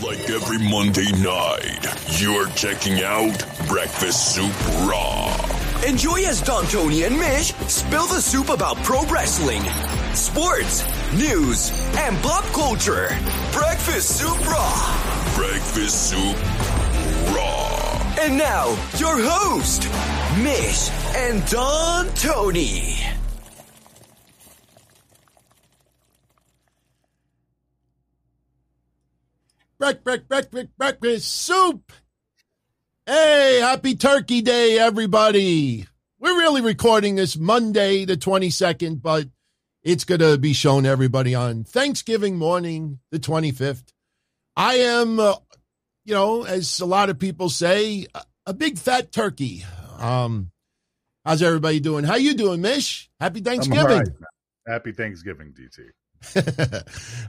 Like every Monday night, you're checking out Breakfast Soup Raw. Enjoy as Don, Tony, and Mish spill the soup about pro wrestling, sports, news, and pop culture. Breakfast Soup Raw. Breakfast Soup Raw. And now, your host, Mish and Don Tony. Breakfast soup. Hey, happy Turkey Day, everybody. We're really recording this Monday, the 22nd, but it's going to be shown to everybody on Thanksgiving morning, the 25th. I am, as a lot of people say, a big fat turkey. How's everybody doing? How you doing, Mish? Happy Thanksgiving. I'm all right. Happy Thanksgiving, DT.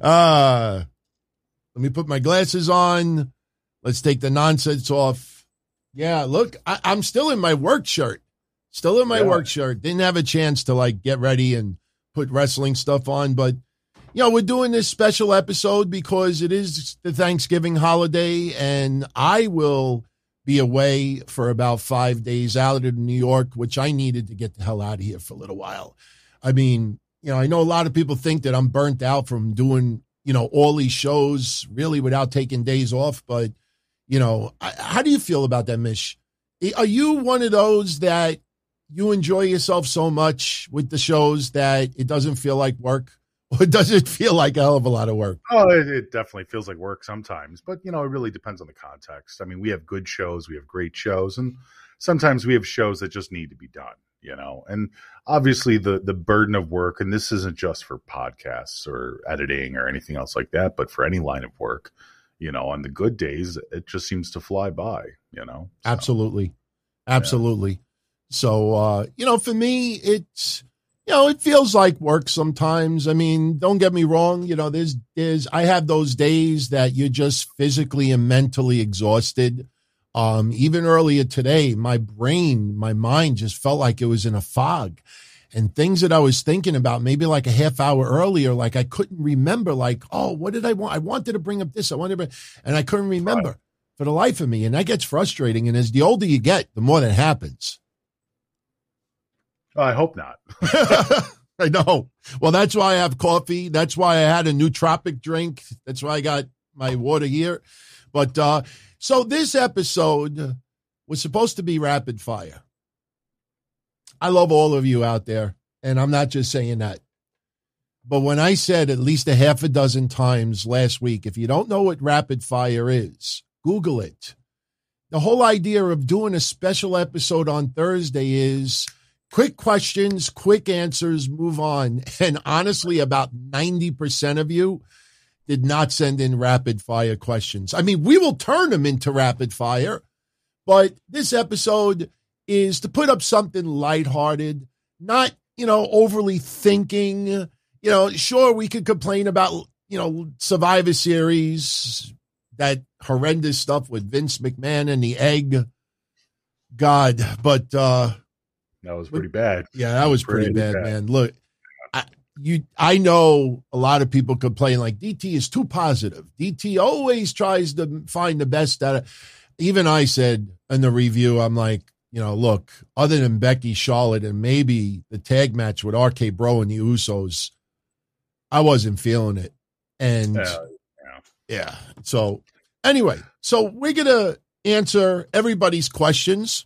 Let me put my glasses on. Let's take the nonsense off. Yeah, look, I'm still in my work shirt. Work shirt. Didn't have a chance to get ready and put wrestling stuff on. But, we're doing this special episode because it is the Thanksgiving holiday. And I will be away for about 5 days out of New York, which I needed to get the hell out of here for a little while. I mean, I know a lot of people think that I'm burnt out from doing all these shows really without taking days off. But, how do you feel about that, Mish? Are you one of those that you enjoy yourself so much with the shows that it doesn't feel like work? Or does it feel like a hell of a lot of work? Oh, it definitely feels like work sometimes. But, it really depends on the context. I mean, we have good shows. We have great shows. And sometimes we have shows that just need to be done. And obviously the burden of work, and this isn't just for podcasts or editing or anything else like that, but for any line of work, on the good days, it just seems to fly by, So, Absolutely. Yeah. So, for me, it's, it feels like work sometimes. I mean, don't get me wrong. I have those days that you're just physically and mentally exhausted. Even earlier today, my mind just felt like it was in a fog, and things that I was thinking about maybe like a half hour earlier, like I couldn't remember, what did I want? I wanted to bring up this. And I couldn't remember for the life of me. And that gets frustrating. And as the older you get, the more that happens. I hope not. I know. Well, that's why I have coffee. That's why I had a nootropic drink. That's why I got my water here. But, so this episode was supposed to be rapid fire. I love all of you out there, and I'm not just saying that. But when I said at least a half a dozen times last week, if you don't know what rapid fire is, Google it. The whole idea of doing a special episode on Thursday is quick questions, quick answers, move on. And honestly, about 90% of you did not send in rapid fire questions. I mean, we will turn them into rapid fire, but this episode is to put up something lighthearted, not, overly thinking. Sure, we could complain about, Survivor Series, that horrendous stuff with Vince McMahon and the egg. God, but that was pretty bad. Yeah, that was pretty bad, man. Look, I know a lot of people complain like DT is too positive. DT always tries to find the best out of. Even I said in the review, I'm like, look, other than Becky, Charlotte, and maybe the tag match with RK Bro and the Usos, I wasn't feeling it. And yeah. So anyway, we're going to answer everybody's questions.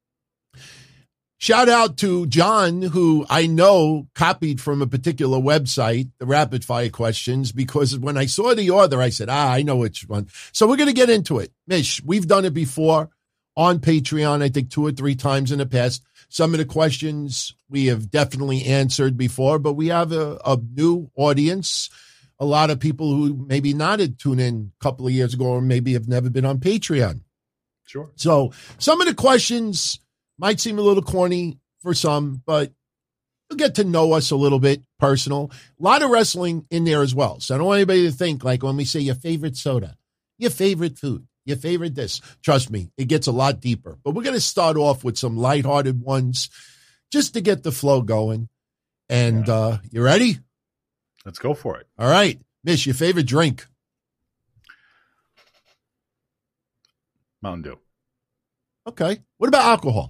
Shout out to John, who I know copied from a particular website, the rapid fire questions, because when I saw the order, I said, I know which one. So we're going to get into it. Mish, we've done it before on Patreon, I think 2 or 3 times in the past. Some of the questions we have definitely answered before, but we have a new audience, a lot of people who maybe not had tuned in a couple of years ago or maybe have never been on Patreon. Sure. So some of the questions might seem a little corny for some, but you'll get to know us a little bit personal. A lot of wrestling in there as well. So I don't want anybody to think like when we say your favorite soda, your favorite food, your favorite this. Trust me, it gets a lot deeper. But we're going to start off with some lighthearted ones just to get the flow going. And you ready? Let's go for it. All right. Mish, your favorite drink? Mountain Dew. Okay. What about alcohol?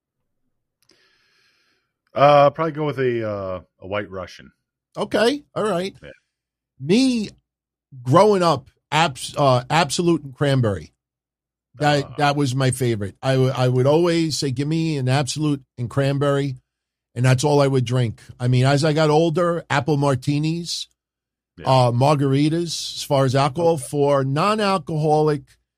Probably go with a White Russian. Okay. All right. Yeah. Me, growing up, Absolute and Cranberry. That was my favorite. I would always say, give me an Absolute and Cranberry, and that's all I would drink. I mean, as I got older, apple martinis, margaritas, as far as alcohol. For non-alcoholic,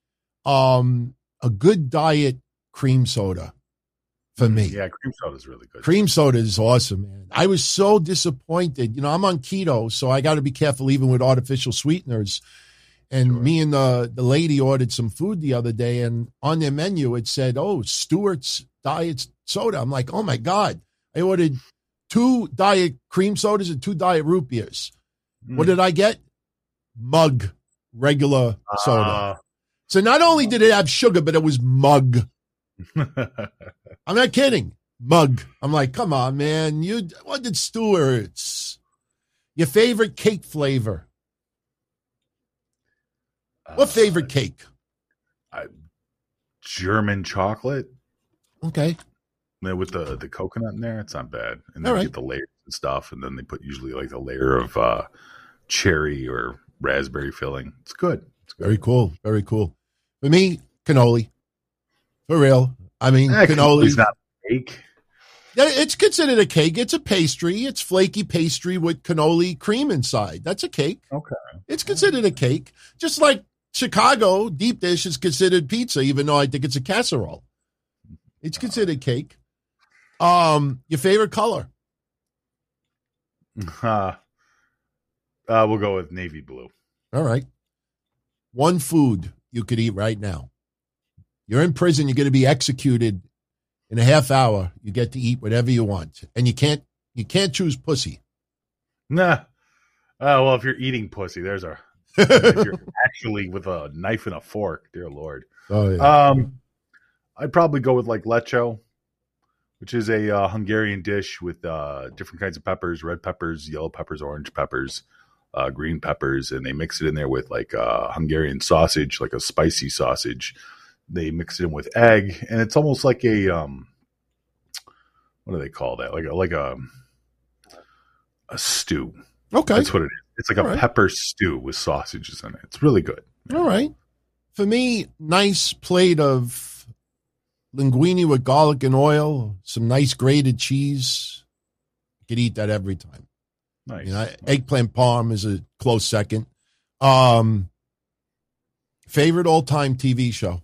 a good diet cream soda for me. Yeah, cream soda is really good. Cream soda is awesome, man. I was so disappointed. You know, I'm on keto, so I got to be careful even with artificial sweeteners. And me and the lady ordered some food the other day, and on their menu it said, "Oh, Stewart's Diet Soda." I'm like, "Oh my God!" I ordered 2 diet cream sodas and 2 diet root beers. What did I get? Mug regular soda. So not only did it have sugar, but it was mug. I'm not kidding. Mug. I'm like, come on, man. You wanted Stewart's. Your favorite cake flavor? What favorite cake? German chocolate. Okay. With the coconut in there, it's not bad. And then All right. you get the layers and stuff, and then they put usually like a layer of cherry or raspberry filling. It's good. It's good. Very cool. Very cool. For me, cannoli. For real. I mean, cannoli. It's not cake. Yeah, it's considered a cake. It's a pastry. It's flaky pastry with cannoli cream inside. That's a cake. Okay. It's considered a cake. Just like Chicago deep dish is considered pizza, even though I think it's a casserole. It's considered cake. Your favorite color? We'll go with navy blue. All right. One food you could eat right now. You're in prison. You're going to be executed in a half hour. You get to eat whatever you want, and you can't choose pussy. Nah. Well, if you're eating pussy, there's a. If you're actually with a knife and a fork, dear Lord. Oh yeah. I'd probably go with like lecho, which is a Hungarian dish with different kinds of peppers: red peppers, yellow peppers, orange peppers, green peppers, and they mix it in there with like Hungarian sausage, like a spicy sausage. They mix it in with egg, and it's almost like a what do they call that? Like a stew. Okay. That's what it is. It's like a pepper stew with sausages in it. It's really good. All right. For me, nice plate of linguine with garlic and oil, some nice grated cheese. You could eat that every time. Nice. You know, eggplant parm is a close second. Favorite all-time TV show?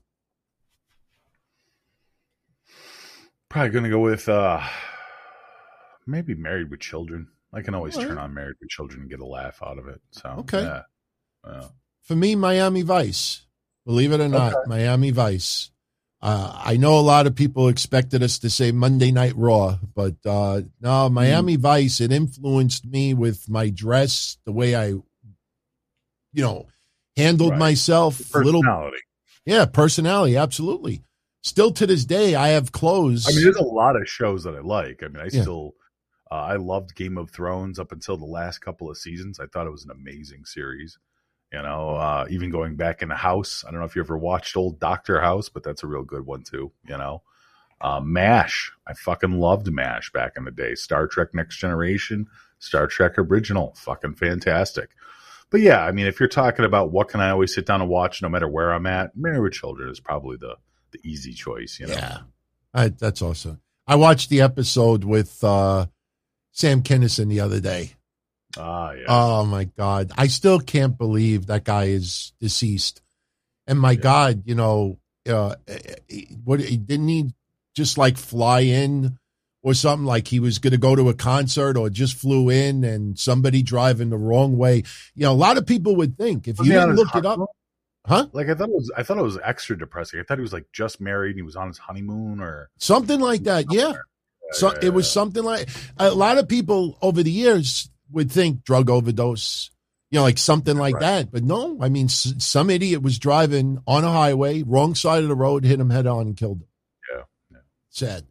Probably going to go with maybe Married with Children. I can always turn on Married with Children and get a laugh out of it. So okay. Yeah. For me, Miami Vice. Believe it or not, Miami Vice. I know a lot of people expected us to say Monday Night Raw, but no, Miami Vice, it influenced me with my dress, the way I, handled myself. Personality. Personality, absolutely. Still to this day, I have clothes. I mean, there's a lot of shows that I like. I mean, I loved Game of Thrones up until the last couple of seasons. I thought it was an amazing series. Even going back in the House. I don't know if you ever watched old Dr. House, but that's a real good one too. MASH. I fucking loved MASH back in the day. Star Trek Next Generation, Star Trek Original, fucking fantastic. But yeah, I mean, if you're talking about what can I always sit down and watch no matter where I'm at, Married with Children is probably the easy choice. Yeah, that's awesome. I watched the episode with Sam Kinison the other day. Yeah. Oh my God. I still can't believe that guy is deceased. And my God, didn't he just like fly in or something, like he was going to go to a concert or just flew in and somebody driving the wrong way? A lot of people would think if you didn't look it up. Huh? Like I thought it was extra depressing. I thought he was like just married and he was on his honeymoon or something like that. Yeah. It was something like, a lot of people over the years would think drug overdose, like something like that. But no, I mean, some idiot was driving on a highway, wrong side of the road, hit him head on and killed him. Yeah. Sad.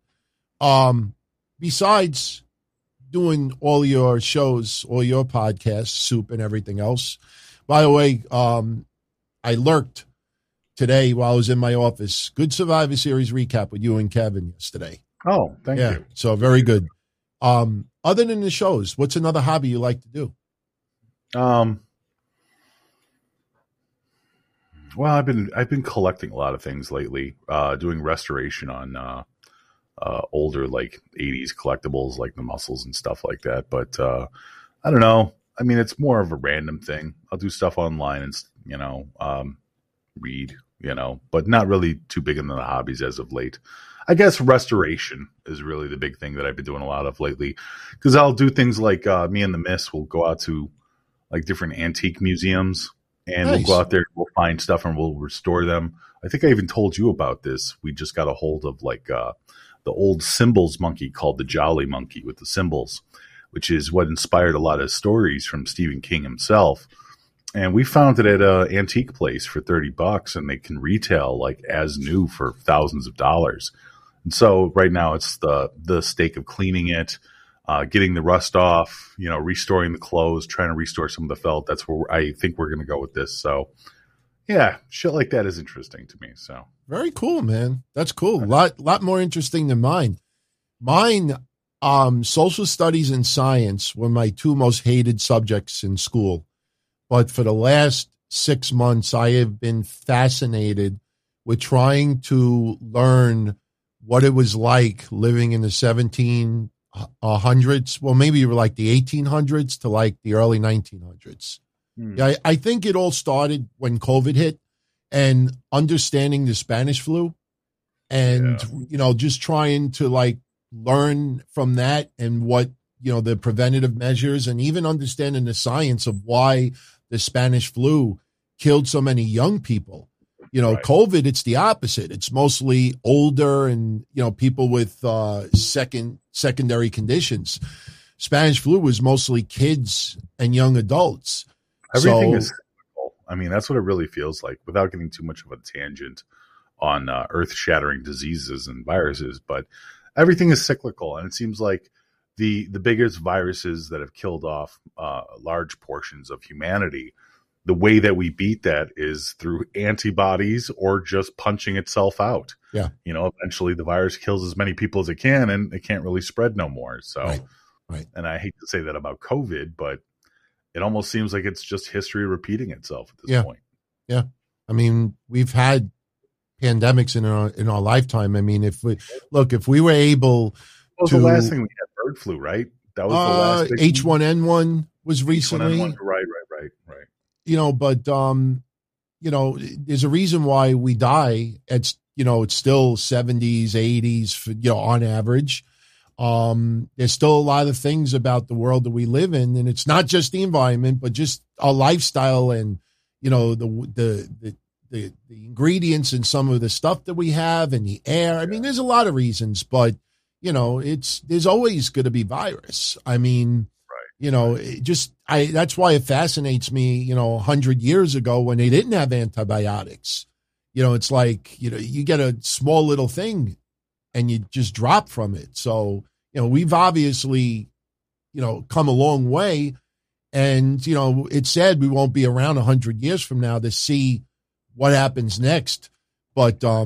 Besides doing all your shows, all your podcasts, Soup and everything else, by the way, I lurked today while I was in my office. Good Survivor Series recap with you and Kevin yesterday. Oh, thank you. So very good. Other than the shows, what's another hobby you like to do? Well, I've been collecting a lot of things lately, doing restoration on older like 80s collectibles like the muscles and stuff like that. But I don't know. I mean, it's more of a random thing. I'll do stuff online and, read, but not really too big into the hobbies as of late. I guess restoration is really the big thing that I've been doing a lot of lately, because I'll do things like me and the Miss will go out to like different antique museums, and Nice. we'll go out there, we'll find stuff and we'll restore them. I think I even told you about this. We just got a hold of like the old cymbals monkey called the Jolly Monkey with the cymbals, which is what inspired a lot of stories from Stephen King himself. And we found it at an antique place for $30, and they can retail like as new for thousands of dollars. And so right now it's the stake of cleaning it, getting the rust off, restoring the clothes, trying to restore some of the felt. That's where I think we're going to go with this. So yeah, shit like that is interesting to me. So Very cool, man. That's cool. Lot more interesting than mine. Mine, social studies and science were my two most hated subjects in school. But for the last 6 months, I have been fascinated with trying to learn what it was like living in the 1700s. Well, maybe like the 1800s to like the early 1900s. Yeah, I think it all started when COVID hit and understanding the Spanish flu and, just trying to like learn from that and what, the preventative measures and even understanding the science of why the Spanish flu killed so many young people. Right. COVID, it's the opposite. It's mostly older and, people with secondary conditions. Spanish flu was mostly kids and young adults. Everything is cyclical. I mean, that's what it really feels like, without getting too much of a tangent on earth-shattering diseases and viruses. But everything is cyclical, and it seems like the biggest viruses that have killed off large portions of humanity, the way that we beat that is through antibodies or just punching itself out. Yeah. Eventually the virus kills as many people as it can, and it can't really spread no more. So, Right. And I hate to say that about COVID, but it almost seems like it's just history repeating itself at this point. Yeah. I mean, we've had pandemics in our lifetime. I mean, if we were able What was the last thing we had? Bird flu, right? That was the last big H1N1 was recently. H1N1, right. But there's a reason why we die. It's still 70s, 80s, on average. There's still a lot of things about the world that we live in, and it's not just the environment, but just our lifestyle and the ingredients and some of the stuff that we have and the air. I mean, there's a lot of reasons, but there's always going to be virus. I mean, that's why it fascinates me, 100 years ago when they didn't have antibiotics, it's like, you get a small little thing and you just drop from it. So, we've obviously, come a long way, and, it's sad we won't be around 100 years from now to see what happens next. But, let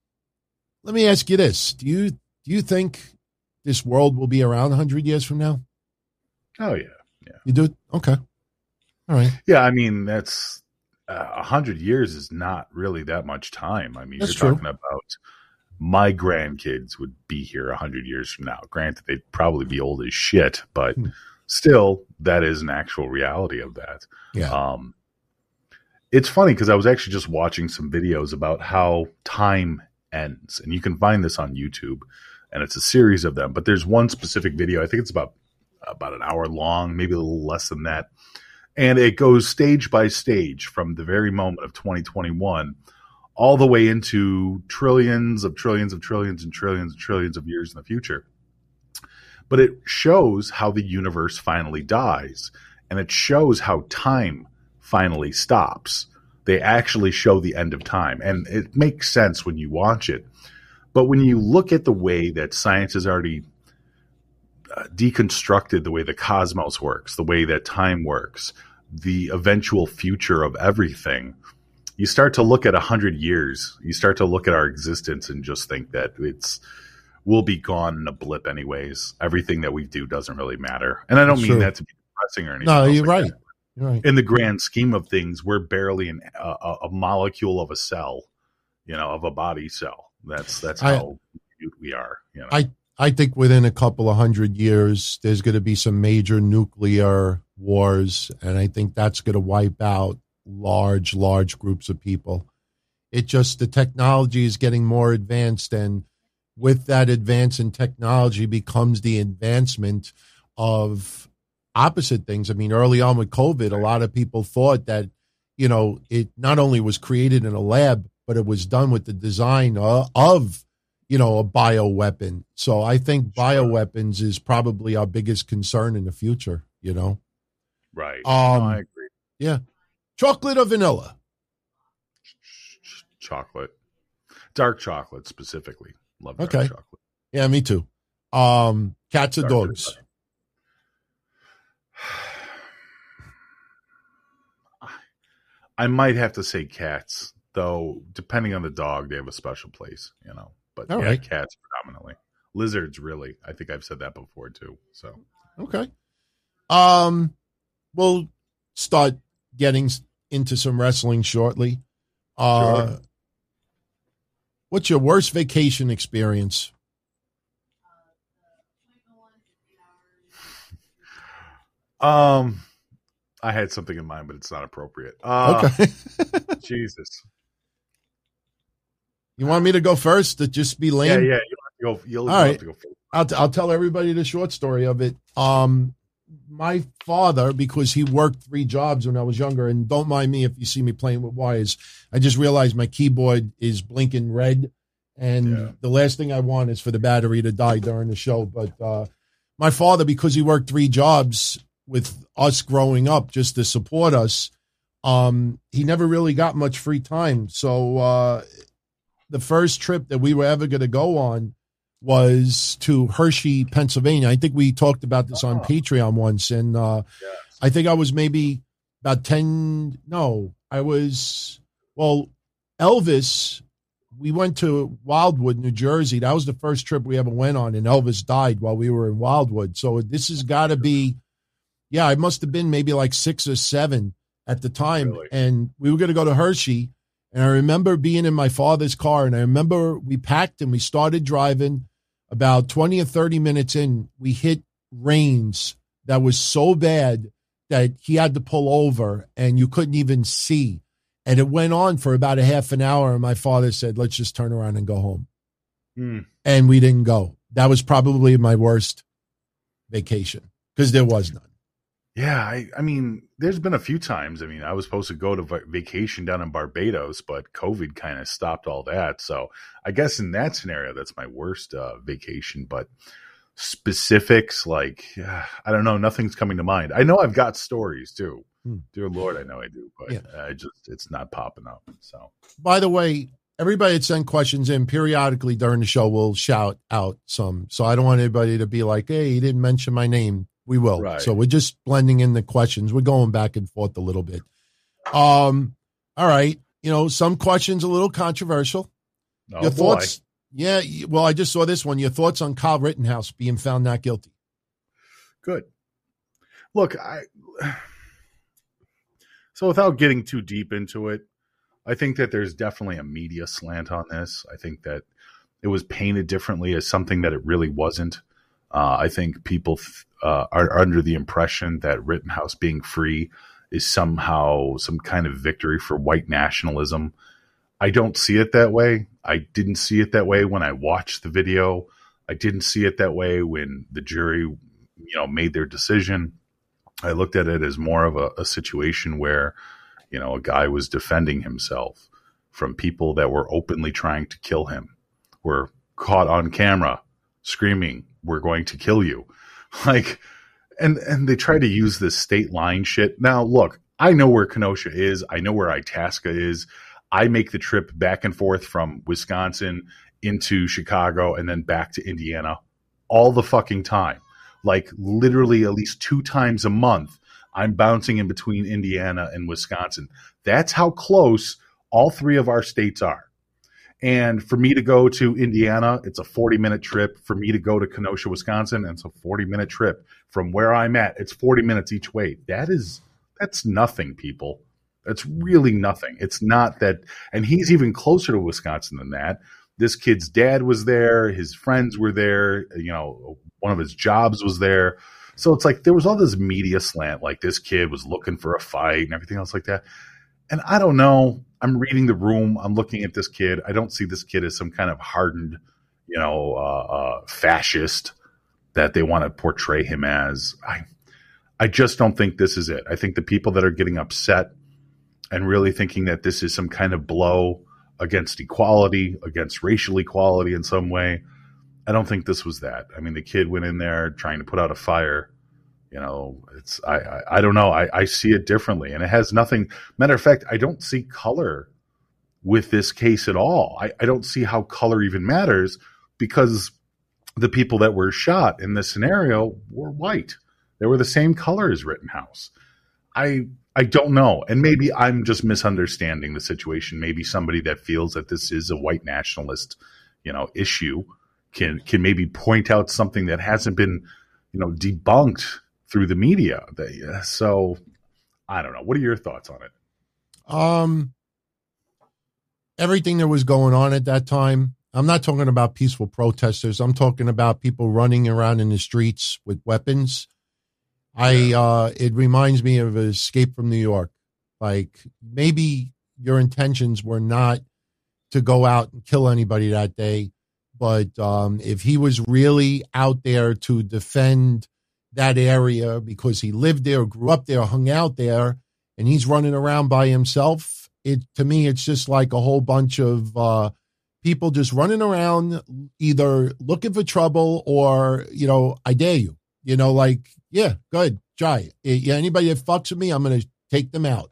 me ask you this. Do you think this world will be around 100 years from now? Oh, yeah. You do? Okay. All right. Yeah, I mean, that's 100 years is not really that much time. I mean, That's you're true. talking about my grandkids would be here 100 years from now. Granted, they'd probably be old as shit, but still, that is an actual reality of that. Yeah. It's funny because I was actually just watching some videos about how time ends, and you can find this on YouTube, and it's a series of them. But there's one specific video. I think it's about an hour long, maybe a little less than that. And it goes stage by stage from the very moment of 2021 all the way into trillions of trillions of trillions and trillions and trillions of years in the future. But it shows how the universe finally dies, and it shows how time finally stops. They actually show the end of time, and it makes sense when you watch it. But when you look at the way that science has already deconstructed the way the cosmos works, the way that time works, the eventual future of everything, you start to look at 100 years. You start to look at our existence and just think that we'll be gone in a blip anyways. Everything that we do doesn't really matter. And I don't mean that to be depressing or anything. No, you're like right. You're right. In the grand scheme of things, we're barely a molecule of a cell, of a body cell. That's how we are. I think within a couple of 100 years, there's going to be some major nuclear wars, and I think that's going to wipe out large groups of people. The technology is getting more advanced, and with that advance in technology becomes the advancement of opposite things. I mean, early on with COVID, a lot of people thought that, it not only was created in a lab, but it was done with the design of a bioweapon. So I think bioweapons is probably our biggest concern in the future, Right. I agree. Yeah. Chocolate or vanilla? Chocolate. Dark chocolate specifically. Love dark chocolate. Yeah, me too. Cats or dogs? I might have to say cats, though, depending on the dog, they have a special place, But right. Cats predominantly. Lizards, really. I think I've said that before, too. So okay. We'll start getting into some wrestling shortly. Sure. What's your worst vacation experience? I had something in mind, but it's not appropriate. Okay. Jesus. You want me to go first to just be lame? Yeah. You'll All right. have to go first. I'll tell everybody the short story of it. My father, because he worked 3 jobs when I was younger, and don't mind me if you see me playing with wires, I just realized my keyboard is blinking red, and the last thing I want is for the battery to die during the show. But my father, because he worked 3 jobs with us growing up just to support us, he never really got much free time. So the first trip that we were ever going to go on was to Hershey, Pennsylvania. I think we talked about this on Patreon once. And I think I was maybe about Elvis, we went to Wildwood, New Jersey. That was the first trip we ever went on, and Elvis died while we were in Wildwood. So this has got to be, I must have been maybe like 6 or 7 at the time. Really? And we were going to go to Hershey. And I remember being in my father's car, and I remember we packed and we started driving. About 20 or 30 minutes in, we hit rains that was so bad that he had to pull over and you couldn't even see. And it went on for about a half an hour. And my father said, let's just turn around and go home. And we didn't go. That was probably my worst vacation because there was none. Yeah, I mean, there's been a few times. I mean, I was supposed to go to vacation down in Barbados, but COVID kind of stopped all that. So I guess in that scenario, that's my worst vacation. But specifics, like, I don't know, nothing's coming to mind. I know I've got stories too. Dear Lord, I know I do, but it's not popping up. So, by the way, everybody that sent questions in periodically during the show will shout out some. So I don't want anybody to be like, hey, he didn't mention my name. We will. Right. So we're just blending in the questions. We're going back and forth a little bit. All right. Some questions a little controversial. Your thoughts? Yeah. Well, I just saw this one. Your thoughts on Kyle Rittenhouse being found not guilty? Good. Look, so without getting too deep into it, I think that there's definitely a media slant on this. I think that it was painted differently as something that it really wasn't. I think people are under the impression that Rittenhouse being free is somehow some kind of victory for white nationalism. I don't see it that way. I didn't see it that way when I watched the video. I didn't see it that way when the jury, made their decision. I looked at it as more of a situation where, a guy was defending himself from people that were openly trying to kill him, were caught on camera screaming, "We're going to kill you." Like, and they try to use this state line shit. Now, look, I know where Kenosha is. I know where Itasca is. I make the trip back and forth from Wisconsin into Chicago and then back to Indiana all the fucking time. Like, literally at least 2 times a month, I'm bouncing in between Indiana and Wisconsin. That's how close All three of our states are. And for me to go to Indiana, it's a 40-minute trip. For me to go to Kenosha, Wisconsin, it's a 40-minute trip. From where I'm at, it's 40 minutes each way. That's nothing, people. That's really nothing. It's not that. And he's even closer to Wisconsin than that. This kid's dad was there. His friends were there. You know, one of his jobs was there. So it's like there was all this media slant, like this kid was looking for a fight and everything else like that. And I don't know. I'm reading the room. I'm looking at this kid. I don't see this kid as some kind of hardened, fascist that they want to portray him as. I just don't think this is it. I think the people that are getting upset and really thinking that this is some kind of blow against equality, against racial equality in some way, I don't think this was that. I mean, the kid went in there trying to put out a fire. I don't know. I see it differently, and it has nothing. Matter of fact, I don't see color with this case at all. I don't see how color even matters because the people that were shot in this scenario were white. They were the same color as Rittenhouse. I don't know, and maybe I'm just misunderstanding the situation. Maybe somebody that feels that this is a white nationalist, issue can maybe point out something that hasn't been, debunked through the media. So I don't know. What are your thoughts on it? Everything that was going on at that time, I'm not talking about peaceful protesters. I'm talking about people running around in the streets with weapons. It reminds me of Escape from New York. Like maybe your intentions were not to go out and kill anybody that day, but if he was really out there to defend that area because he lived there, grew up there, hung out there, and he's running around by himself, to me, it's just like a whole bunch of people just running around either looking for trouble or, I dare you. Yeah, go ahead, try. Anybody that fucks with me, I'm going to take them out.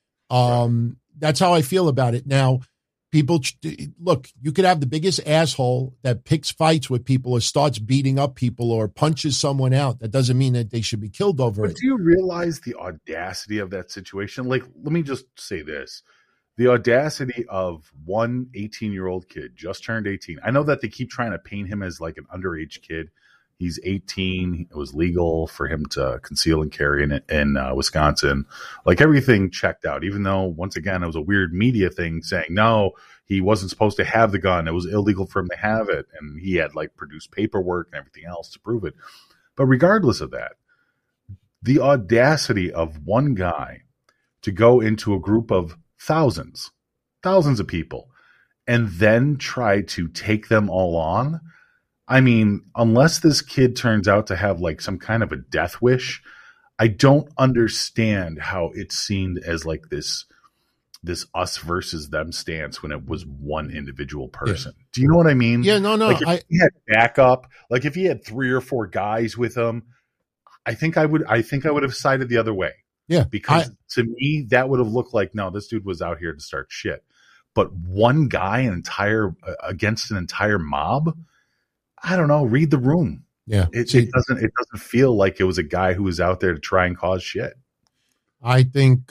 That's how I feel about it. Now, people, look, you could have the biggest asshole that picks fights with people or starts beating up people or punches someone out. That doesn't mean that they should be killed over it. Do you realize the audacity of that situation? Like, let me just say this. The audacity of one 18-year-old kid, just turned 18. I know that they keep trying to paint him as like an underage kid. He's 18. It was legal for him to conceal and carry in Wisconsin. Like everything checked out, even though, once again, it was a weird media thing saying, no, he wasn't supposed to have the gun. It was illegal for him to have it. And he had produced paperwork and everything else to prove it. But regardless of that, the audacity of one guy to go into a group of thousands of people and then try to take them all on. I mean, unless this kid turns out to have some kind of a death wish, I don't understand how it seemed as this us versus them stance when it was one individual person. Yeah. Do you know what I mean? Yeah, no. If he had backup, if he had 3 or 4 guys with him, I think I would have sided the other way. Yeah. Because to me, that would have looked like, no, this dude was out here to start shit. But one guy against an entire mob, I don't know. Read the room. Yeah, it doesn't feel like it was a guy who was out there to try and cause shit. I think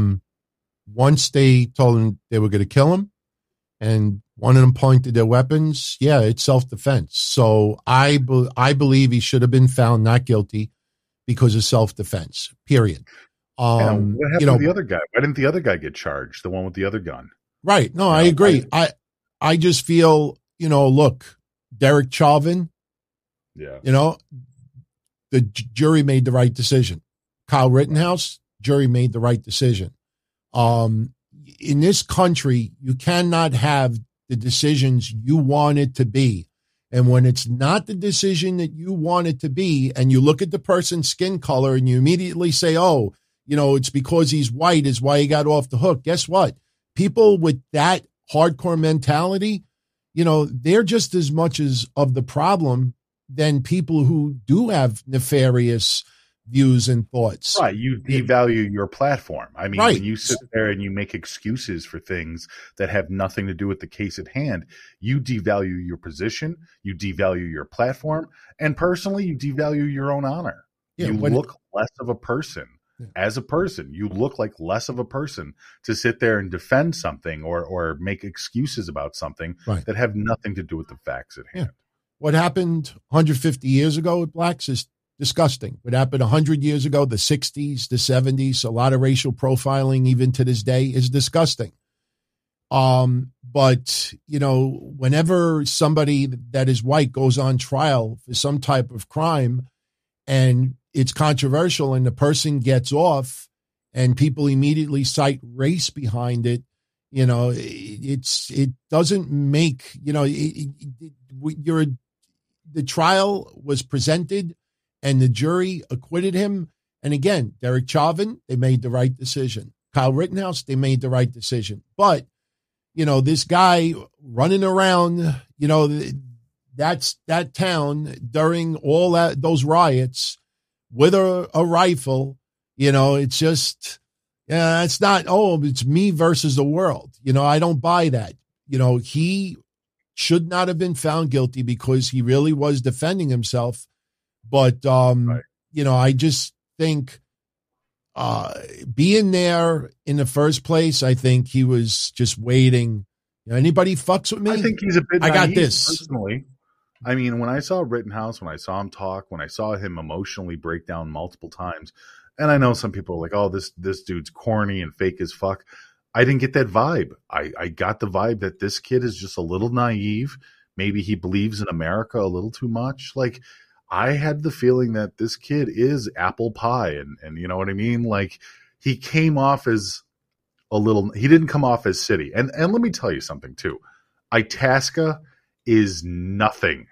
once they told him they were going to kill him, and one of them pointed their weapons, yeah, it's self-defense. So I believe he should have been found not guilty because of self-defense. Period. What happened to the other guy? Why didn't the other guy get charged? The one with the other gun. Right. No, I agree. I just feel look. Derek Chauvin, the jury made the right decision. Kyle Rittenhouse, jury made the right decision. In this country, you cannot have the decisions you want it to be. And when it's not the decision that you want it to be, and you look at the person's skin color and you immediately say, oh, it's because he's white is why he got off the hook. Guess what? People with that hardcore mentality, they're just as much of the problem than people who do have nefarious views and thoughts. Right. You devalue your platform. I mean, right. When you sit there and you make excuses for things that have nothing to do with the case at hand, you devalue your position, you devalue your platform, and personally, you devalue your own honor. Yeah, you look less of a person as a person. You look like less of a person to sit there and defend something or make excuses about something that have nothing to do with the facts at hand. What happened 150 years ago with blacks is disgusting. What happened 100 years ago, the 60s, the 70s, a lot of racial profiling even to this day is disgusting. But, whenever somebody that is white goes on trial for some type of crime and it's controversial and the person gets off and people immediately cite race behind it, it doesn't make, the trial was presented and the jury acquitted him. And again, Derek Chauvin, they made the right decision. Kyle Rittenhouse, they made the right decision. But, this guy running around, that's that town during all those riots with a rifle, it's just, it's not, it's me versus the world. I don't buy that. He should not have been found guilty because he really was defending himself. But, I just think being there in the first place, I think he was just waiting. Anybody fucks with me? I think he's a bit I got naive, this. Personally. I mean, when I saw Rittenhouse, when I saw him talk, when I saw him emotionally break down multiple times, and I know some people are like, oh, this dude's corny and fake as fuck. I didn't get that vibe. I got the vibe that this kid is just a little naive. Maybe he believes in America a little too much. Like, I had the feeling that this kid is apple pie. And you know what I mean? Like, he came off as he didn't come off as city. And let me tell you something too. Itasca is nothing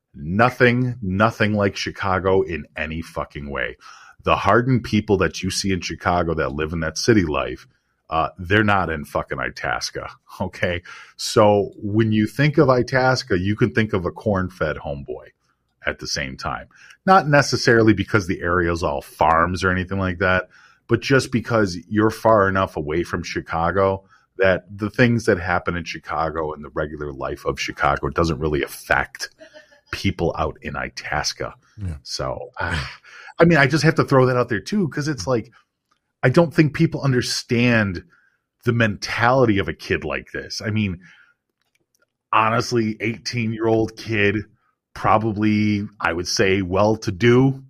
like Chicago in any fucking way. The hardened people that you see in Chicago that live in that city life, they're not in fucking Itasca. Okay. So when you think of Itasca, you can think of a corn-fed homeboy at the same time. Not necessarily because the area is all farms or anything like that, but just because you're far enough away from Chicago that the things that happen in Chicago and the regular life of Chicago doesn't really affect people out in Itasca. Yeah. So, I just have to throw that out there too, because it's like, I don't think people understand the mentality of a kid like this. I mean, honestly, 18-year-old kid, probably, I would say, well-to-do,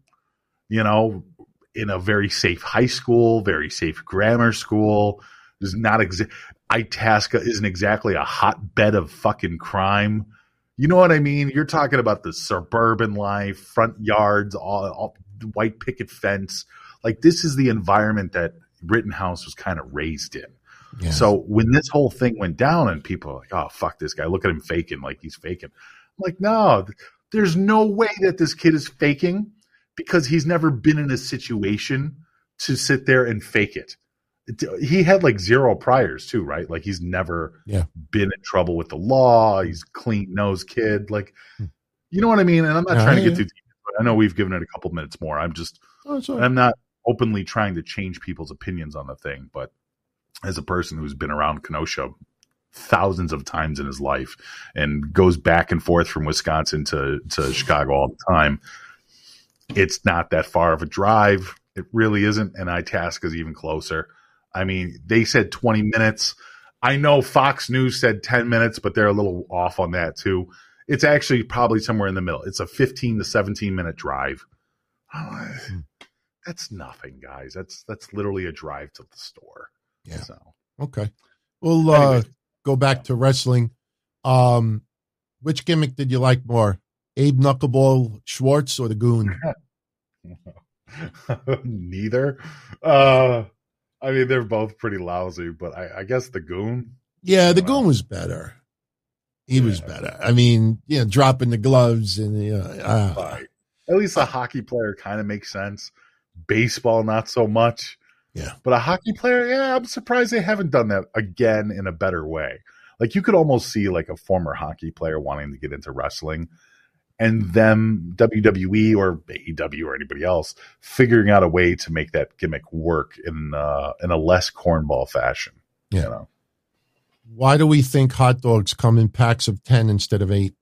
in a very safe high school, very safe grammar school. There's not Itasca isn't exactly a hotbed of fucking crime. You know what I mean? You're talking about the suburban life, front yards, all white picket fence. Like, this is the environment that Rittenhouse was kind of raised in. Yeah. So when this whole thing went down and people are like, oh, fuck this guy, look at him faking like he's faking. I'm like, no, there's no way that this kid is faking, because he's never been in a situation to sit there and fake it. He had like zero priors too, right? Like, he's never been in trouble with the law. He's clean-nosed kid. Like, you know what I mean? And I'm not trying to get too deep, but I know we've given it a couple minutes more. I'm not openly trying to change people's opinions on the thing, but as a person who's been around Kenosha thousands of times in his life and goes back and forth from Wisconsin to Chicago all the time, it's not that far of a drive. It really isn't. And Itasca is even closer. I mean, they said 20 minutes. I know Fox News said 10 minutes, but they're a little off on that too. It's actually probably somewhere in the middle. It's a 15 to 17 minute drive. That's nothing, guys. That's literally a drive to the store. Yeah. So, okay. We'll go back to wrestling. Which gimmick did you like more? Abe Knuckleball Schwartz or the Goon? Neither. They're both pretty lousy, but I guess the Goon. Yeah, the Goon was better. He was better. I mean, dropping the gloves and right. At least a hockey player kind of makes sense. Baseball, not so much. Yeah. But a hockey player, I'm surprised they haven't done that again in a better way. Like, you could almost see like a former hockey player wanting to get into wrestling, and them, WWE or AEW or anybody else, figuring out a way to make that gimmick work in a less cornball fashion. Yeah. Why do we think hot dogs come in packs of 10 instead of 8?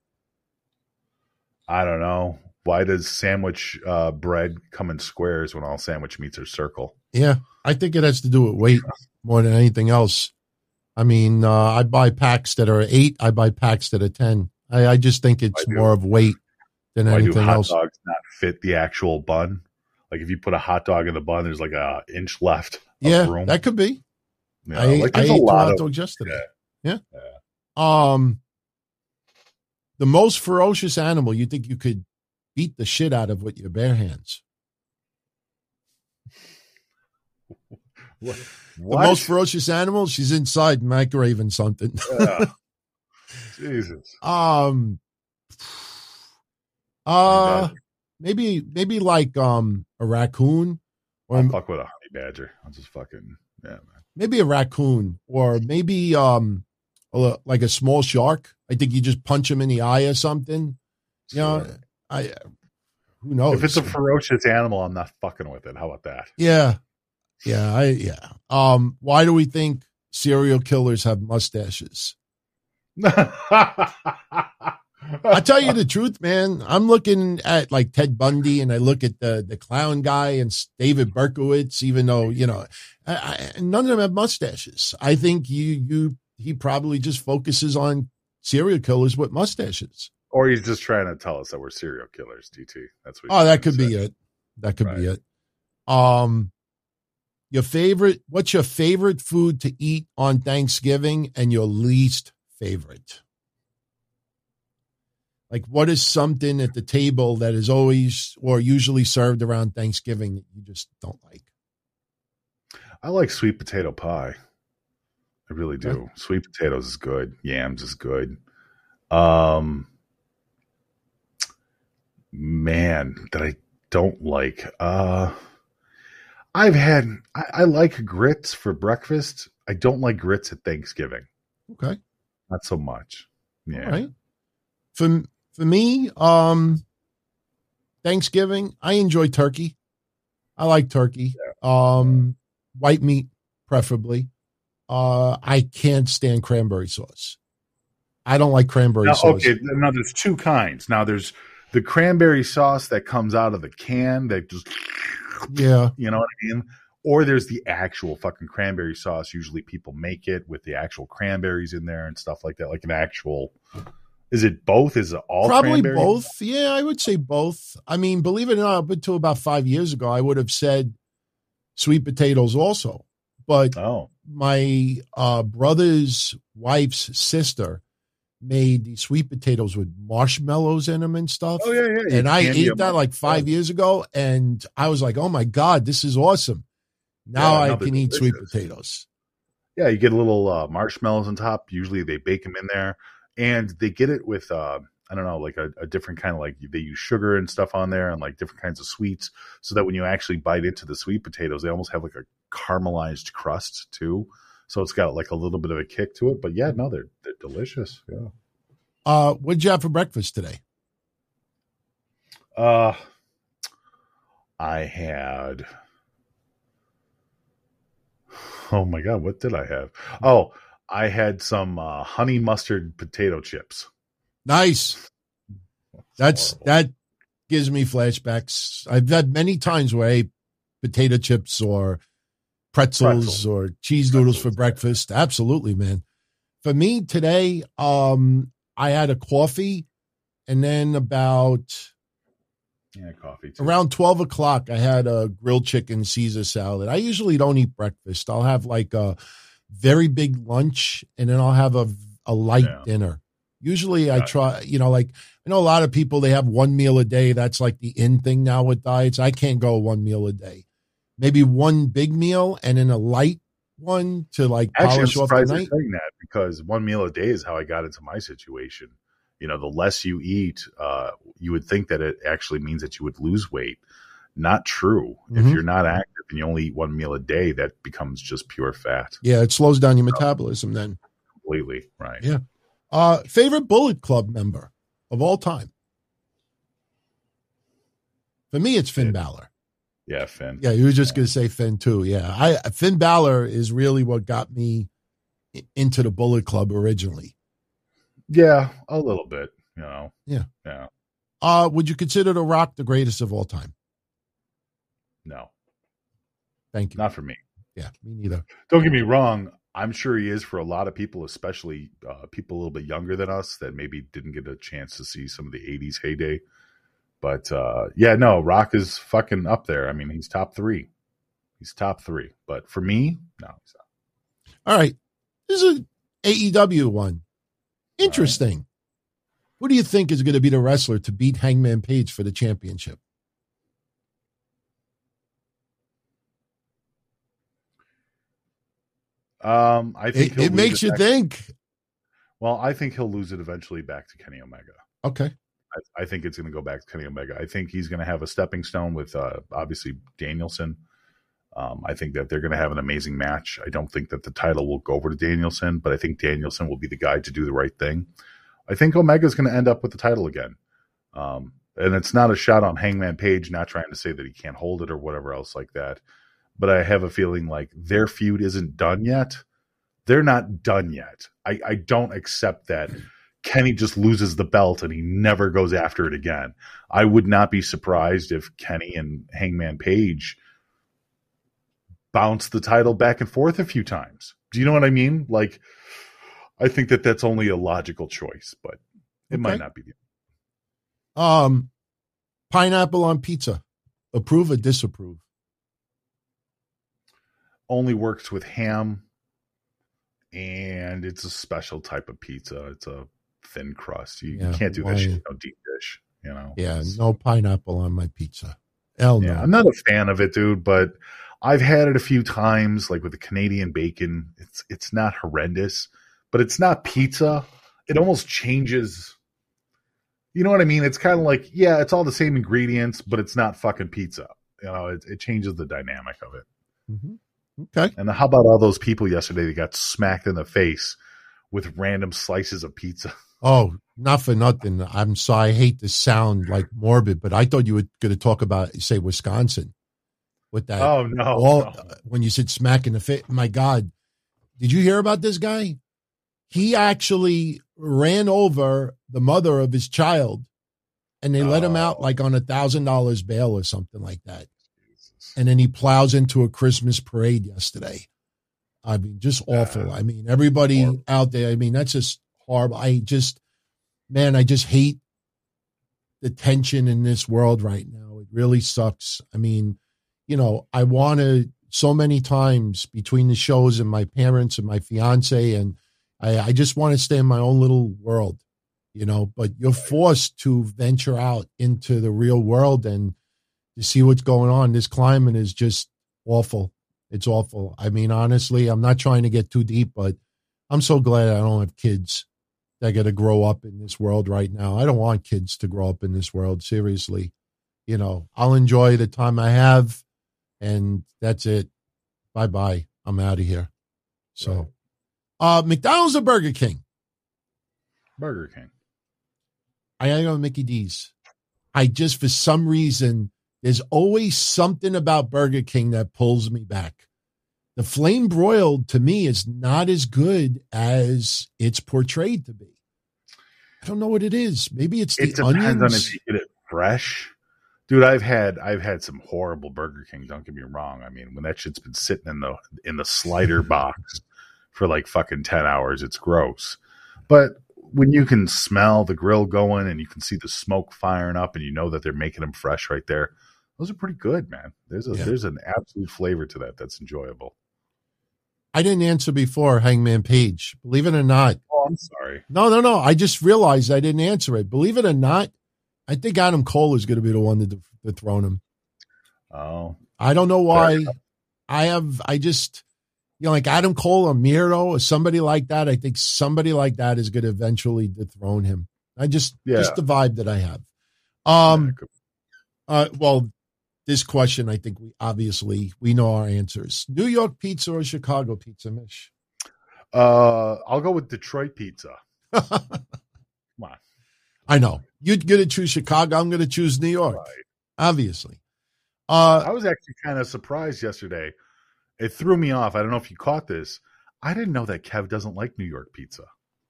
I don't know. Why does sandwich bread come in squares when all sandwich meats are circle? Yeah, I think it has to do with weight more than anything else. I mean, I buy packs that are 8. I buy packs that are 10. I just think it's more of weight than Why do anything hot else. dogs not fit the actual bun? Like if you put a hot dog in the bun, there's like a inch left of room. That could be. You know, I ate 2 hot dogs yesterday. Yeah. The most ferocious animal you think you could beat the shit out of with your bare hands? What? The most ferocious animal? She's inside microwaving something. Jesus. Maybe like a raccoon, or I'll fuck with a honey badger. I'll just fucking man. Maybe a raccoon, or maybe like a small shark. I think you just punch him in the eye or something. You know, who knows? If it's a ferocious animal, I'm not fucking with it. How about that? Yeah. Why do we think serial killers have mustaches? I tell you the truth, man. I'm looking at like Ted Bundy, and I look at the clown guy and David Berkowitz. Even though none of them have mustaches. I think he probably just focuses on serial killers with mustaches. Or he's just trying to tell us that we're serial killers, DT. That's what. Oh, that could be it. That could be it. What's your favorite food to eat on Thanksgiving and your least favorite? Like, what is something at the table that is always or usually served around Thanksgiving that you just don't like? I like sweet potato pie. I really do. Okay. Sweet potatoes is good. Yams is good. Man, that I don't like. I like grits for breakfast. I don't like grits at Thanksgiving. Okay. Not so much. Yeah. All right. For me, Thanksgiving, I enjoy turkey. I like turkey. Yeah. White meat, preferably. I can't stand cranberry sauce. I don't like cranberry sauce. Okay, now there's 2 kinds. Now there's the cranberry sauce that comes out of the can that just, you know what I mean? Or there's the actual fucking cranberry sauce. Usually people make it with the actual cranberries in there and stuff like that. Like an actual, is it both? Is it all probably cranberry? Both? Yeah, I would say both. I mean, believe it or not, up until about 5 years ago, I would have said sweet potatoes also. But my brother's wife's sister made the sweet potatoes with marshmallows in them and stuff. Oh, yeah. And I ate that like 5 years ago, and I was like, oh, my God, this is awesome. Now I can eat sweet potatoes. Yeah, you get a little marshmallows on top. Usually they bake them in there. And they get it with, I don't know, like a different kind of, like they use sugar and stuff on there and like different kinds of sweets, so that when you actually bite into the sweet potatoes, they almost have like a caramelized crust too. So it's got like a little bit of a kick to it. But yeah, no, they're delicious. Yeah. What did you have for breakfast today? I had, oh my God, what did I have? Oh, I had some honey mustard potato chips. Nice. That gives me flashbacks. I've had many times where I ate potato chips or pretzels or cheese doodles for breakfast. Absolutely, man. For me today, I had a coffee, and then coffee too. Around 12 o'clock, I had a grilled chicken Caesar salad. I usually don't eat breakfast. I'll have like a very big lunch, and then I'll have a light dinner. Usually I try, like I know a lot of people, they have one meal a day. That's like the in thing now with diets. I can't go one meal a day. Maybe one big meal and then a light one to like polish off the night. Saying that because one meal a day is how I got into my situation. The less you eat, you would think that it actually means that you would lose weight. Not true. Mm-hmm. If you're not active and you only eat one meal a day, that becomes just pure fat. Yeah, it slows down your metabolism then. Completely, right. Yeah. Favorite Bullet Club member of all time? For me, it's Finn Balor. Yeah, Finn. Yeah, you were just going to say Finn too. Yeah, Finn Balor is really what got me into the Bullet Club originally. Yeah, a little bit. Yeah. Yeah. Would you consider The Rock the greatest of all time? No. Thank you. Not for me. Yeah, me neither. Don't get me wrong. I'm sure he is for a lot of people, especially people a little bit younger than us that maybe didn't get a chance to see some of the 80s heyday. But yeah, no, Rock is fucking up there. I mean, he's top 3. He's top 3. But for me, no, he's not. All right. This is an AEW one. Interesting. Right. Who do you think is going to be the wrestler to beat Hangman Page for the championship? I think it makes you think. Well, I think he'll lose it eventually back to Kenny Omega. Okay. I think it's going to go back to Kenny Omega. I think he's going to have a stepping stone with obviously Danielson. I think that they're going to have an amazing match. I don't think that the title will go over to Danielson, but I think Danielson will be the guy to do the right thing. I think Omega's going to end up with the title again. And it's not a shot on Hangman Page, not trying to say that he can't hold it or whatever else like that. But I have a feeling like their feud isn't done yet. They're not done yet. I don't accept that Kenny just loses the belt and he never goes after it again. I would not be surprised if Kenny and Hangman Page bounce the title back and forth a few times. Do you know what I mean? Like, I think that that's only a logical choice, but it might not be. Pineapple on pizza. Approve or disapprove? Only works with ham, and it's a special type of pizza. It's a thin crust. You can't do that shit, no deep dish, you know? Yeah, no pineapple on my pizza. Hell no. I'm not a fan of it, dude, but I've had it a few times, like with the Canadian bacon. It's not horrendous, but it's not pizza. It almost changes. You know what I mean? It's kind of like, yeah, it's all the same ingredients, but it's not fucking pizza. You know, it changes the dynamic of it. Mm-hmm. Okay. And how about all those people yesterday that got smacked in the face with random slices of pizza? Oh, not for nothing. I'm sorry. I hate to sound like morbid, but I thought you were going to talk about, say, Wisconsin with that. Oh, no. When you said smack in the face. My God. Did you hear about this guy? He actually ran over the mother of his child, and they let him out like on $1,000 bail or something like that. And then he plows into a Christmas parade yesterday. I mean, just awful. I mean, everybody out there, I mean, that's just horrible. I just hate the tension in this world right now. It really sucks. I mean, you know, I wanted so many times between the shows and my parents and my fiance, and I just want to stay in my own little world, you know, but you're forced to venture out into the real world and to see what's going on. This climate is just awful. It's awful. I mean, honestly, I'm not trying to get too deep, but I'm so glad I don't have kids that got to grow up in this world right now. I don't want kids to grow up in this world. Seriously. You know, I'll enjoy the time I have, and that's it. Bye-bye. I'm out of here. So, McDonald's or Burger King? Burger King. I gotta go with Mickey D's. I just, for some reason, there's always something about Burger King that pulls me back. The flame broiled, to me, is not as good as it's portrayed to be. I don't know what it is. Maybe it's the onions. It depends on if you get it fresh. Dude, I've had some horrible Burger King, don't get me wrong. I mean, when that shit's been sitting in the slider box for like fucking 10 hours, it's gross. But when you can smell the grill going and you can see the smoke firing up and you know that they're making them fresh right there, those are pretty good, man. There's an absolute flavor to that that's enjoyable. I didn't answer before, Hangman Page. Believe it or not. Oh, I'm sorry. No. I just realized I didn't answer it. Believe it or not, I think Adam Cole is going to be the one to dethrone him. Oh. I don't know why. I just, you know, like Adam Cole or Miro or somebody like that. I think somebody like that is going to eventually dethrone him. Just the vibe that I have. Well, this question, I think we know our answers. New York pizza or Chicago pizza, Mish? I'll go with Detroit pizza. Come on. I know. You're going to choose Chicago. I'm going to choose New York. Right. Obviously. I was actually kind of surprised yesterday. It threw me off. I don't know if you caught this. I didn't know that Kev doesn't like New York pizza.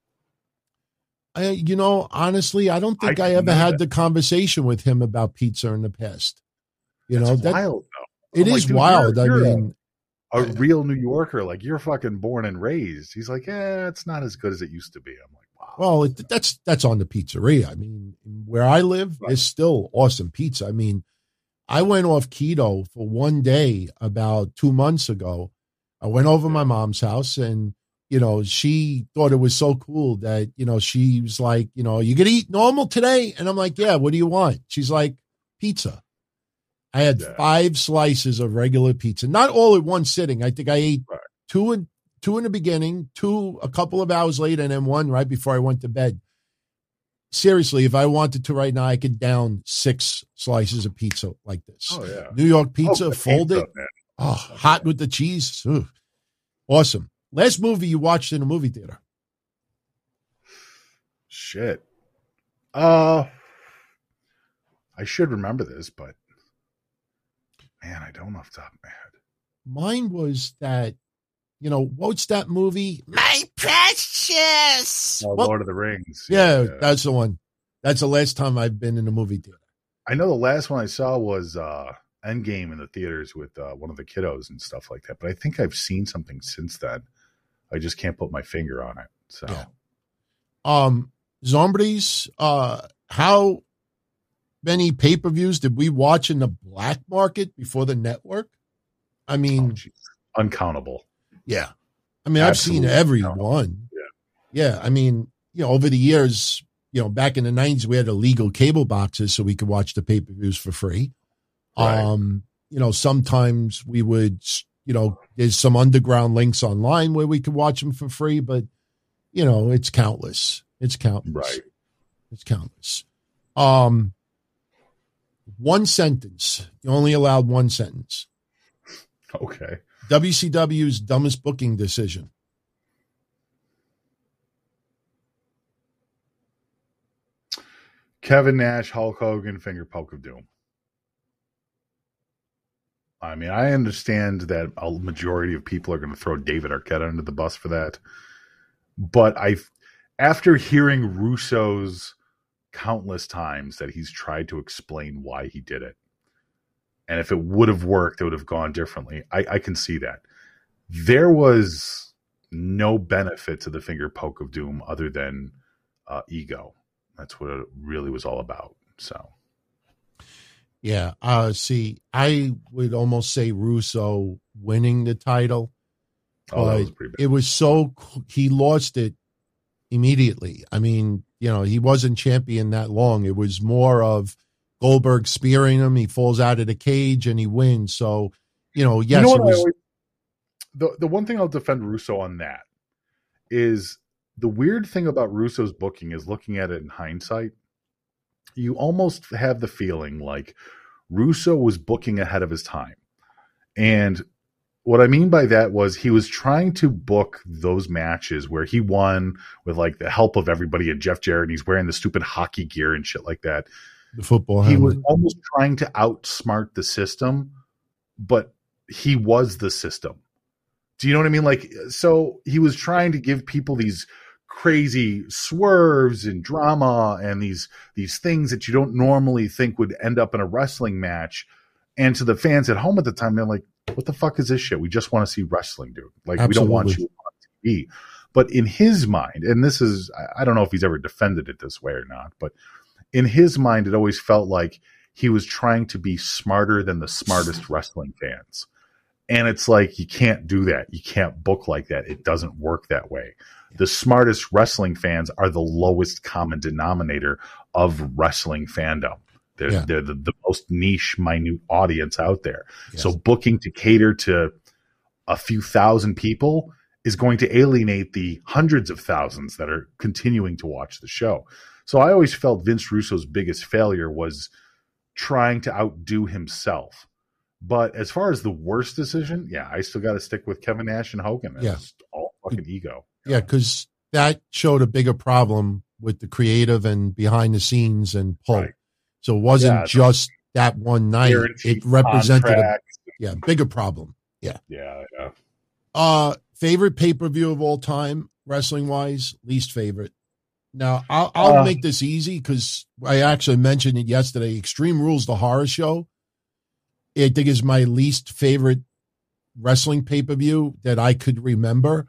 You know, honestly, I don't think I ever had the conversation with him about pizza in the past. That's wild, though. It I'm is like, dude, wild. you're I mean, a real New Yorker. Like, you're fucking born and raised. He's like, yeah, it's not as good as it used to be. I'm like, wow. well, that's on the pizzeria. I mean, where I live, Right. there's still awesome pizza. I mean, I went off keto for one day about 2 months ago. I went over to my mom's house, and she thought it was so cool that she was like, you gonna eat normal today? And I'm like, yeah. What do you want? She's like, pizza. I had 5 slices of regular pizza, not all at one sitting. I think I ate two in the beginning, 2 a couple of hours later, and then 1 right before I went to bed. Seriously, if I wanted to right now, I could down 6 slices of pizza like this. Oh, yeah. New York pizza, folded. Man. Oh, hot with the cheese. Ugh. Awesome. Last movie you watched in a movie theater? Shit. I should remember this, but man, I don't off the top of my head. Mine was that, what's that movie? My Precious. Oh, Lord of the Rings. Yeah, that's the one. That's the last time I've been in a movie theater. I know the last one I saw was Endgame in the theaters with one of the kiddos and stuff like that. But I think I've seen something since then. I just can't put my finger on it. So, Zombies. How many pay-per-views did we watch in the black market before the network? I mean, uncountable. Yeah. I mean, Absolutely I've seen every uncountable. one. Yeah. I mean, over the years, back in the 90s, we had illegal cable boxes so we could watch the pay-per-views for free. Right. Sometimes we would, there's some underground links online where we could watch them for free, but, it's countless. It's countless. Right. It's countless. One sentence. You're only allowed one sentence. Okay. WCW's dumbest booking decision. Kevin Nash, Hulk Hogan, finger poke of doom. I mean, I understand that a majority of people are going to throw David Arquette under the bus for that. But after hearing Russo's countless times that he's tried to explain why he did it, and if it would have worked, it would have gone differently. I can see that. There was no benefit to the finger poke of doom other than ego. That's what it really was all about. So, yeah. See, I would almost say Russo winning the title. that was pretty bad. It was he lost it immediately. I mean, he wasn't champion that long. It was more of Goldberg spearing him. He falls out of the cage and he wins. So, yes, it was. The one thing I'll defend Russo on that is the weird thing about Russo's booking is looking at it in hindsight. You almost have the feeling like Russo was booking ahead of his time. And what I mean by that was he was trying to book those matches where he won with like the help of everybody and Jeff Jarrett, and he's wearing the stupid hockey gear and shit like that. The football. He was almost trying to outsmart the system, but he was the system. Do you know what I mean? Like, so he was trying to give people these crazy swerves and drama and these things that you don't normally think would end up in a wrestling match. And to the fans at home at the time, they're like, what the fuck is this shit? We just want to see wrestling, dude. Like, Absolutely. We don't want you on TV. But in his mind, and this is, I don't know if he's ever defended it this way or not, but in his mind, it always felt like he was trying to be smarter than the smartest wrestling fans. And it's like, you can't do that. You can't book like that. It doesn't work that way. The smartest wrestling fans are the lowest common denominator of wrestling fandom. They're the most niche, minute audience out there. Yes. So booking to cater to a few thousand people is going to alienate the hundreds of thousands that are continuing to watch the show. So I always felt Vince Russo's biggest failure was trying to outdo himself. But as far as the worst decision, I still got to stick with Kevin Nash and Hogan. It's all fucking ego. Yeah, because that showed a bigger problem with the creative and behind the scenes and pull. Right. So it wasn't just that one night. It represented a bigger problem. Yeah. Favorite pay-per-view of all time, wrestling-wise, least favorite. Now, I'll make this easy because I actually mentioned it yesterday. Extreme Rules, the horror show. I think is my least favorite wrestling pay-per-view that I could remember.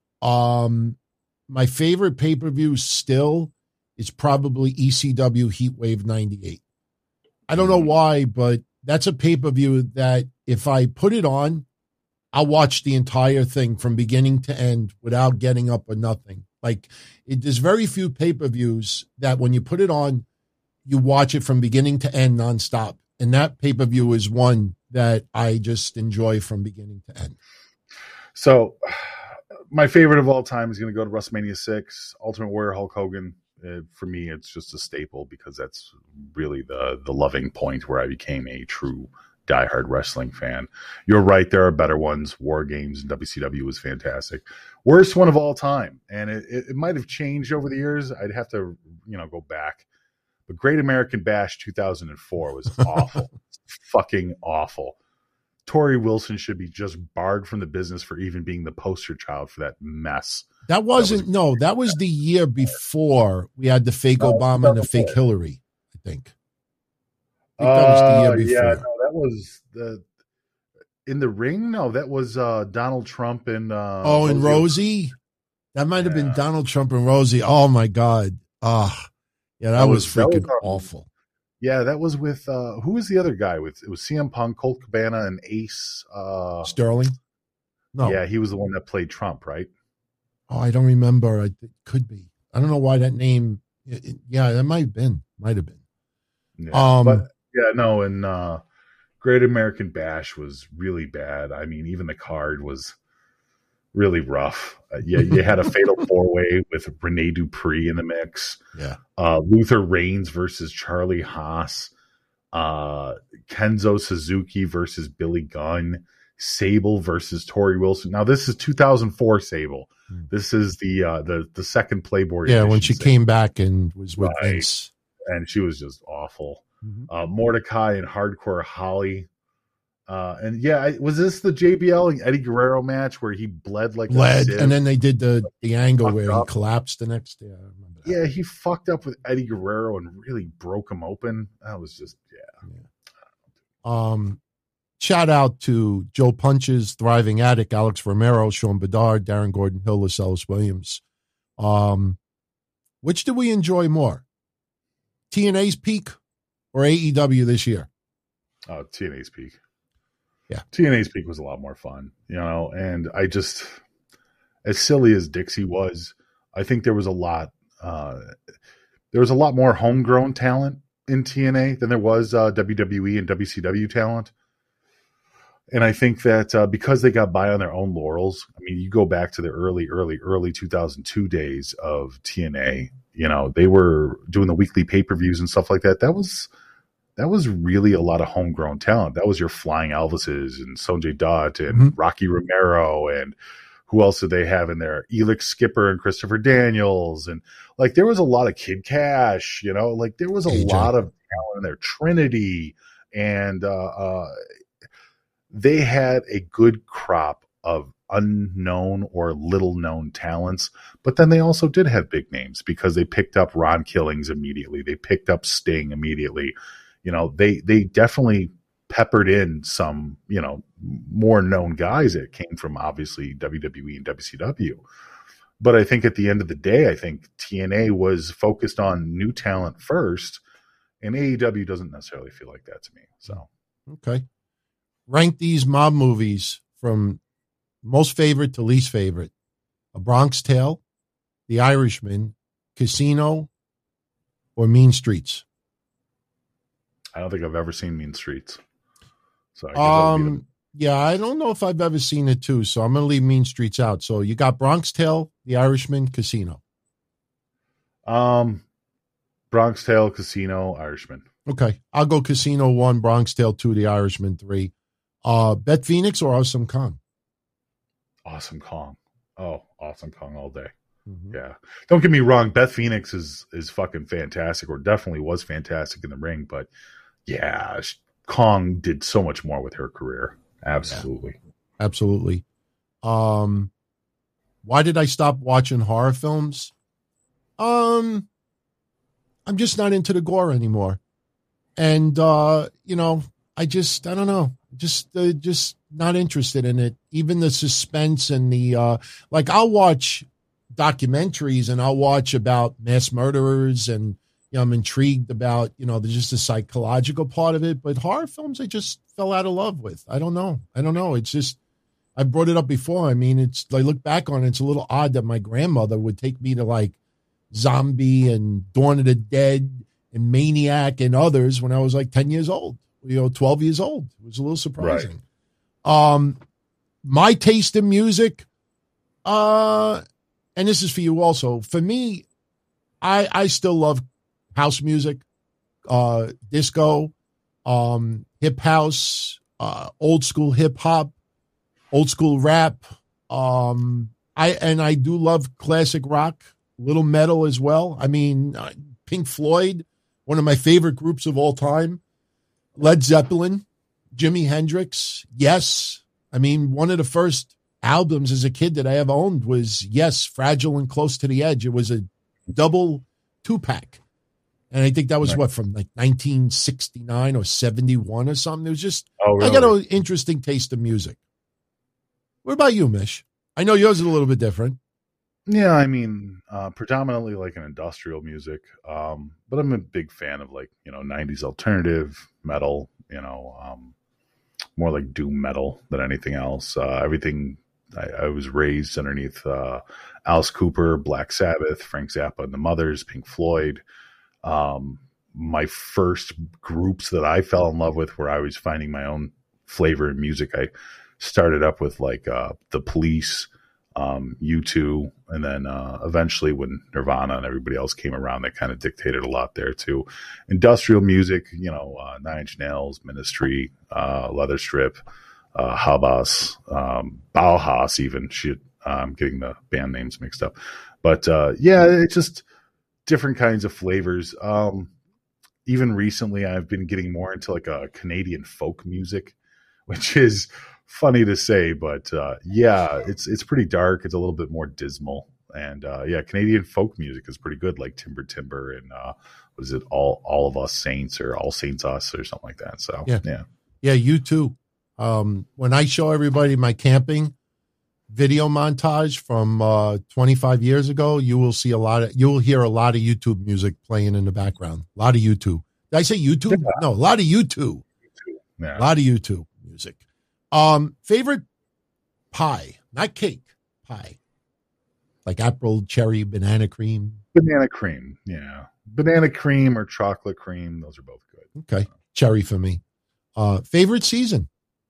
My favorite pay-per-view still is probably ECW Heatwave 98. I don't know why, but that's a pay-per-view that if I put it on, I'll watch the entire thing from beginning to end without getting up or nothing. Like, there's very few pay-per-views that when you put it on, you watch it from beginning to end nonstop. And that pay-per-view is one that I just enjoy from beginning to end. So my favorite of all time is going to go to WrestleMania 6, Ultimate Warrior Hulk Hogan. For me, it's just a staple because that's really the loving point where I became a true diehard wrestling fan. You're right. There are better ones. War Games and WCW was fantastic. Worst one of all time. And it might have changed over the years. I'd have to, go back. But Great American Bash 2004 was awful. Fucking awful. Tori Wilson should be just barred from the business for even being the poster child for that mess. That was the year before we had the fake Obama and the fake Hillary, I think. That was the year before. Yeah, no, that was in the ring. No, that was Donald Trump and and Rosie. That might have been Donald Trump and Rosie. Oh my God. Yeah, that was freaking awful. Yeah, that was with who was the other guy with? It was CM Punk, Colt Cabana, and Ace Sterling. No, yeah, he was the one that played Trump, right? Oh, I don't remember. It could be. I don't know why that name. Yeah, that might have been. Yeah, but yeah, no, and Great American Bash was really bad. I mean, even the card was really rough. You had a fatal 4-way with Rene Dupree in the mix. Yeah. Luther Reigns versus Charlie Haas. Kenzo Suzuki versus Billy Gunn. Sable versus Tori Wilson. Now, this is 2004 Sable. This is the second Playboy. Yeah, when she came back and was with Vince. And she was just awful. Mm-hmm. Mordecai and Hardcore Holly. And yeah, was this the JBL and Eddie Guerrero match where he bled like a sieve? And then they did the angle where he collapsed the next day. I remember that. Yeah, he fucked up with Eddie Guerrero and really broke him open. That was just Shout out to Joe Punches, Thriving Addict, Alex Romero, Sean Bedard, Darren Gordon Hill, Lascelles Williams. Which do we enjoy more? TNA's peak or AEW this year? Oh, TNA's peak. Yeah. TNA's peak was a lot more fun, and I just, as silly as Dixie was, I think there was a lot more homegrown talent in TNA than there was WWE and WCW talent. And I think that because they got by on their own laurels, I mean, you go back to the early 2002 days of TNA, they were doing the weekly pay-per-views and stuff like that. That was really a lot of homegrown talent. That was your Flying Elvises and Sonjay Dutt and Rocky Romero, and who else did they have in there? Elix Skipper and Christopher Daniels. And there was a lot of Kid Cash, there was a lot of talent in there. Trinity. And they had a good crop of unknown or little known talents, but then they also did have big names because they picked up Ron Killings immediately. They picked up Sting immediately. They definitely peppered in some, more known guys that came from obviously WWE and WCW. But I think at the end of the day, I think TNA was focused on new talent first, and AEW doesn't necessarily feel like that to me. So, okay. Rank these mob movies from most favorite to least favorite. A Bronx Tale, The Irishman, Casino, or Mean Streets. I don't think I've ever seen Mean Streets. So yeah, I don't know if I've ever seen it too, so I'm going to leave Mean Streets out. So you got Bronx Tale, The Irishman, Casino. Bronx Tale, Casino, Irishman. Okay, I'll go Casino 1, Bronx Tale 2, The Irishman 3. Beth Phoenix or Awesome Kong? Awesome Kong. Oh, Awesome Kong all day. Mm-hmm. Yeah. Don't get me wrong. Beth Phoenix is fucking fantastic, or definitely was fantastic in the ring. But yeah, Kong did so much more with her career. Absolutely. Yeah, absolutely. Why did I stop watching horror films? I'm just not into the gore anymore. And, I don't know. Just not interested in it. Even the suspense and the, like I'll watch documentaries and I'll watch about mass murderers and, you know, I'm intrigued about, you know, just the psychological part of it, but horror films, I just fell out of love with. I don't know. It's just, I brought it up before. I mean, I look back on it, it's a little odd that my grandmother would take me to like Zombie and Dawn of the Dead and Maniac and others when I was like 10 years old, 12 years old. It was a little surprising. Right. My taste in music, and this is for you also. For me, I still love house music, disco, hip house, old school hip hop, old school rap. I do love classic rock, little metal as well. I mean, Pink Floyd, one of my favorite groups of all time, Led Zeppelin, Jimi Hendrix. Yes. I mean, one of the first albums as a kid that I ever owned was, yes, Fragile and Close to the Edge. It was a double 2-pack. And I think that was from like 1969 or 71 or something. It was just, really? I got an interesting taste of music. What about you, Mish? I know yours is a little bit different. Yeah, I mean, predominantly like an industrial music. But I'm a big fan of like, 90s alternative metal, more like doom metal than anything else. Everything I was raised underneath Alice Cooper, Black Sabbath, Frank Zappa and the Mothers, Pink Floyd. My first groups that I fell in love with where I was finding my own flavor in music. I started up with like the Police, U2, and then eventually when Nirvana and everybody else came around, they kind of dictated a lot there too. Industrial music, Nine Inch Nails, Ministry, Leather Strip, Habas, Bauhaus even. Shit, I'm getting the band names mixed up. But yeah, it's just different kinds of flavors. Even recently, I've been getting more into like a Canadian folk music, which is funny to say, but yeah, it's pretty dark. It's a little bit more dismal, and yeah, Canadian folk music is pretty good, like Timber, and was it All of Us Saints or All Saints Us or something like that. So yeah, you too. When I show everybody my camping video montage from 25 years ago, you will hear a lot of YouTube music playing in the background. A lot of YouTube. Did I say YouTube? Yeah. No, a lot of YouTube. Yeah. A lot of YouTube music. Favorite pie, not cake, pie. Like apple, cherry, banana cream. Banana cream, yeah. Banana cream or chocolate cream, those are both good. Okay, cherry for me. Favorite season?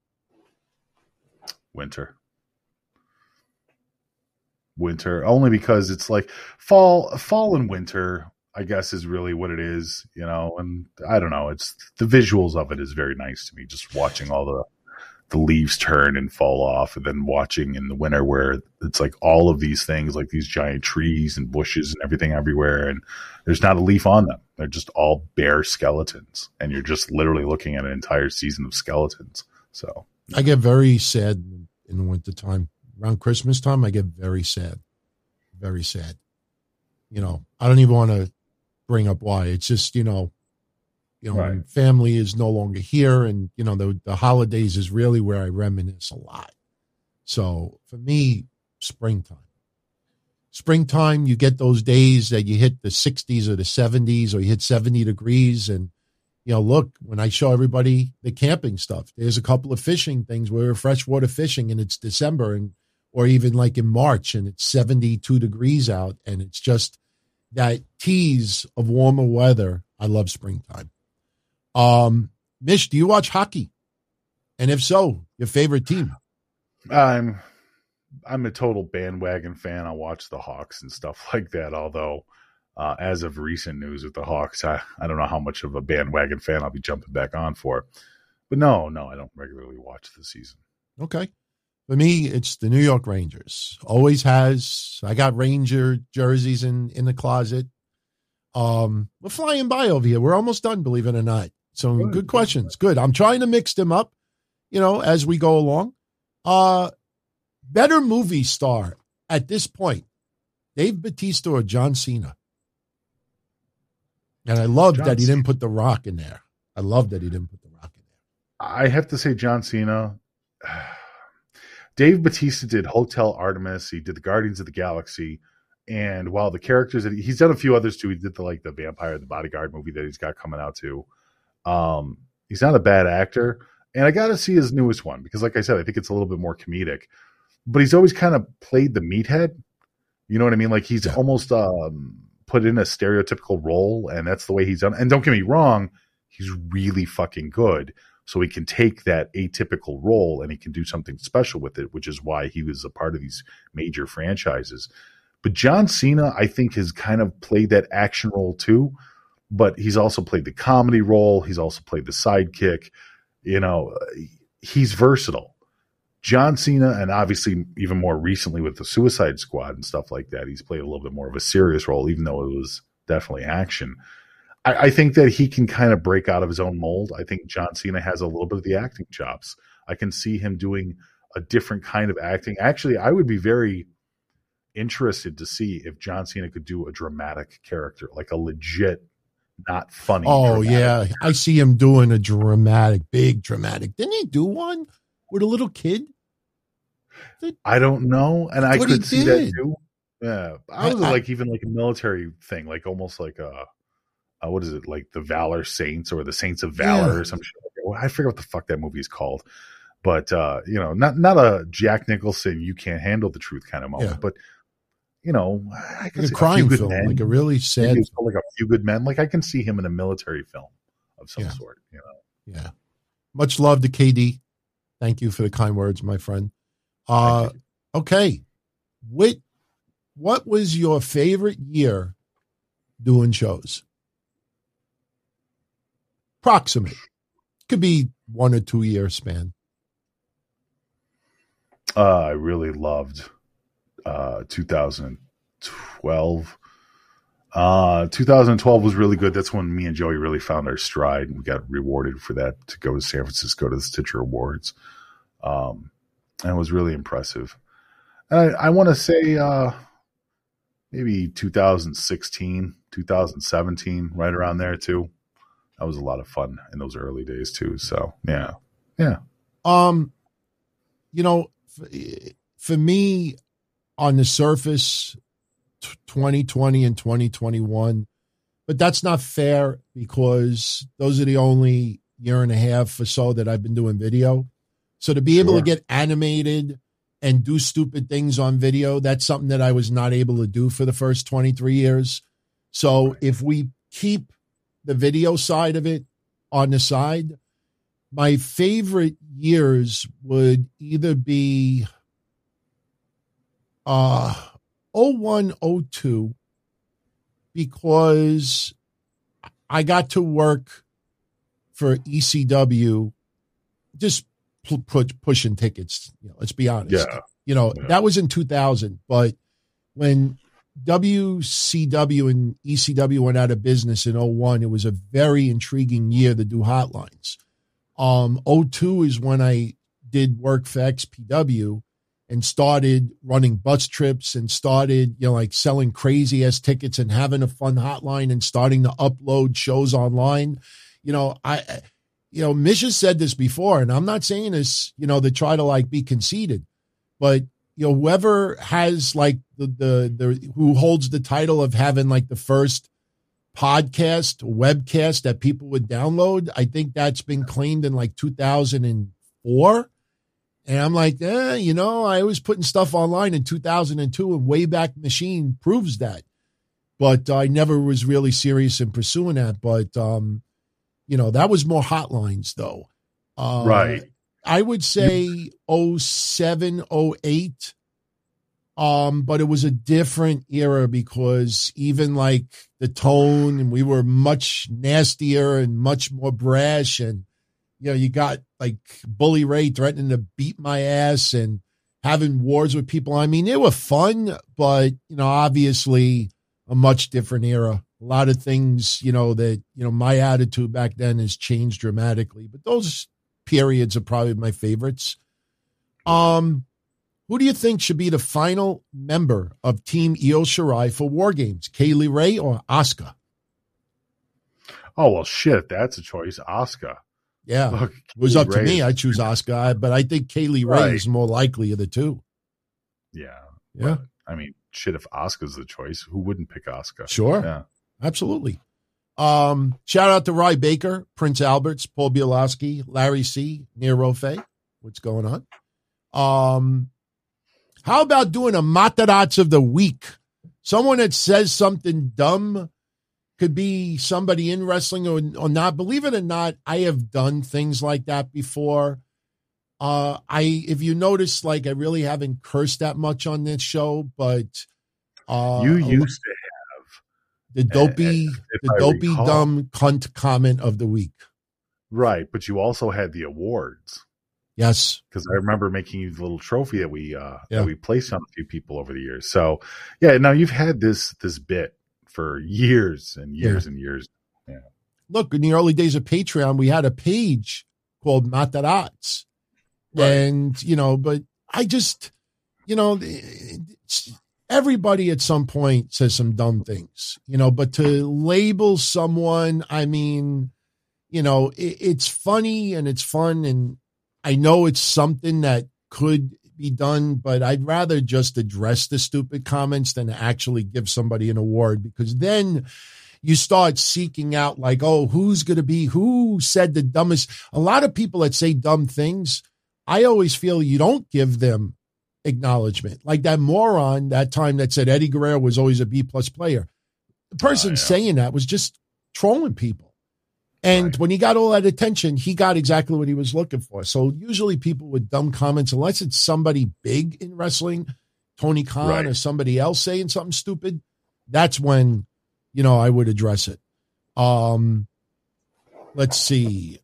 Winter, only because it's like fall and winter, I guess, is really what it is, and I don't know, it's the visuals of it is very nice to me, just watching all the leaves turn and fall off, and then watching in the winter where it's like all of these things, like these giant trees and bushes and everything everywhere, and there's not a leaf on them. They're just all bare skeletons, and you're just literally looking at an entire season of skeletons. So I get very sad in the wintertime. Around Christmas time, I get very sad. Very sad. I don't even want to bring up why. It's just, right. When family is no longer here, and, the holidays is really where I reminisce a lot. So for me, springtime. Springtime, you get those days that you hit the 60s or the 70s, or you hit 70 degrees, and look, when I show everybody the camping stuff, there's a couple of fishing things where we're freshwater fishing and it's December, or even like in March and it's 72 degrees out, and it's just that tease of warmer weather. I love springtime. Mish, do you watch hockey? And if so, your favorite team? I'm a total bandwagon fan. I watch the Hawks and stuff like that, although as of recent news with the Hawks, I don't know how much of a bandwagon fan I'll be jumping back on for. But no, I don't regularly watch the season. Okay. For me, it's the New York Rangers. Always has. I got Ranger jerseys in the closet. We're flying by over here. We're almost done, believe it or not. So good questions. Good. I'm trying to mix them up, as we go along. Better movie star at this point, Dave Bautista or John Cena? And I love that he didn't put The Rock in there. I have to say John Cena. Dave Bautista did Hotel Artemis. He did the Guardians of the Galaxy. And while the characters that he's done a few others too, he did the Vampire, the Bodyguard movie that he's got coming out too. He's not a bad actor. And I got to see his newest one because, like I said, I think it's a little bit more comedic. But he's always kind of played the meathead. You know what I mean? Like he's almost put in a stereotypical role, and that's the way he's done. And don't get me wrong, he's really fucking good. So he can take that atypical role and he can do something special with it, which is why he was a part of these major franchises. But John Cena, I think, has kind of played that action role too. But he's also played the comedy role. He's also played the sidekick. You know, he's versatile. John Cena, and obviously even more recently with the Suicide Squad and stuff like that, he's played a little bit more of a serious role, even though it was definitely action. I think that he can kind of break out of his own mold. I think John Cena has a little bit of the acting chops. I can see him doing a different kind of acting. Actually, I would be very interested to see if John Cena could do a dramatic character, like a legit, not funny. Oh, yeah. I see him doing a big dramatic. Didn't he do one with a little kid? I don't know. And I could see that too. Yeah. I was like even like a military thing, like almost like a, what is it, like the Valor Saints or the Saints of Valor or some shit. I forget what the fuck that movie is called, but you know, not a Jack Nicholson "you can't handle the truth" kind of moment, but you know, I could like a crime film, like a really sad, like A Few Good Men. Like I can see him in a military film of some sort. You know, yeah. Much love to KD. Thank you for the kind words, my friend. Okay, what was your favorite year doing shows? Approximate. Could be 1 or 2 year span. I really loved 2012. 2012 was really good. That's when me and Joey really found our stride, and we got rewarded for that to go to San Francisco to the Stitcher Awards. And it was really impressive. And I want to say maybe 2016, 2017, right around there too. That was a lot of fun in those early days too. So yeah. You know, for me, on the surface, 2020 and 2021, but that's not fair because those are the only year and a half or so that I've been doing video. So to be able to get animated and do stupid things on video, that's something that I was not able to do for the first 23 years. So if we keep the video side of it on the side, my favorite years would either be 01, 02, because I got to work for ECW, just pushing tickets. You know, let's be honest. Yeah. You know, that was in 2000, but when WCW and ECW went out of business in 01, it was a very intriguing year to do hotlines. 02 is when I did work for XPW and started running bus trips and started, you know, like selling crazy ass tickets and having a fun hotline and starting to upload shows online. You know, Mish has said this before, and I'm not saying this, you know, to try to like be conceited, but you know, whoever has like the who holds the title of having like the first podcast, webcast that people would download, I think that's been claimed in like 2004. And I'm like, you know, I was putting stuff online in 2002, and Wayback Machine proves that. But I never was really serious in pursuing that. But, you know, that was more hotlines, though. Right. I would say 07, 08. But it was a different era because even like the tone, and we were much nastier and much more brash. And, you know, you got like Bully Ray threatening to beat my ass and having wars with people. I mean, they were fun, but, you know, obviously a much different era. A lot of things, you know, that, you know, my attitude back then has changed dramatically, but those periods are probably my favorites. Who do you think should be the final member of Team Io Shirai for War Games? Kaylee Ray or Asuka? Oh, well, shit, that's a choice. Asuka. Yeah. Look, It was up to Ray me. is- I choose Oscar, but I think Kaylee Ray Right. is more likely of the two. Yeah. Yeah. But, I mean, shit, if Oscar's the choice, who wouldn't pick Oscar? Sure. Yeah. Absolutely. Shout out to Rye Baker, Prince Alberts, Paul Bielowski, Larry C., Nero Fay. What's going on? How about doing a Matarazzi of the week? Someone that says something dumb, could be somebody in wrestling or not. Believe it or not, I have done things like that before. If you notice, like I really haven't cursed that much on this show, but You used to the dopey, if the I dopey recall. dumb cunt comment of the week. right, but you also had the awards Yes. because I remember making you the little trophy that we placed on a few people over the years. So yeah, now you've had this bit for years and years and years. Look, in the early days of Patreon, we had a page called Matarazzi. Right. And, but I just, everybody at some point says some dumb things, but to label someone, I mean, it's funny and it's fun. And I know it's something that could be done, but I'd rather just address the stupid comments than actually give somebody an award, because then you start seeking out like, oh, who said the dumbest? A lot of people that say dumb things, I always feel you don't give them acknowledgement. Like that moron that time that said Eddie Guerrero was always a B+ player. The person saying that was just trolling people. And when he got all that attention, he got exactly what he was looking for. So usually people with dumb comments, unless it's somebody big in wrestling, Tony Khan or somebody else saying something stupid, that's when, I would address it. Let's see.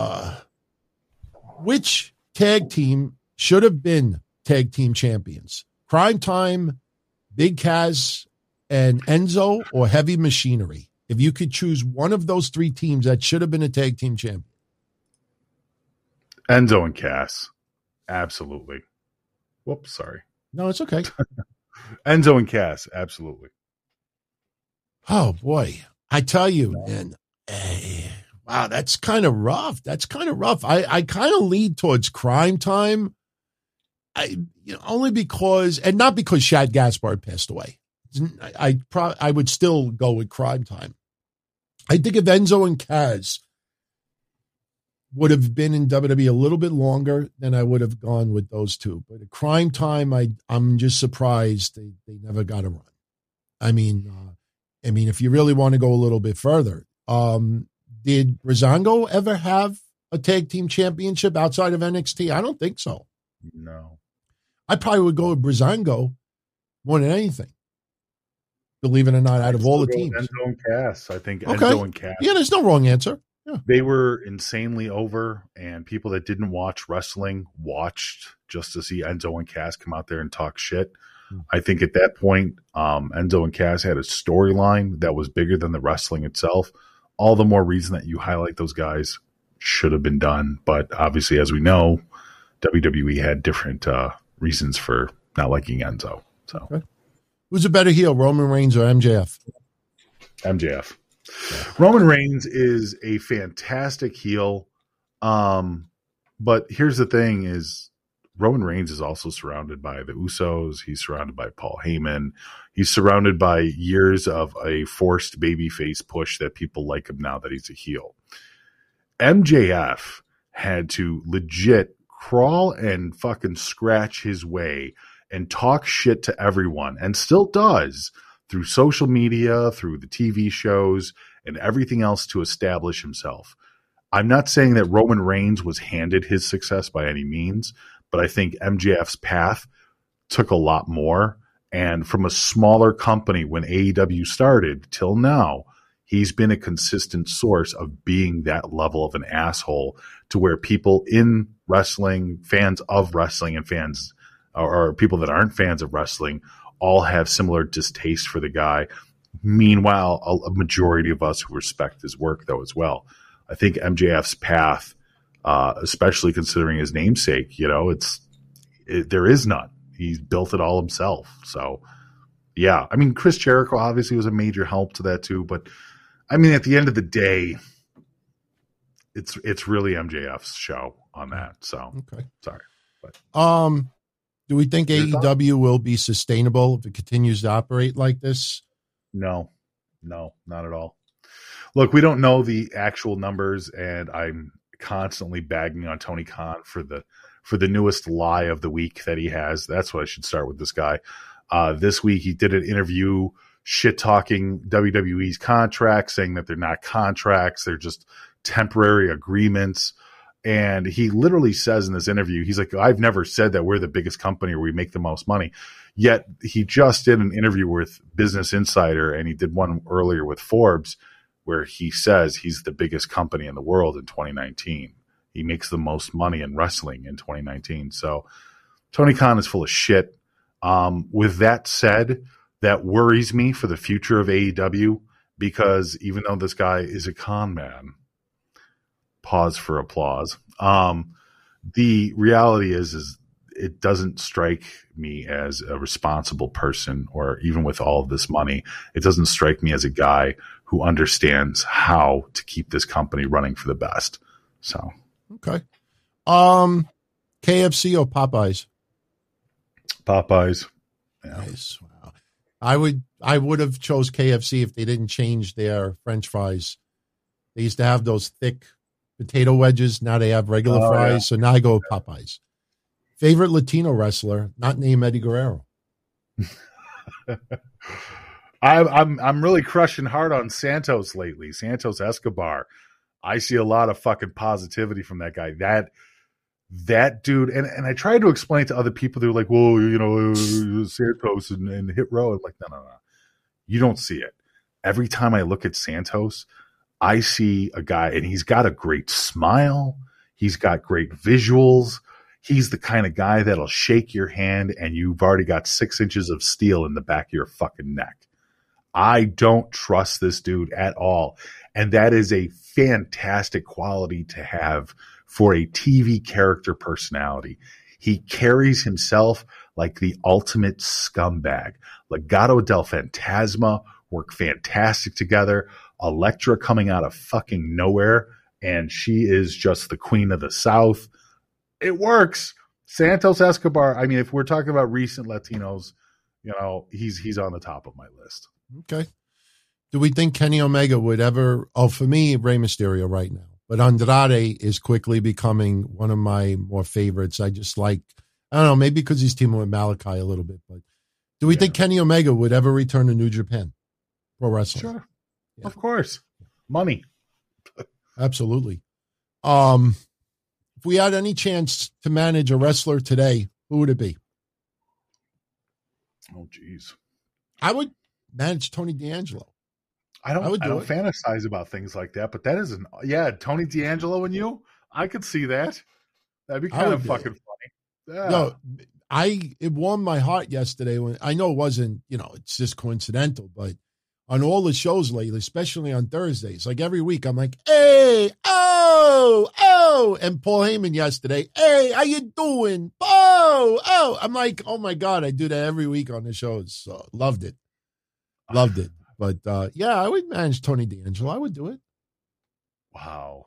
Which tag team should have been tag team champions? Crime Time, Big Kaz, and Enzo, or Heavy Machinery? If you could choose one of those three teams that should have been a tag team champion. Enzo and Cass. Absolutely. Whoops, sorry. No, it's okay. Enzo and Cass, absolutely. Oh, boy. I tell you, man. Wow, that's kind of rough. I kind of lead towards Crime Time. Only because, and not because Shad Gaspard passed away. I would still go with Crime Time. I think if Enzo and Kaz would have been in WWE a little bit longer, then I would have gone with those two. But at Crime Time, I'm just surprised they never got a run. I mean, if you really want to go a little bit further, did Breezango ever have a tag team championship outside of NXT? I don't think so. No. I probably would go with Breezango more than anything. Believe it or not, out of all the teams. Enzo and Cass. I think Okay. Enzo and Cass. Yeah, there's no wrong answer. Yeah. They were insanely over, and people that didn't watch wrestling watched just to see Enzo and Cass come out there and talk shit. I think at that point, Enzo and Cass had a storyline that was bigger than the wrestling itself. All the more reason that you highlight those guys should have been done. But obviously, as we know, WWE had different reasons for not liking Enzo. So, Okay. Who's a better heel, Roman Reigns or MJF? MJF. Roman Reigns is a fantastic heel. But here's the thing is Roman Reigns is also surrounded by the Usos. He's surrounded by Paul Heyman. He's surrounded by years of a forced babyface push that people like him now that he's a heel. MJF had to legit crawl and fucking scratch his way and talk shit to everyone, and still does through social media, through the TV shows, and everything else to establish himself. I'm not saying that Roman Reigns was handed his success by any means, but I think MJF's path took a lot more. And from a smaller company when AEW started till now, he's been a consistent source of being that level of an asshole to where people in wrestling, fans of wrestling, and fans or people that aren't fans of wrestling all have similar distaste for the guy. Meanwhile, a majority of us who respect his work, though, as well. I think MJF's path, especially considering his namesake, there is none. He's built it all himself. So, yeah. I mean, Chris Jericho obviously was a major help to that too. But, I mean, at the end of the day, it's really MJF's show on that. So Okay. sorry, but do we think AEW will be sustainable if it continues to operate like this? no, not at all. Look, we don't know the actual numbers, and I'm constantly bagging on Tony Khan for the newest lie of the week that he has. That's what I should start with this guy. This week he did an interview shit talking WWE's contracts, saying that they're not contracts, they're just temporary agreements. And he literally says in this interview, he's like, I've never said that we're the biggest company or we make the most money. Yet he just did an interview with Business Insider, and he did one earlier with Forbes, where he says he's the biggest company in the world in 2019. He makes the most money in wrestling in 2019. So Tony Khan is full of shit. With that said, that worries me for the future of AEW, because even though this guy is a con man, pause for applause. The reality is it doesn't strike me as a responsible person, or even with all of this money, it doesn't strike me as a guy who understands how to keep this company running for the best. So, okay. KFC or Popeyes? Popeyes. Yeah. Nice. Wow. I would have chose KFC if they didn't change their French fries. They used to have those thick potato wedges. Now they have regular fries. Yeah. So now I go with Popeyes. Favorite Latino wrestler, not named Eddie Guerrero. I'm really crushing hard on Santos lately. Santos Escobar. I see a lot of fucking positivity from that guy. That dude, and I tried to explain to other people, they're like, well, Santos and Hit Row. I'm like, no. You don't see it. Every time I look at Santos, I see a guy, and he's got a great smile. He's got great visuals. He's the kind of guy that'll shake your hand and you've already got 6 inches of steel in the back of your fucking neck. I don't trust this dude at all. And that is a fantastic quality to have for a TV character personality. He carries himself like the ultimate scumbag. Legado del Fantasma work fantastic together. Elektra coming out of fucking nowhere, and she is just the queen of the South. It works. Santos Escobar, I mean, if we're talking about recent Latinos, he's on the top of my list. Okay. Do we think Kenny Omega would ever, for me, Rey Mysterio right now, but Andrade is quickly becoming one of my more favorites. I just like, I don't know, maybe because he's teaming with Malachi a little bit, but do we think Kenny Omega would ever return to New Japan Pro Wrestling? Sure. Yeah. Of course. Money. Absolutely. If we had any chance to manage a wrestler today, who would it be? Oh, geez. I would manage Tony D'Angelo. I don't fantasize about things like that, but that is Tony D'Angelo and you, I could see that. That'd be kind of fucking funny. Yeah. No, it warmed my heart yesterday when I know it wasn't, it's just coincidental, but on all the shows lately, especially on Thursdays, like every week, I'm like, hey, oh, and Paul Heyman yesterday, hey, how you doing? Oh, I'm like, oh my God, I do that every week on the shows. So loved it. But I would manage Tony D'Angelo. I would do it. Wow.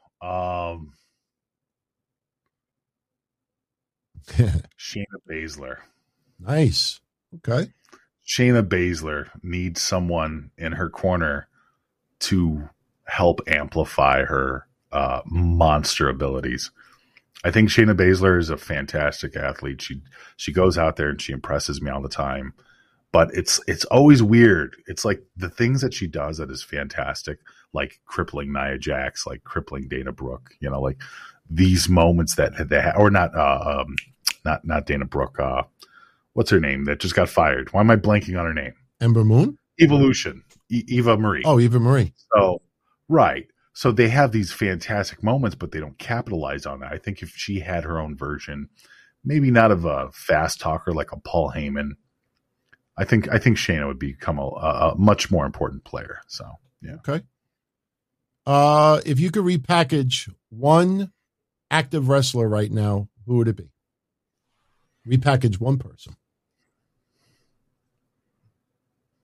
Shayna Baszler. Nice. Okay. Shayna Baszler needs someone in her corner to help amplify her monster abilities. I think Shayna Baszler is a fantastic athlete. She goes out there and she impresses me all the time. But it's always weird. It's like the things that she does that is fantastic, like crippling Nia Jax, like crippling Dana Brooke. Like these moments that or not Dana Brooke. What's her name that just got fired? Why am I blanking on her name? Ember Moon? Evolution. Eva Marie. Oh, Eva Marie. So, right. So they have these fantastic moments, but they don't capitalize on that. I think if she had her own version, maybe not of a fast talker like a Paul Heyman, I think Shayna would become a much more important player. So, yeah. Okay. If you could repackage one active wrestler right now, who would it be? Repackage one person.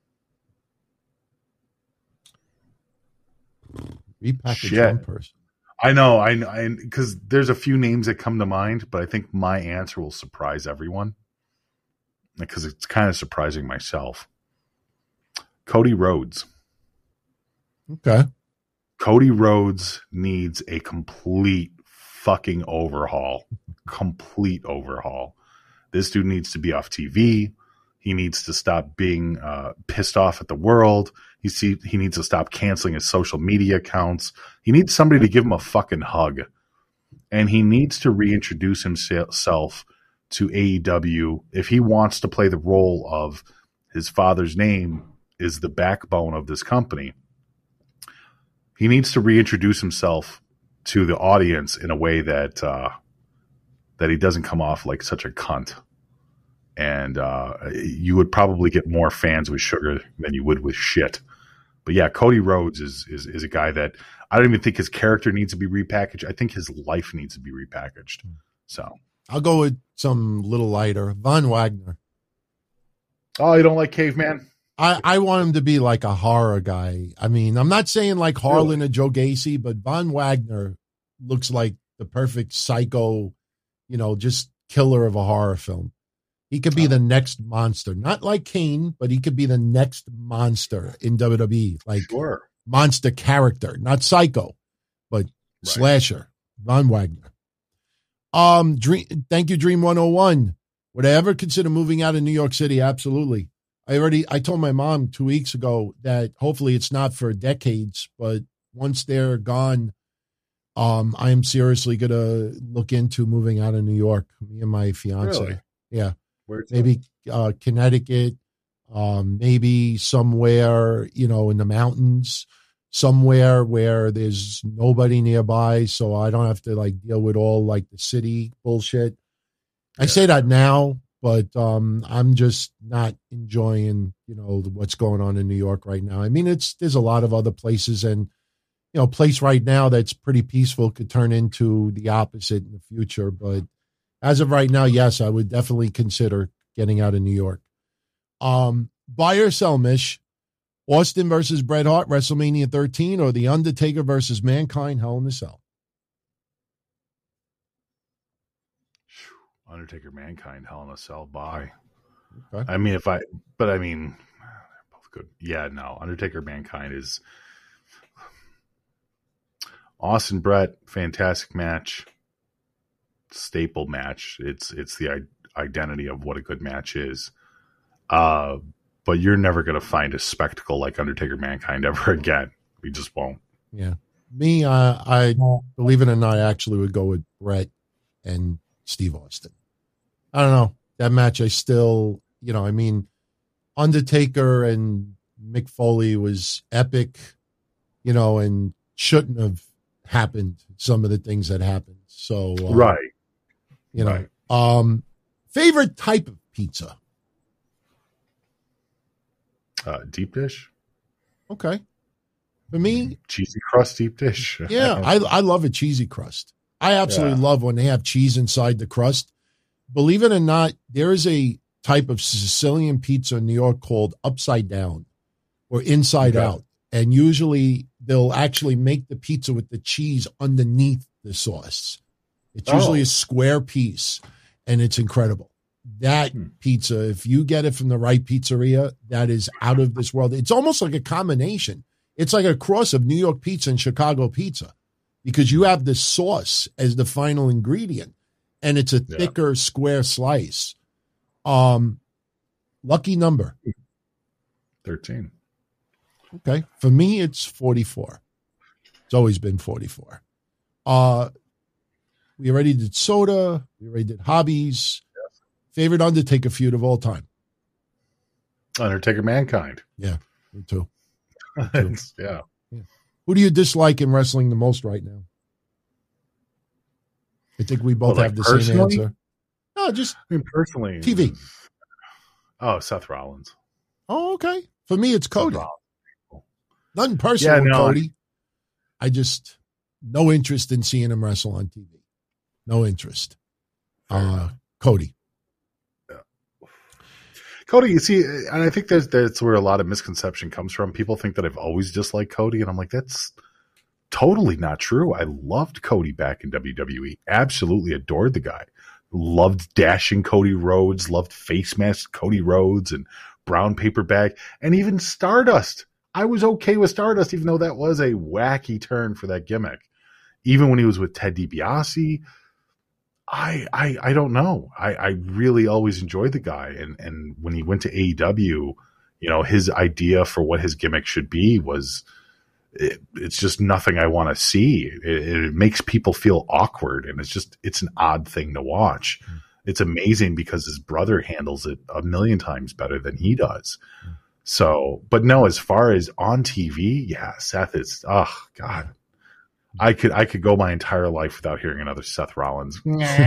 Repackage one person. I know, because there's a few names that come to mind, but I think my answer will surprise everyone because it's kind of surprising myself. Cody Rhodes. Okay. Cody Rhodes needs a complete fucking overhaul. Complete overhaul. This dude needs to be off TV. He needs to stop being pissed off at the world. He needs to stop canceling his social media accounts. He needs somebody to give him a fucking hug. And he needs to reintroduce himself to AEW if he wants to play the role of his father's name is the backbone of this company. He needs to reintroduce himself to the audience in a way that that he doesn't come off like such a cunt. And you would probably get more fans with sugar than you would with shit. But yeah, Cody Rhodes is a guy that I don't even think his character needs to be repackaged. I think his life needs to be repackaged. So I'll go with some little lighter. Von Wagner. Oh, you don't like Caveman? I want him to be like a horror guy. I mean, I'm not saying like Harlan or Joe Gacy, but Von Wagner looks like the perfect psycho, just killer of a horror film. He could be the next monster, not like Kane, but he could be the next monster in WWE, like monster character, not psycho, but slasher. Von Wagner. Thank you, Dream 101. Would I ever consider moving out of New York City? Absolutely. I told my mom 2 weeks ago that hopefully it's not for decades, but once they're gone, I am seriously going to look into moving out of New York, me and my fiance. Really? Yeah. Maybe Connecticut, maybe somewhere, in the mountains, somewhere where there's nobody nearby, so I don't have to like deal with all like the city bullshit. I say that now, but I'm just not enjoying, what's going on in New York right now. I mean, there's a lot of other places, and a place right now that's pretty peaceful could turn into the opposite in the future. But as of right now, yes, I would definitely consider getting out of New York. Buy or sell, Mish? Austin versus Bret Hart, WrestleMania 13, or The Undertaker versus Mankind, Hell in a Cell? Undertaker, Mankind, Hell in a Cell, buy. Okay. I mean, they're both good. Yeah, no, Undertaker, Mankind is Austin, Bret, fantastic match, staple match. It's the identity of what a good match is. But you're never going to find a spectacle like Undertaker, Mankind ever again. We just won't. Yeah. Me, I believe it or not, I actually would go with Bret and Steve Austin. I don't know. That match, I still, Undertaker and Mick Foley was epic, and shouldn't have happened, some of the things that happened. So, right. Favorite type of pizza? Deep dish. Okay. For me, cheesy crust deep dish. Yeah, I love a cheesy crust. I absolutely love when they have cheese inside the crust. Believe it or not, there is a type of Sicilian pizza in New York called upside down or inside out. And usually they'll actually make the pizza with the cheese underneath the sauce. It's usually a square piece, and it's incredible. That pizza, if you get it from the right pizzeria, that is out of this world. It's almost like a combination. It's like a cross of New York pizza and Chicago pizza, because you have the sauce as the final ingredient, and it's a thicker square slice. Lucky number. 13. Okay. For me, it's 44. It's always been 44. We already did soda. We already did hobbies. Yes. Favorite Undertaker feud of all time? Undertaker, Mankind. Yeah, me too. Yeah. Who do you dislike in wrestling the most right now? I think we both have the same answer. No, just personally. TV. Oh, Seth Rollins. Oh, okay. For me, it's Cody. Nothing personal with Cody. I just, no interest in seeing him wrestle on TV. No interest. Cody. Cody, you see, and I think that's where a lot of misconception comes from. People think that I've always disliked Cody, and I'm like, that's totally not true. I loved Cody back in WWE. Absolutely adored the guy. Loved dashing Cody Rhodes, loved face mask Cody Rhodes and brown paper bag, and even Stardust. I was okay with Stardust, even though that was a wacky turn for that gimmick. Even when he was with Ted DiBiase, I don't know. I really always enjoyed the guy. And when he went to AEW, his idea for what his gimmick should be was, it's just nothing I want to see. It makes people feel awkward, and it's an odd thing to watch. It's amazing because his brother handles it a million times better than he does. So, but no, as far as on TV, yeah, Seth is, oh God, I could go my entire life without hearing another Seth Rollins.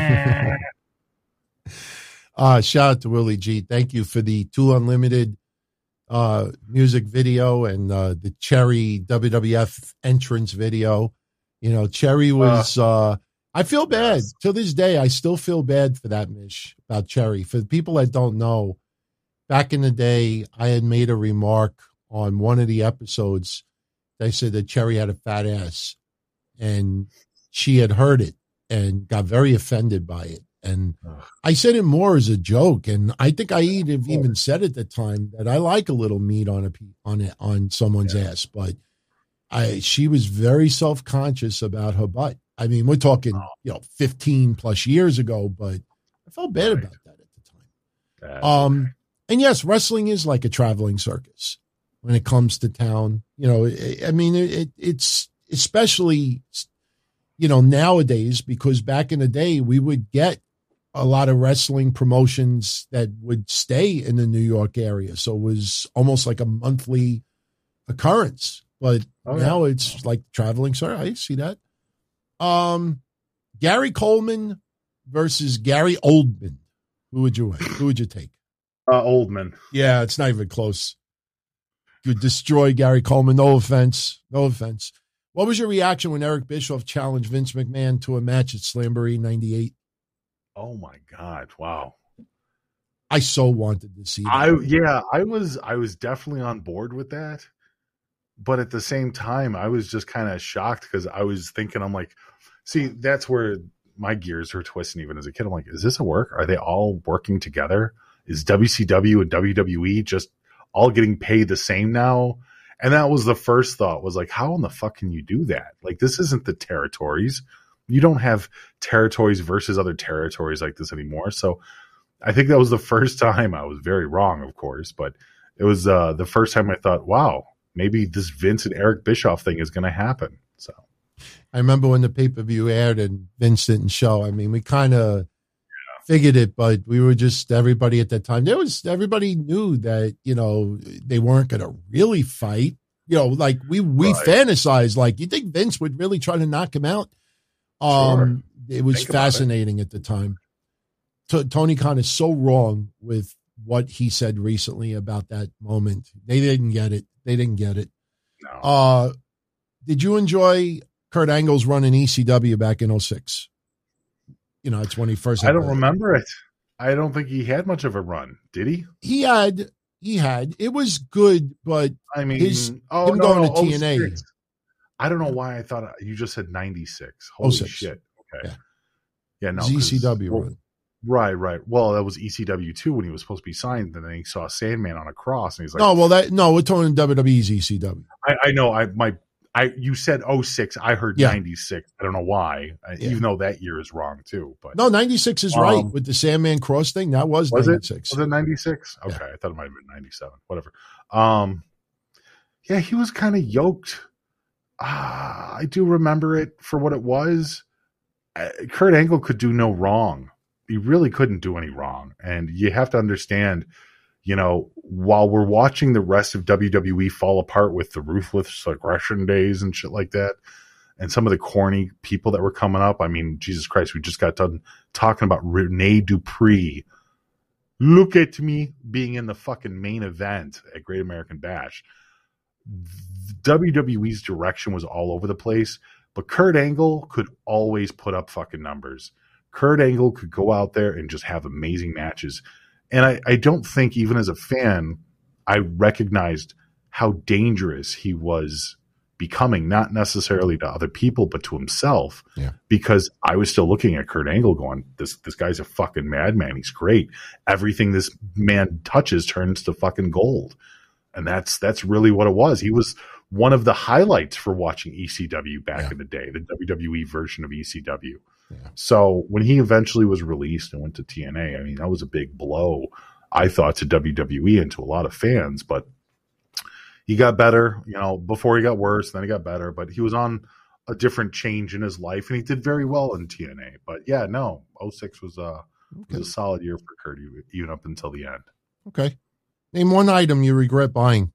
Shout out to Willie G. Thank you for the Tool Unlimited music video and the Cherry WWF entrance video. Cherry was, I feel bad. Yes. To this day, I still feel bad for that, Mish, about Cherry. For the people that don't know, back in the day, I had made a remark on one of the episodes. They said that Cherry had a fat ass, and she had heard it and got very offended by it. And I said it more as a joke, and I think I even said at the time that I like a little meat on someone's ass, but she was very self-conscious about her butt. I mean, we're talking 15 plus years ago, but I felt bad about that at the time. And yes, wrestling is like a traveling circus when it comes to town. I mean, it's especially nowadays, because back in the day we would get a lot of wrestling promotions that would stay in the New York area. So it was almost like a monthly occurrence, but now it's like traveling. Sorry, I see that. Gary Coleman versus Gary Oldman. Who would you take? Oldman. Yeah, it's not even close. You destroy Gary Coleman. No offense. What was your reaction when Eric Bischoff challenged Vince McMahon to a match at Slamboree 98? Oh my God! Wow. I so wanted to see that. I was definitely on board with that. But at the same time, I was just kind of shocked because I was thinking, I'm like, see, that's where my gears were twisting even as a kid. I'm like, is this a work? Are they all working together? Is WCW and WWE just all getting paid the same now? And that was the first thought, was like, how in the fuck can you do that? Like, this isn't the territories. You don't have territories versus other territories like this anymore. So I think that was the first time. I was very wrong, of course, but it was the first time I thought, wow, maybe this Vince and Eric Bischoff thing is going to happen. So I remember when the pay-per-view aired and Vince didn't show. I mean, we kind of figured it, but we were just, everybody at that time, everybody knew that, they weren't going to really fight. Like we fantasized, like, you think Vince would really try to knock him out? Sure. It was fascinating at the time. Tony Khan is so wrong with what he said recently about that moment. They didn't get it. No. Did you enjoy Kurt Angle's run in ECW back in 2006? It's when he first. I don't remember it. I don't think he had much of a run. Did he? He had. It was good, but I mean, him going to TNA. 06. I don't know why I thought you just said 96. Holy 06. Shit. Okay. Yeah, no. ECW run. Right. Well, that was ECW too when he was supposed to be signed, and then he saw Sandman on a cross, and he's like, we're talking WWE's ECW. I know. You said 06. I heard 96. I don't know why, even though that year is wrong too. But no, 96 is right with the Sandman cross thing. That was 96. Was it 96? Okay, I thought it might have been 97. Whatever. Yeah, he was kind of yoked. I do remember it for what it was. Kurt Angle could do no wrong. He really couldn't do any wrong. And you have to understand, while we're watching the rest of WWE fall apart with the Ruthless Aggression days and shit like that, and some of the corny people that were coming up, I mean, Jesus Christ, we just got done talking about Rene Dupree. Look at me being in the fucking main event at Great American Bash. WWE's direction was all over the place, but Kurt Angle could always put up fucking numbers. Kurt Angle could go out there and just have amazing matches. And I don't think, even as a fan, I recognized how dangerous he was becoming, not necessarily to other people, but to himself. Yeah. Because I was still looking at Kurt Angle going, this guy's a fucking madman. He's great. Everything this man touches turns to fucking gold. And that's really what it was. He was one of the highlights for watching ECW back in the day, the WWE version of ECW. Yeah. So when he eventually was released and went to TNA, I mean, that was a big blow, I thought, to WWE and to a lot of fans. But he got better, before he got worse, then he got better. But he was on a different change in his life, and he did very well in TNA. But yeah, no, 06 was a solid year for Kurt, even up until the end. Okay. Name one item you regret buying.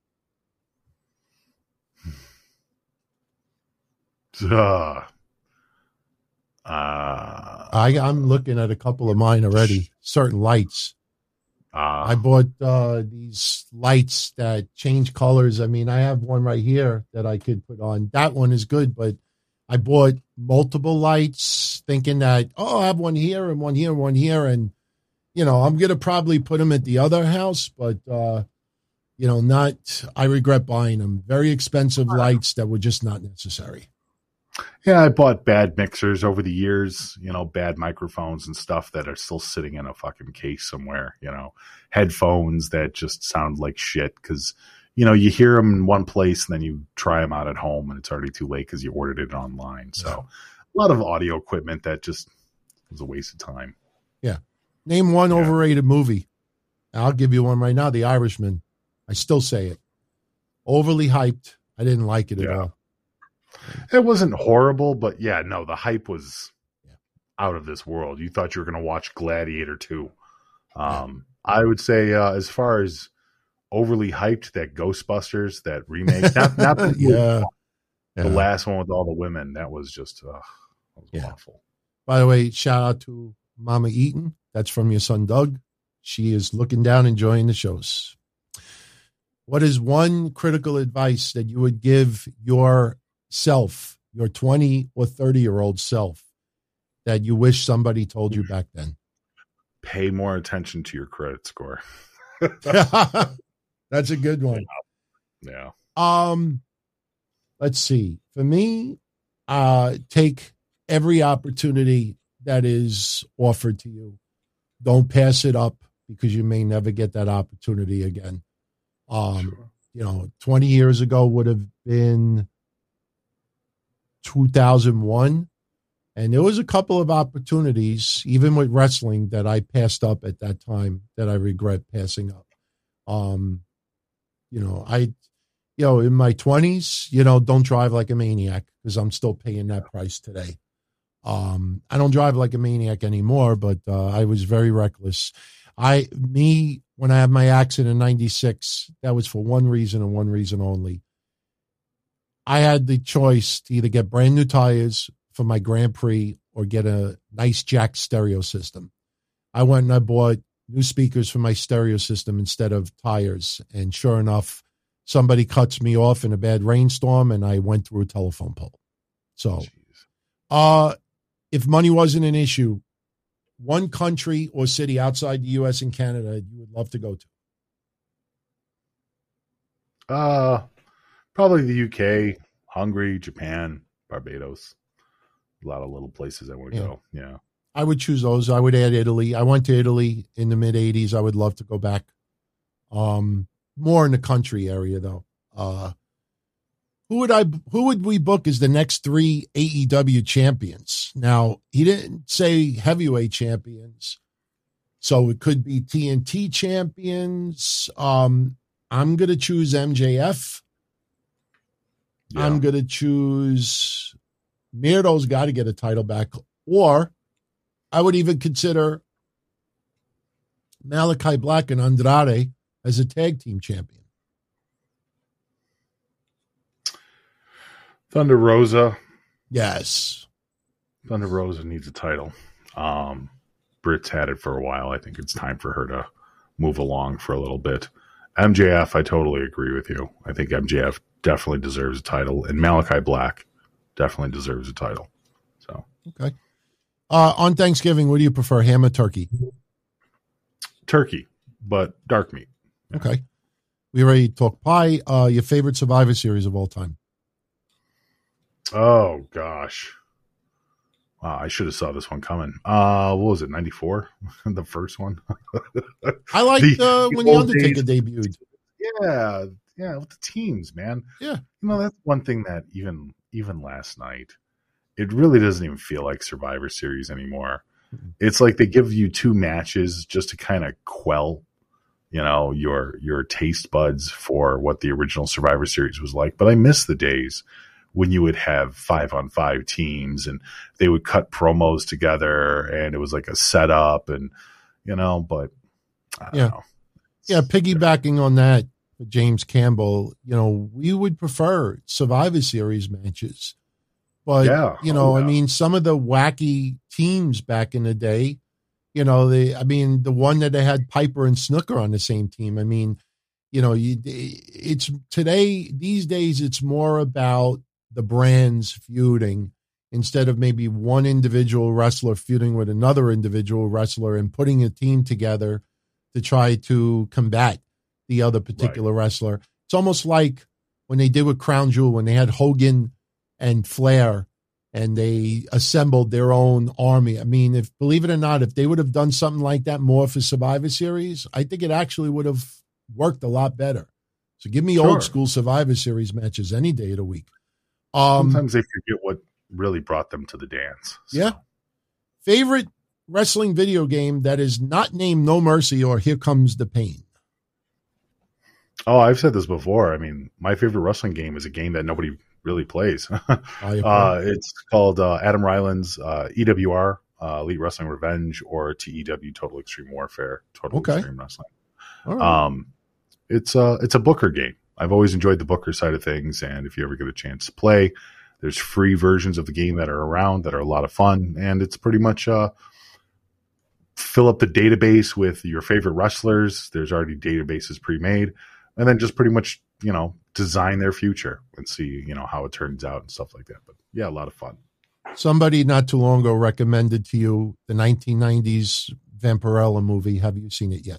I'm looking at a couple of mine already. Certain lights. I bought these lights that change colors. I mean, I have one right here that I could put on. That one is good, but I bought multiple lights thinking that, I have one here and one here and one here. And, I'm going to probably put them at the other house, but, I regret buying them. Very expensive lights that were just not necessary. Yeah, I bought bad mixers over the years, bad microphones and stuff that are still sitting in a fucking case somewhere, headphones that just sound like shit because, you hear them in one place and then you try them out at home and it's already too late because you ordered it online. So a lot of audio equipment that just was a waste of time. Yeah. Name one overrated movie. I'll give you one right now, The Irishman. I still say it. Overly hyped. I didn't like it at all. It wasn't horrible, but the hype was out of this world. You thought you were going to watch Gladiator 2. I would say as far as overly hyped, that Ghostbusters, that remake, not the last one with all the women, that was just awful. By the way, shout out to Mama Eaton. That's from your son, Doug. She is looking down, enjoying the shows. What is one critical advice that you would give yourself, your 20 or 30-year-old self, that you wish somebody told you back then? Pay more attention to your credit score. That's a good one. Yeah. Let's see. For me, take every opportunity that is offered to you. Don't pass it up because you may never get that opportunity again. 20 years ago would have been 2001. And there was a couple of opportunities, even with wrestling, that I passed up at that time that I regret passing up. In my 20s, don't drive like a maniac because I'm still paying that price today. I don't drive like a maniac anymore, but I was very reckless. When I had my accident in 96, that was for one reason and one reason only. I had the choice to either get brand new tires for my Grand Prix or get a nice jack stereo system. I went and I bought new speakers for my stereo system instead of tires. And sure enough, somebody cuts me off in a bad rainstorm and I went through a telephone pole. So, if money wasn't an issue, one country or city outside the U.S. and Canada you would love to go to? Probably the UK, Hungary, Japan, Barbados. A lot of little places I want to go. Yeah. I would choose those. I would add Italy. I went to Italy in the mid-'80s. I would love to go back. More in the country area, though. Who would we book as the next 3 AEW champions? Now, he didn't say heavyweight champions, so it could be TNT champions. I'm going to choose MJF. Yeah. I'm going to choose Mirdo's got to get a title back, or I would even consider Malachi Black and Andrade as a tag team champion. Thunder Rosa. Yes. Thunder Rosa needs a title. Britt's had it for a while. I think it's time for her to move along for a little bit. MJF, I totally agree with you. I think MJF definitely deserves a title, and Malachi Black definitely deserves a title. So okay. On Thanksgiving, what do you prefer, ham or turkey? Turkey, but dark meat. Okay. We already talked pie. Your favorite Survivor Series of all time? Oh gosh. Wow, I should have saw this one coming. What was it? 94, the first one. I liked when The Undertaker debuted. Yeah, with the teams, man. Yeah, that's one thing that even last night, it really doesn't even feel like Survivor Series anymore. Mm-hmm. It's like they give you 2 matches just to kind of quell, your taste buds for what the original Survivor Series was like. But I miss the days when you would have 5-on-5 teams and they would cut promos together and it was like a setup and, but I don't know. Yeah. Piggybacking on that, James Campbell, we would prefer Survivor Series matches, but I mean, some of the wacky teams back in the day, the one that they had Piper and Snooker on the same team. I mean, it's these days, it's more about the brands feuding instead of maybe one individual wrestler feuding with another individual wrestler and putting a team together to try to combat the other particular wrestler. It's almost like when they did with Crown Jewel, when they had Hogan and Flair and they assembled their own army. I mean, believe it or not, if they would have done something like that more for Survivor Series, I think it actually would have worked a lot better. So give me old school Survivor Series matches any day of the week. Sometimes they forget what really brought them to the dance. So. Yeah. Favorite wrestling video game that is not named No Mercy or Here Comes the Pain? Oh, I've said this before. I mean, my favorite wrestling game is a game that nobody really plays. It's called Adam Ryland's EWR, Elite Wrestling Revenge, or TEW, Total Extreme Warfare, Total Extreme Wrestling. All right. It's a Booker game. I've always enjoyed the Booker side of things, and if you ever get a chance to play, there's free versions of the game that are around that are a lot of fun, and it's pretty much fill up the database with your favorite wrestlers. There's already databases pre-made, and then just pretty much, design their future and see, how it turns out and stuff like that. But yeah, a lot of fun. Somebody not too long ago recommended to you the 1990s Vampirella movie. Have you seen it yet?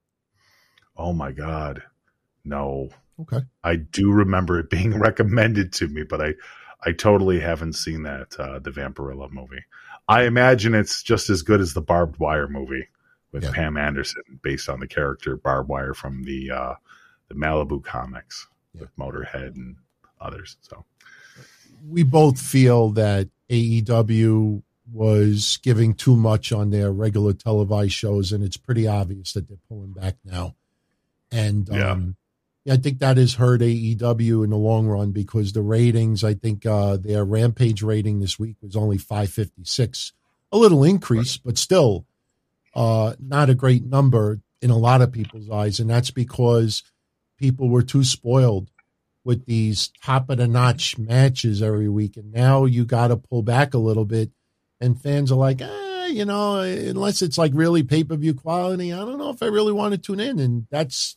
Oh my God. No. Okay. I do remember it being recommended to me, but I totally haven't seen that, the Vampirella movie. I imagine it's just as good as the Barbed Wire movie with Pam Anderson, based on the character Barbed Wire from the Malibu comics with Motorhead and others. So we both feel that AEW was giving too much on their regular televised shows, and it's pretty obvious that they're pulling back now. And I think that has hurt AEW in the long run because the ratings, I think their Rampage rating this week was only 556, a little increase, but still not a great number in a lot of people's eyes. And that's because people were too spoiled with these top of the notch matches every week. And now you got to pull back a little bit. And fans are like, unless it's like really pay-per-view quality, I don't know if I really want to tune in. And that's,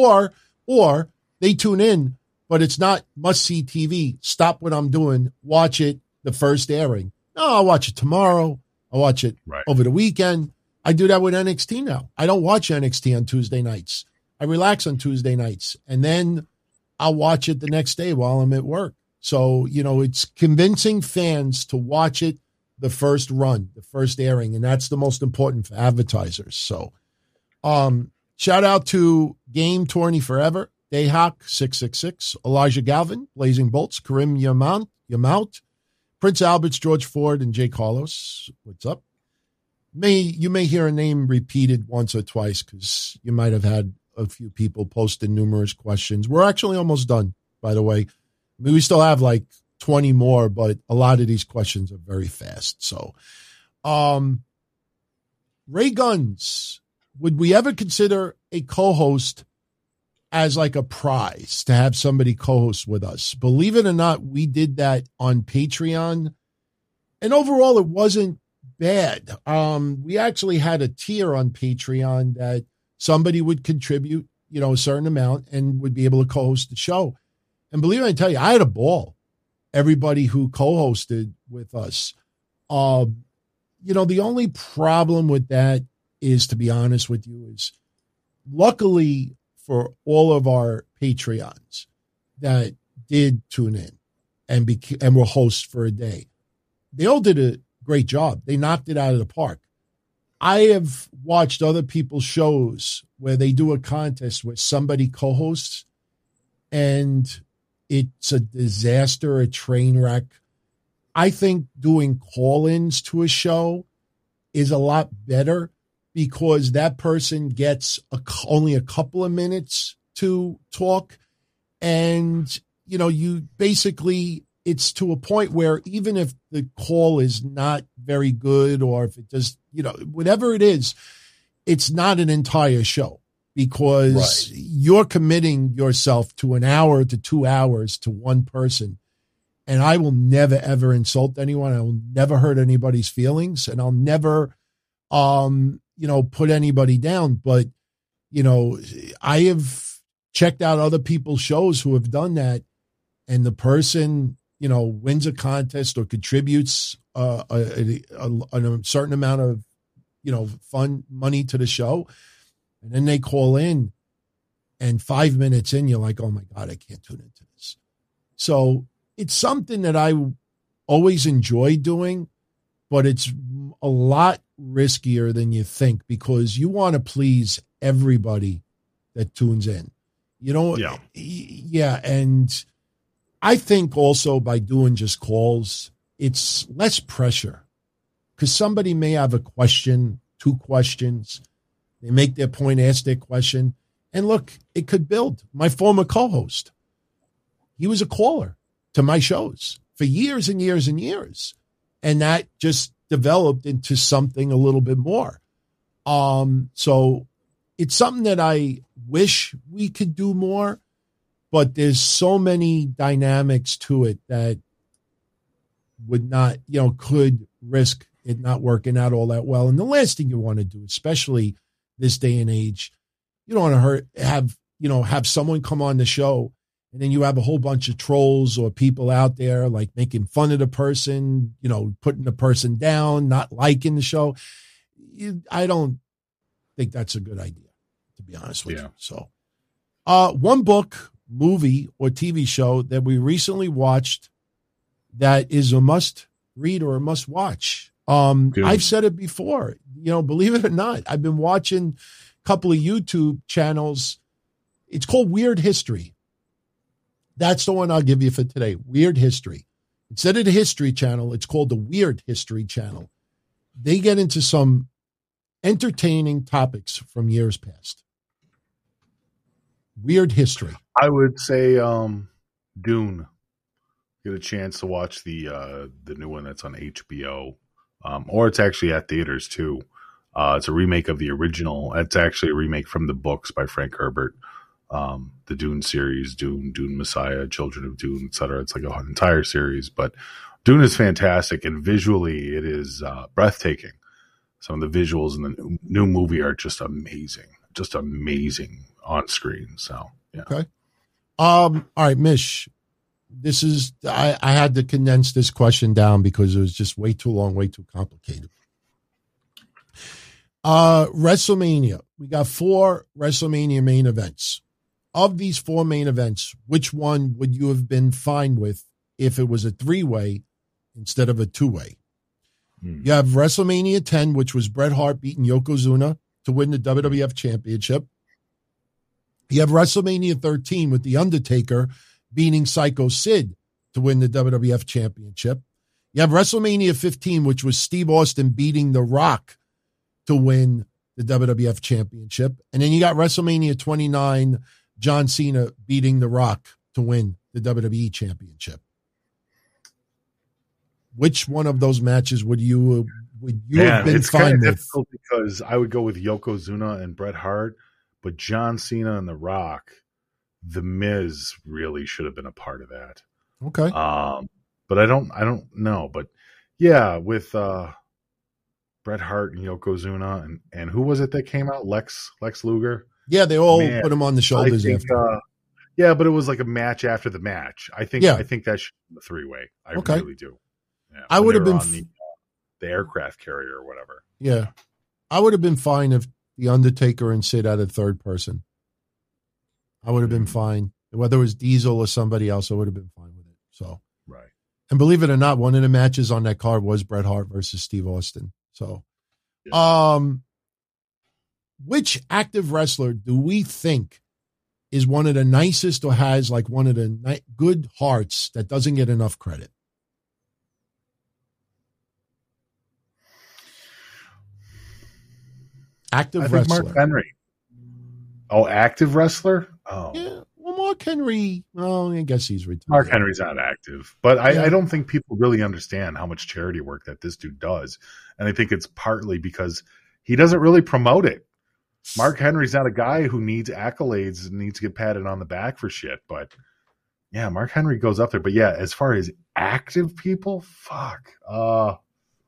or they tune in, but it's not must-see TV. Stop what I'm doing. Watch it the first airing. No, I'll watch it tomorrow. I'll watch it over the weekend. I do that with NXT now. I don't watch NXT on Tuesday nights. I relax on Tuesday nights, and then I'll watch it the next day while I'm at work. So, it's convincing fans to watch it the first run, the first airing, and that's the most important for advertisers. So, shout out to Game Tourney Forever, Dayhawk 666, Elijah Galvin, Blazing Bolts, Karim Yamount, Prince Alberts, George Ford, and Jay Carlos. What's up? You may hear a name repeated once or twice because you might have had a few people posted numerous questions. We're actually almost done, by the way. We still have like 20 more, but a lot of these questions are very fast. So, Ray Guns, would we ever consider a co-host as like a prize to have somebody co-host with us? Believe it or not, we did that on Patreon, and overall it wasn't bad. We actually had a tier on Patreon that somebody would contribute, a certain amount and would be able to co-host the show. And believe me, I tell you, I had a ball. Everybody who co-hosted with us. The only problem with that is, to be honest with you, is luckily for all of our Patreons that did tune in, and were hosts for a day. They all did a great job. They knocked it out of the park. I have watched other people's shows where they do a contest where somebody co-hosts, and it's a disaster, a train wreck. I think doing call-ins to a show is a lot better because that person gets only a couple of minutes to talk. And, you basically, it's to a point where even if the call is not very good, or if it does, whatever it is, it's not an entire show because you're committing yourself to an hour to 2 hours to one person. And I will never, ever insult anyone. I will never hurt anybody's feelings, and I'll never, put anybody down. But, I have checked out other people's shows who have done that, and the person, wins a contest or contributes a certain amount of, fun money to the show. And then they call in, and 5 minutes in, you're like, oh my God, I can't tune into this. So it's something that I always enjoy doing, but it's a lot riskier than you think because you want to please everybody that tunes in. Yeah. And I think also by doing just calls, it's less pressure because somebody may have a question, 2 questions. They make their point, ask their question. And look, it could build. My former co-host, he was a caller to my shows for years and years and years. And that just developed into something a little bit more. So it's something that I wish we could do more, but there's so many dynamics to it that would not, could risk it not working out all that well. And the last thing you want to do, especially this day and age, you don't want to have someone come on the show and then you have a whole bunch of trolls or people out there like making fun of the person, putting the person down, not liking the show. I don't think that's a good idea, to be honest with you. So one book, movie, or TV show that we recently watched that is a must read or a must watch. I've said it before, believe it or not, I've been watching a couple of YouTube channels. It's called Weird History. That's the one I'll give you for today. Weird History. Instead of the History Channel, it's called the Weird History Channel. They get into some entertaining topics from years past. Weird History. I would say Dune. Get a chance to watch the new one that's on HBO, or it's actually at theaters too. It's a remake of the original. It's actually a remake from the books by Frank Herbert. The Dune series, Dune Messiah, Children of Dune, etc. It's like an entire series, but Dune is fantastic, and visually it is breathtaking. Some of the visuals in the new movie are just amazing on screen. So, yeah. Okay. All right, Mish, this is, I had to condense this question down because it was just way too long, way too complicated. WrestleMania. We got 4 WrestleMania main events. Of these 4 main events, which one would you have been fine with if it was a 3-way instead of a 2-way? You have WrestleMania 10, which was Bret Hart beating Yokozuna to win the WWF Championship. You have WrestleMania 13 with The Undertaker beating Psycho Sid to win the WWF Championship. You have WrestleMania 15, which was Steve Austin beating The Rock to win the WWF Championship. And then you got WrestleMania 29, John Cena beating The Rock to win the WWE Championship. Which one of those matches would you have been it's fine kind of with? difficult because I would go with Yokozuna and Bret Hart, but John Cena and The Rock, The Miz really should have been a part of that. Okay. But I don't know. But yeah, with Bret Hart and Yokozuna and who was it that came out? Lex Luger. Yeah, they all put him on the shoulders after. Yeah, but it was like a match after the match. I think that should be a 3-way. I really do. Yeah, I would have been on the aircraft carrier or whatever. Yeah, I would have been fine if The Undertaker and Sid had a third person. I would have been fine. Whether it was Diesel or somebody else, I would have been fine with it. So, right. And believe it or not, one of the matches on that card was Bret Hart versus Steve Austin. So, which active wrestler do we think is one of the nicest or has like one of the good hearts that doesn't get enough credit? Active wrestler. Mark Henry. Oh, active wrestler? Oh. Yeah. Well, Mark Henry, well, I guess he's retired. Mark Henry's not active. But I don't think people really understand how much charity work that this dude does. And I think it's partly because he doesn't really promote it. Mark Henry's not a guy who needs accolades and needs to get patted on the back for shit. But yeah, Mark Henry goes up there. But yeah, as far as active people, fuck. I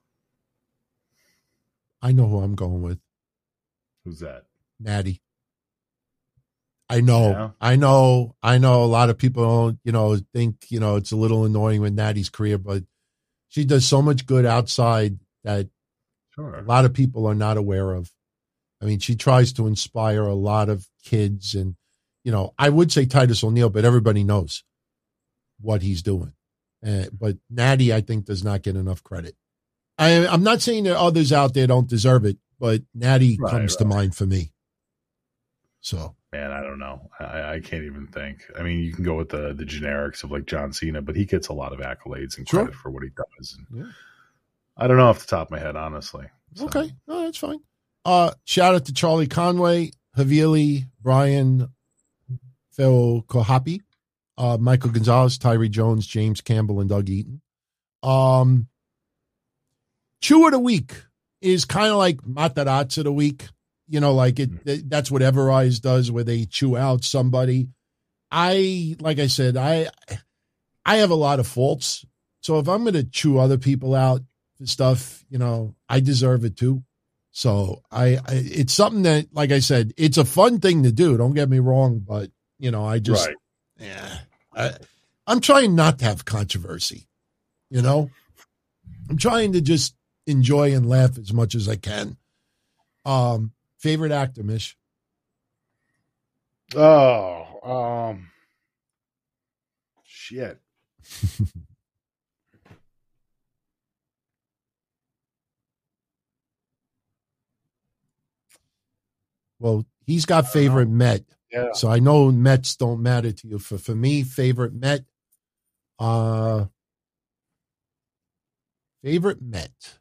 know who I'm going with. Who's that? Natty. I know a lot of people, think, it's a little annoying with Natty's career, but she does so much good outside that a lot of people are not aware of. I mean, she tries to inspire a lot of kids and, I would say Titus O'Neil, but everybody knows what he's doing. But Natty, I think, does not get enough credit. I'm not saying that others out there don't deserve it, but Natty comes to mind for me. So. Man, I don't know. I can't even think. I mean, you can go with the generics of like John Cena, but he gets a lot of accolades and credit for what he does. And I don't know off the top of my head, honestly. So. Okay. No, that's fine. Shout out to Charlie Conway, Havili, Brian, Phil Kohapi, Michael Gonzalez, Tyree Jones, James Campbell, and Doug Eaton. Chew of the week is kind of like Matarazzi of the week. That's what Everrise does, where they chew out somebody. Like I said, I have a lot of faults. So if I'm going to chew other people out for stuff, I deserve it too. So it's something that, like I said, it's a fun thing to do. Don't get me wrong, but I'm trying not to have controversy. I'm trying to just enjoy and laugh as much as I can. Favorite actor, Mish? Shit. Well, he's got favorite Met. Yeah. So I know Mets don't matter to you. For me, favorite Met. Favorite Met.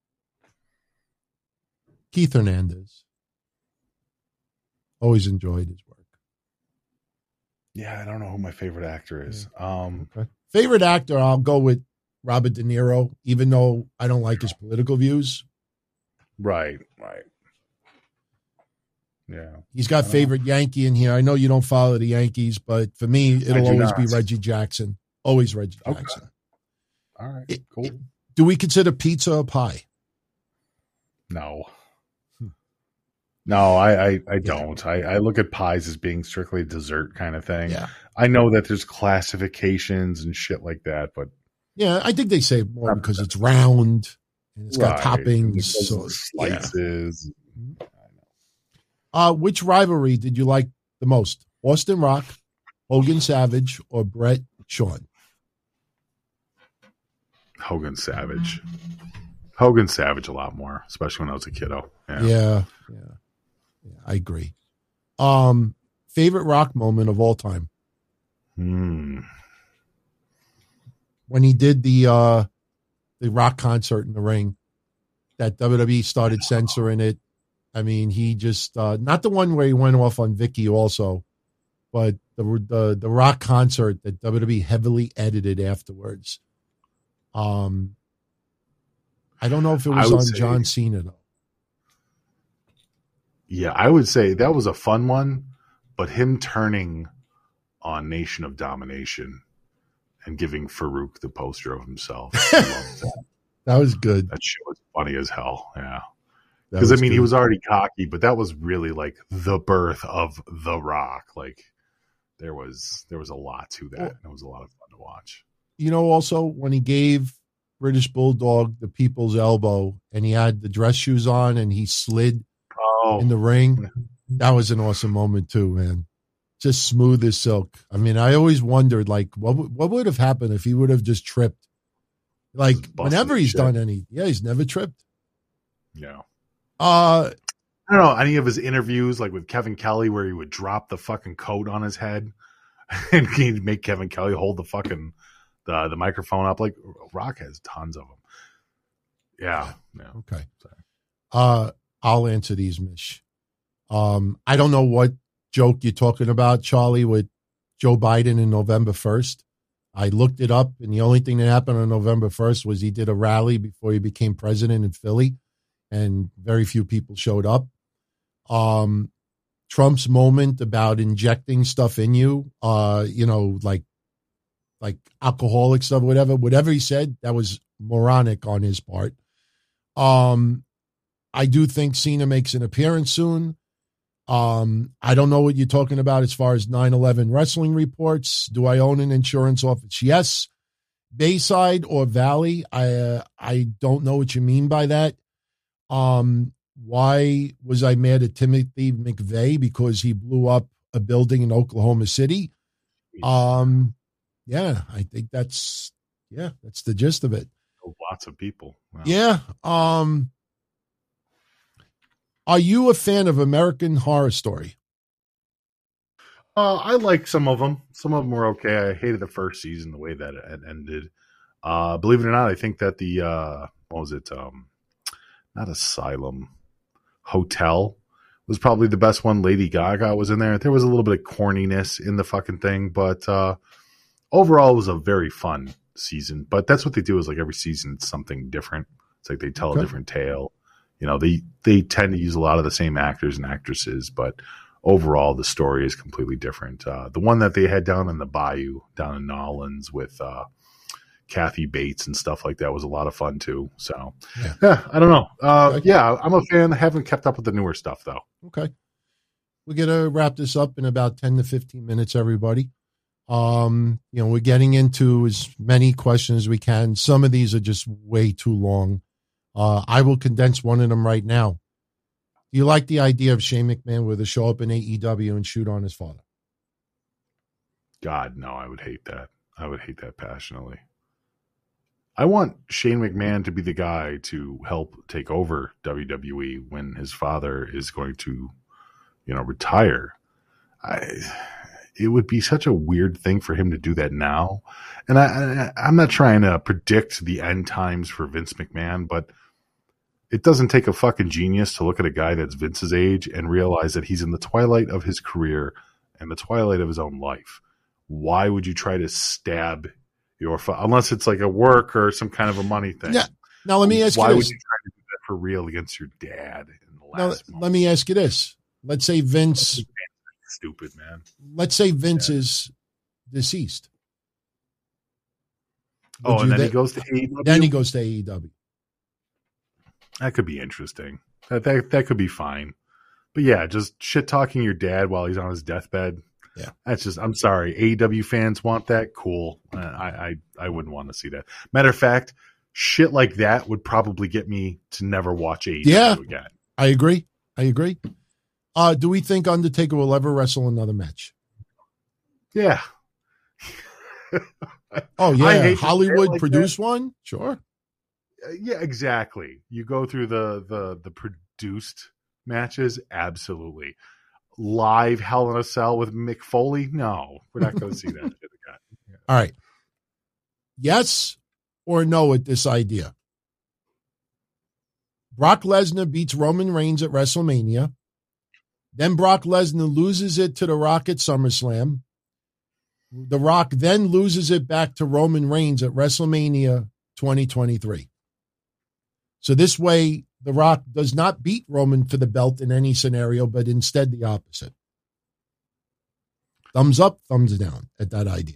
Keith Hernandez. Always enjoyed his work. Yeah, I don't know who my favorite actor is. Okay. Favorite actor, I'll go with Robert De Niro, even though I don't like his political views. Right. Yeah. He's got favorite Yankee in here. I know you don't follow the Yankees, but for me, it'll always be Reggie Jackson. Always Reggie Jackson. All right, cool. Do we consider pizza a pie? No. No, I don't. I look at pies as being strictly a dessert kind of thing. Yeah. I know that there's classifications and shit like that, but yeah, I think they say more because it's round and it's got toppings, so slices. Yeah. Which rivalry did you like the most? Austin Rock, Hogan Savage, or Bret Shawn? Hogan Savage. Hogan Savage a lot more, especially when I was a kiddo. Yeah, I agree. Favorite Rock moment of all time? When he did the Rock concert in the ring, that WWE started censoring it. I mean, he just not the one where he went off on Vicky also, but the Rock concert that WWE heavily edited afterwards. I don't know if it was on John Cena though. Yeah, I would say that was a fun one, but him turning on Nation of Domination and giving Farouk the poster of himself. I loved that. That was good. That shit was funny as hell. Yeah. Because I mean, he was already cocky, but that was really like the birth of The Rock. Like there was a lot to that. And it was a lot of fun to watch. Also when he gave British Bulldog the people's elbow and he had the dress shoes on and he slid in the ring, that was an awesome moment too, man. Just smooth as silk. I mean, I always wondered like what would have happened if he would have just tripped Like Just busting whenever he's shit. done any, he's never tripped. Yeah. Uh, I don't know any of his interviews, like with Kevin Kelly, where he would drop the fucking coat on his head and he'd make Kevin Kelly hold the fucking the microphone up. Like Rock has tons of them. Yeah. Okay. I'll answer these, Mish. I don't know what joke you're talking about, Charlie, with Joe Biden in November 1st. I looked it up, and the only thing that happened on November 1st was he did a rally before he became president in Philly, and very few people showed up. Trump's moment about injecting stuff in you, like alcoholic stuff, whatever he said, that was moronic on his part. I do think Cena makes an appearance soon. I don't know what you're talking about as far as 9/11 wrestling reports. Do I own an insurance office? Yes. Bayside or Valley? I don't know what you mean by that. Why was I mad at Timothy McVeigh? Because he blew up a building in Oklahoma City. Yeah, I think that's the gist of it. Lots of people. Wow. Yeah. Are you a fan of American Horror Story? I like some of them. Some of them were okay. I hated the first season, the way that it ended. Believe it or not, I think that the what was it? Not Asylum, Hotel was probably the best one. Lady Gaga was in there. There was a little bit of corniness in the fucking thing, but overall, it was a very fun season. But that's what they do, is like every season it's something different. It's like they tell a different tale. You know, they tend to use a lot of the same actors and actresses, but overall the story is completely different. The one that they had down in the bayou, down in Nolans with Kathy Bates and stuff like that was a lot of fun too. So yeah, I don't know. Yeah, I'm a fan. I haven't kept up with the newer stuff though. Okay. We're going to wrap this up in about 10 to 15 minutes, everybody. We're getting into as many questions as we can. Some of these are just way too long. I will condense one of them right now. Do you like the idea of Shane McMahon with a show up in AEW and shoot on his father? God, no, I would hate that. I would hate that passionately. I want Shane McMahon to be the guy to help take over WWE when his father is going to, retire. It would be such a weird thing for him to do that now. And I'm not trying to predict the end times for Vince McMahon, but it doesn't take a fucking genius to look at a guy that's Vince's age and realize that he's in the twilight of his career and the twilight of his own life. Why would you try to stab your father? Unless it's like a work or some kind of a money thing. Yeah. Now let me ask you this. Why would you try to do that for real against your dad in the last month? Let me ask you this. Let's say Vince... Stupid, man. Let's say Vince is deceased. And then he goes to AEW? Then he goes to AEW. That could be interesting. That could be fine. But yeah, just shit talking your dad while he's on his deathbed. Yeah. That's just, I'm sorry. AEW fans want that? Cool. I wouldn't want to see that. Matter of fact, shit like that would probably get me to never watch AEW again. I agree. Do we think Undertaker will ever wrestle another match? Yeah. Oh, yeah. Hollywood produce one? Sure. Yeah, exactly. You go through the produced matches? Absolutely. Live Hell in a Cell with Mick Foley? No, we're not going to see that shit again. Yeah. All right. Yes or no at this idea? Brock Lesnar beats Roman Reigns at WrestleMania. Then Brock Lesnar loses it to The Rock at SummerSlam. The Rock then loses it back to Roman Reigns at WrestleMania 2023. So this way, The Rock does not beat Roman for the belt in any scenario, but instead the opposite. Thumbs up, thumbs down at that idea.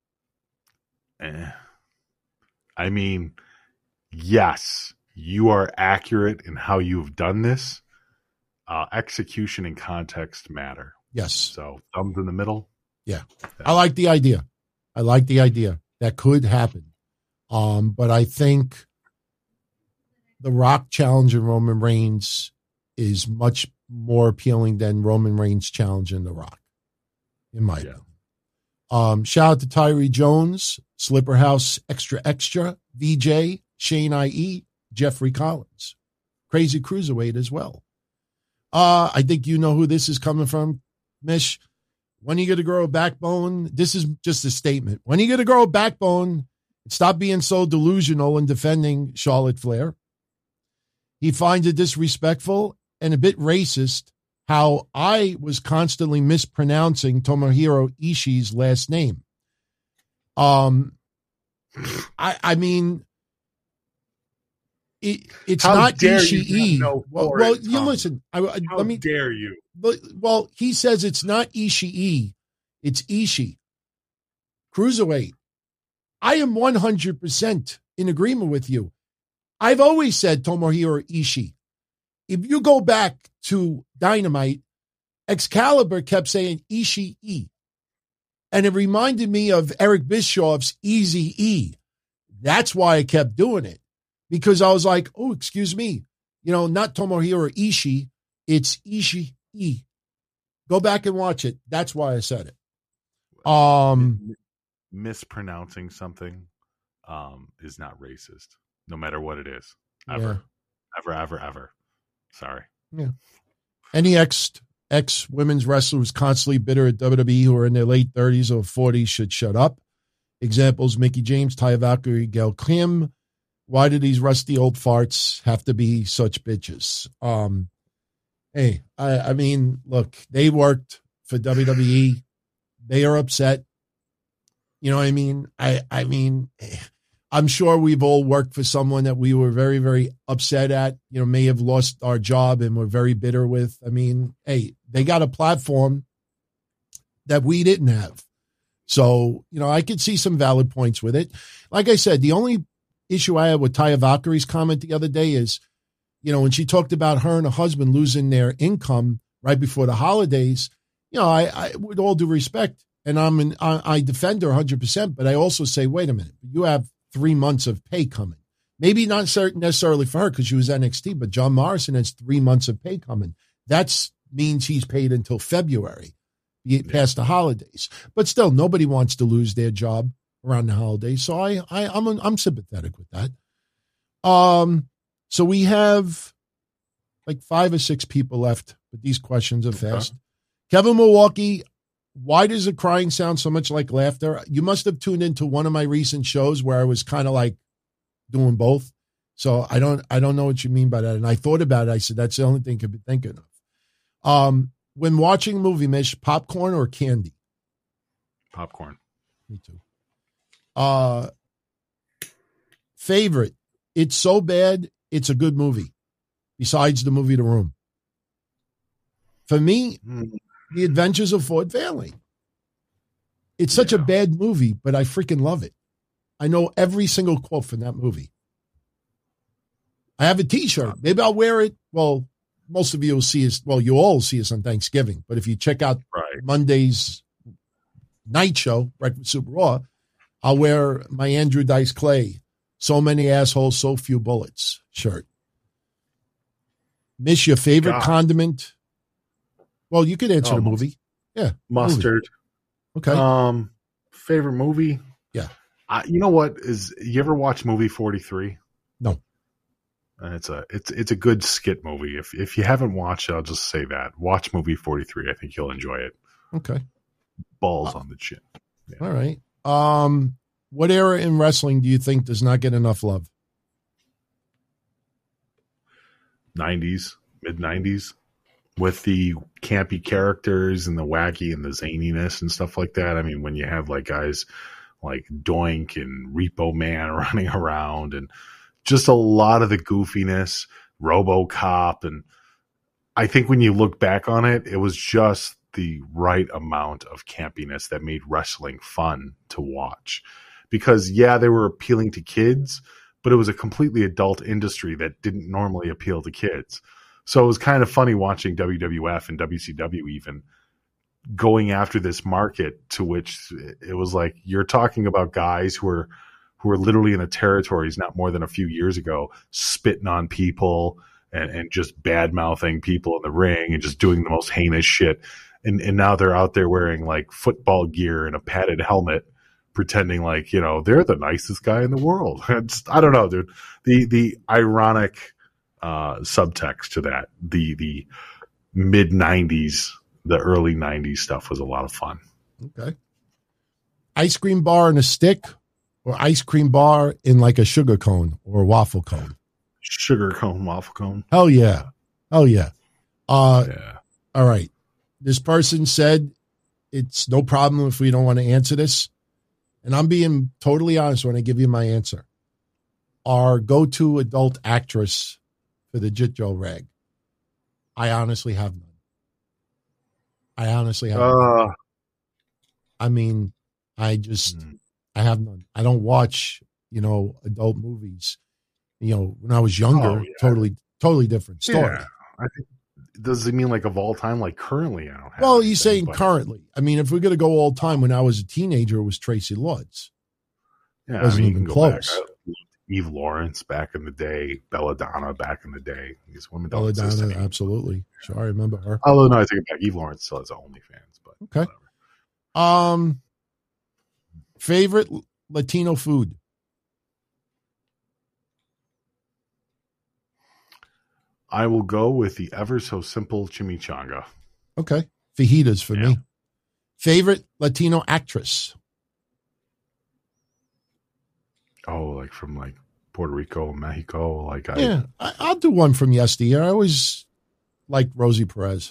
I mean, yes, you are accurate in how you've done this. Execution and context matter. Yes. So thumbs in the middle. Yeah. I like the idea. That could happen. But I think The Rock challenging Roman Reigns is much more appealing than Roman Reigns challenging The Rock, in my opinion. Shout out to Tyree Jones, Slipper House Extra Extra, VJ, Shane IE, Jeffrey Collins. Crazy Cruiserweight as well. I think you know who this is coming from, Mish. When are you going to grow a backbone? This is just a statement. When are you going to grow a backbone and stop being so delusional and defending Charlotte Flair? He finds it disrespectful and a bit racist how I was constantly mispronouncing Tomohiro Ishii's last name. I mean, it's how not dare Ishii. You well, it, you listen. How dare you? Well, he says it's not Ishii, it's Ishii. Cruiserweight. I am 100% in agreement with you. I've always said Tomohiro Ishii. If you go back to Dynamite, Excalibur kept saying Ishii. And it reminded me of Eric Bischoff's Easy E. That's why I kept doing it. Because I was like, oh, excuse me. Not Tomohiro Ishii. It's Ishii. Go back and watch it. That's why I said it. Mispronouncing something is not racist, no matter what it is. Ever. Sorry. Yeah. Any ex-women's wrestlers constantly bitter at WWE who are in their late 30s or 40s should shut up. Examples, Mickie James, Taya Valkyrie, Gail Kim. Why do these rusty old farts have to be such bitches? Hey, I mean, look, they worked for WWE. They are upset. You know what I mean? I mean, I'm sure we've all worked for someone that we were very, very upset at, may have lost our job and we're very bitter with. I mean, hey, they got a platform that we didn't have. So, I could see some valid points with it. Like I said, the only issue I had with Taya Valkyrie's comment the other day is, when she talked about her and her husband losing their income right before the holidays, I with all due respect, and I defend her 100%, but I also say, wait a minute, you have 3 months of pay coming. Maybe not necessarily for her because she was NXT, but John Morrison has 3 months of pay coming. That means he's paid until February, past the holidays. But still, nobody wants to lose their job around the holidays, so I'm sympathetic with that. So we have like 5 or 6 people left, but these questions are fast. Okay. Kevin Milwaukee, why does the crying sound so much like laughter? You must have tuned into one of my recent shows where I was kind of like doing both. So I don't know what you mean by that. And I thought about it. I said, that's the only thing I could be thinking of. When watching a movie, Mish, popcorn or candy? Popcorn. Me too. Favorite. It's so bad, it's a good movie. Besides the movie The Room. For me, The Adventures of Ford Fairlane. It's such a bad movie, but I freaking love it. I know every single quote from that movie. I have a t-shirt. Maybe I'll wear it. Well, most of you will see us. Well, you all see us on Thanksgiving. But if you check out Monday's night show, Breakfast Super Raw, I'll wear my Andrew Dice Clay, So Many Assholes, So Few Bullets shirt. Miss, your favorite condiment? Well, you could answer the movie. Yeah. Mustard. Movie. Okay. Favorite movie? Yeah. You know what you ever watch movie 43? No. And it's a good skit movie. If you haven't watched it, I'll just say that. Watch movie 43. I think you'll enjoy it. Okay. Balls on the chin. Yeah. All right. What era in wrestling do you think does not get enough love? 90s, mid-90s, with the campy characters and the wacky and the zaniness and stuff like that. I mean, when you have like guys like Doink and Repo Man running around and just a lot of the goofiness, RoboCop. And I think when you look back on it, it was just the right amount of campiness that made wrestling fun to watch. Because, yeah, they were appealing to kids, but it was a completely adult industry that didn't normally appeal to kids. So it was kind of funny watching WWF and WCW even going after this market to which it was like you're talking about guys who are literally in the territories not more than a few years ago, spitting on people and just bad-mouthing people in the ring and just doing the most heinous shit. and now they're out there wearing like football gear and a padded helmet, pretending like, you know, they're the nicest guy in the world. I don't know, dude. The ironic subtext to that, the mid 90s, the early 90s stuff was a lot of fun. Okay. Ice cream bar in a stick or ice cream bar in like a sugar cone or a waffle cone? Sugar cone, waffle cone. Hell yeah. Hell yeah. Yeah. All right. This person said it's no problem if we don't want to answer this. And I'm being totally honest when I give you my answer. Our go-to adult actress for the Jitjo rag. I honestly have none. None. I mean, I have none. I don't watch, adult movies. When I was younger, totally different story. Yeah. I think, does it mean like of all time? Like currently, I don't have. Well, he's saying currently. I mean, if we're going to go all time, when I was a teenager, it was Tracy Lords. Yeah, wasn't even close. Eve Lawrence back in the day, Belladonna back in the day. These women don't Belladonna, exist anymore. absolutely. Sure, I remember her. Although, no, I take it back. Eve Lawrence still has OnlyFans, but okay. Whatever. Favorite Latino food? I will go with the ever so simple chimichanga. Okay. Fajitas for me. Favorite Latino actress? Oh, like from like Puerto Rico, Mexico. I'll do one from yesteryear. I always liked Rosie Perez.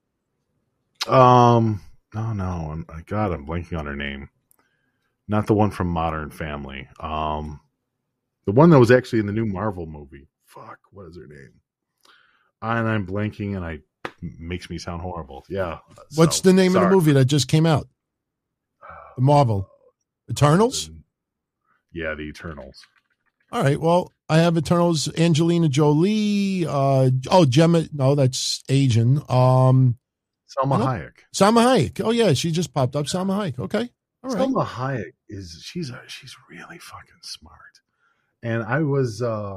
No. I'm blanking on her name. Not the one from Modern Family. The one that was actually in the new Marvel movie. Fuck, what is her name? And I'm blanking, and makes me sound horrible. Yeah. What's the name of the movie that just came out? The Marvel Eternals? Yeah, the Eternals. All right. Well, I have Eternals. Angelina Jolie. Gemma. No, that's Asian. Salma Hayek. Salma Hayek. Oh yeah, she just popped up. Salma Hayek. Okay. All right. Salma Hayek she's really fucking smart, and I was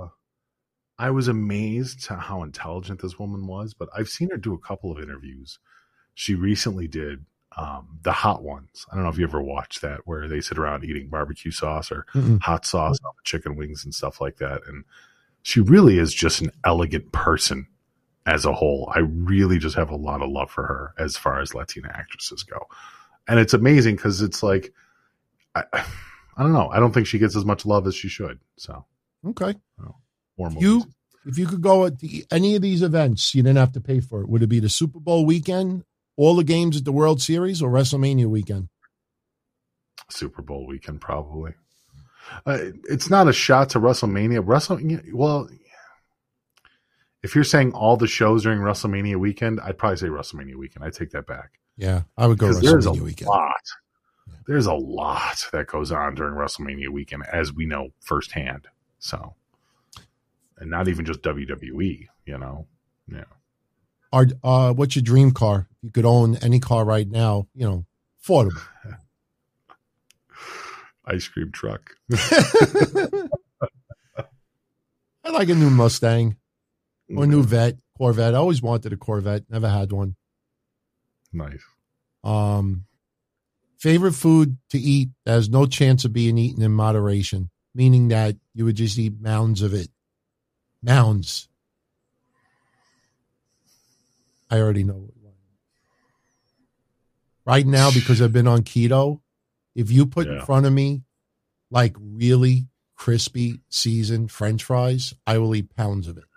amazed to how intelligent this woman was. But I've seen her do a couple of interviews. She recently did the Hot Ones. I don't know if you ever watched that, where they sit around eating barbecue sauce or hot sauce on chicken wings and stuff like that. And she really is just an elegant person as a whole. I really just have a lot of love for her as far as Latina actresses go. And it's amazing because it's like, I don't know. I don't think she gets as much love as she should. So, okay. More movies. If you could go at any of these events, you didn't have to pay for it. Would it be the Super Bowl weekend, all the games at the World Series, or WrestleMania weekend? Super Bowl weekend, probably. It's not a shot to WrestleMania. Well, if you're saying all the shows during WrestleMania weekend, I'd probably say WrestleMania weekend. I take that back. Yeah, I would go WrestleMania weekend. There's a lot that goes on during WrestleMania weekend, as we know firsthand. So, and not even just WWE, Yeah. What's your dream car? You could own any car right now, affordable. Ice cream truck. I like a new Mustang or a new Corvette. I always wanted a Corvette. Never had one. Nice. Favorite food to eat that has no chance of being eaten in moderation, meaning that you would just eat mounds of it. Mounds. I already know what one. Right now, because I've been on keto, if you put in front of me like really crispy seasoned French fries, I will eat pounds of it.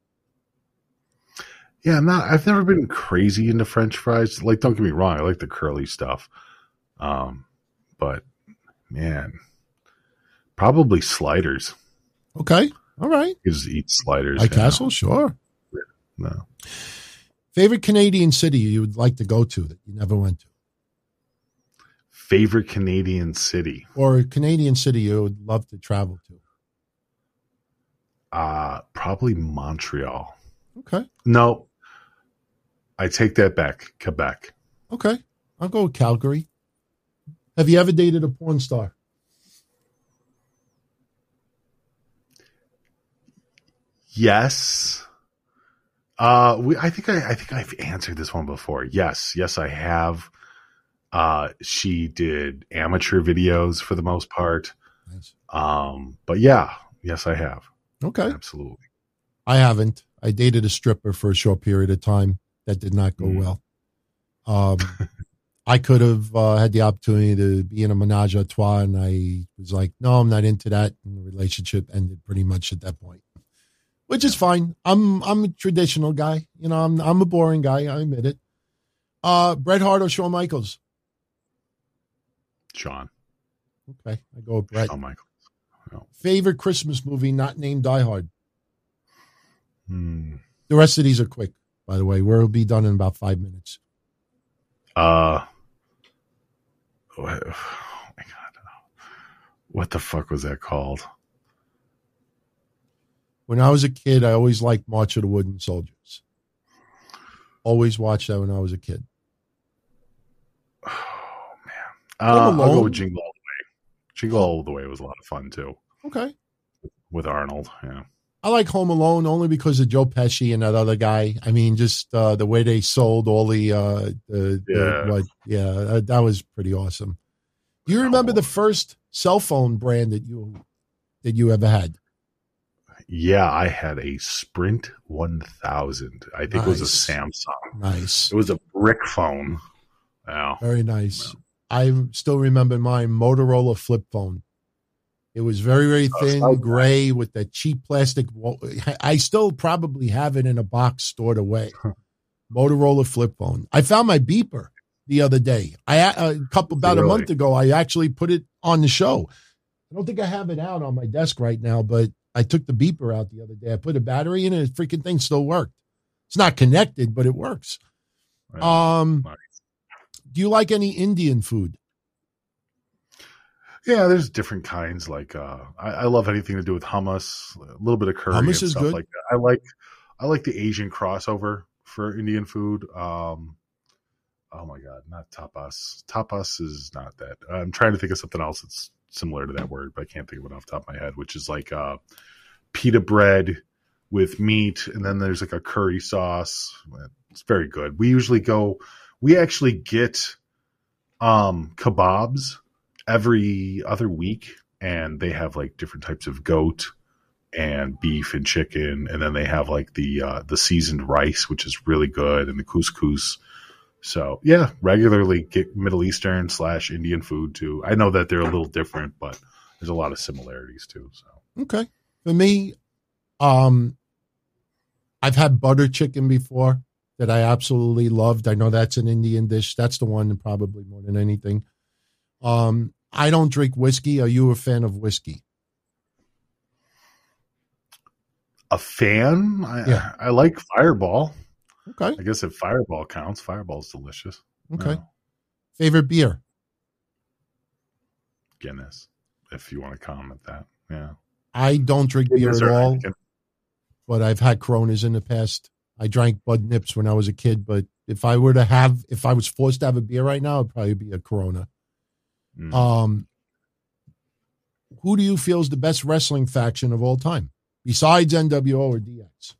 Yeah, I've never been crazy into French fries. Like, don't get me wrong, I like the curly stuff. But man, probably sliders. Okay. All right. Just eat sliders. White Castle, sure. No. Favorite Canadian city you would like to go to that you never went to? Favorite Canadian city? Or a Canadian city you would love to travel to? Probably Montreal. Okay. No, I take that back. Quebec. Okay. I'll go with Calgary. Have you ever dated a porn star? Yes. I think I've answered this one before. Yes, I have. She did amateur videos for the most part. Nice. But yeah, yes, I have. Okay. Absolutely. I haven't. I dated a stripper for a short period of time. That did not go well. I could have had the opportunity to be in a menage a trois, and I was like, no, I'm not into that. And the relationship ended pretty much at that point, which is fine. I'm a traditional guy. You know, I'm a boring guy. I admit it. Bret Hart or Shawn Michaels? Shawn. Okay, I go with Bret. Shawn Michaels. No. Favorite Christmas movie not named Die Hard? The rest of these are quick, by the way. We'll be done in about 5 minutes. Oh my God. What the fuck was that called? When I was a kid, I always liked March of the Wooden Soldiers. Always watched that when I was a kid. Oh, man. I'll go with Jingle All the Way. Jingle All the Way was a lot of fun, too. Okay. With Arnold, yeah. I like Home Alone only because of Joe Pesci and that other guy. I mean, just the way they sold all that was pretty awesome. Do you remember the first cell phone brand that you ever had? Yeah, I had a Sprint 1000. I think it was a Samsung. Nice. It was a brick phone. Wow. Very nice. I still remember mine, Motorola flip phone. It was very, very thin, gray with that cheap plastic. I still probably have it in a box stored away. Motorola flip phone. I found my beeper the other day. A month ago, I actually put it on the show. I don't think I have it out on my desk right now, but I took the beeper out the other day. I put a battery in it. The freaking thing still worked. It's not connected, but it works. Nice. Do you like any Indian food? Yeah, there's different kinds. Like I love anything to do with hummus, a little bit of curry and stuff good. Like that. I like the Asian crossover for Indian food. Oh my God, not tapas. Tapas is not that. I'm trying to think of something else that's similar to that word, but I can't think of it off the top of my head, which is like pita bread with meat, and then there's like a curry sauce. It's very good. We actually get kebabs every other week, and they have like different types of goat and beef and chicken, and then they have like the seasoned rice, which is really good, and the couscous. So yeah, regularly get Middle Eastern / Indian food too. I know that they're a little different, but there's a lot of similarities too. So okay, for me, I've had butter chicken before that I absolutely loved. I know that's an Indian dish. That's the one probably more than anything. I don't drink whiskey. Are you a fan of whiskey? A fan? I like Fireball. Okay. I guess if Fireball counts, Fireball's delicious. Okay. Yeah. Favorite beer? Guinness, if you want to comment that. Yeah. I don't drink beer at all, but I've had Coronas in the past. I drank Bud Nips when I was a kid, but if I was forced to have a beer right now, it'd probably be a Corona. Who do you feel is the best wrestling faction of all time besides NWO or DX?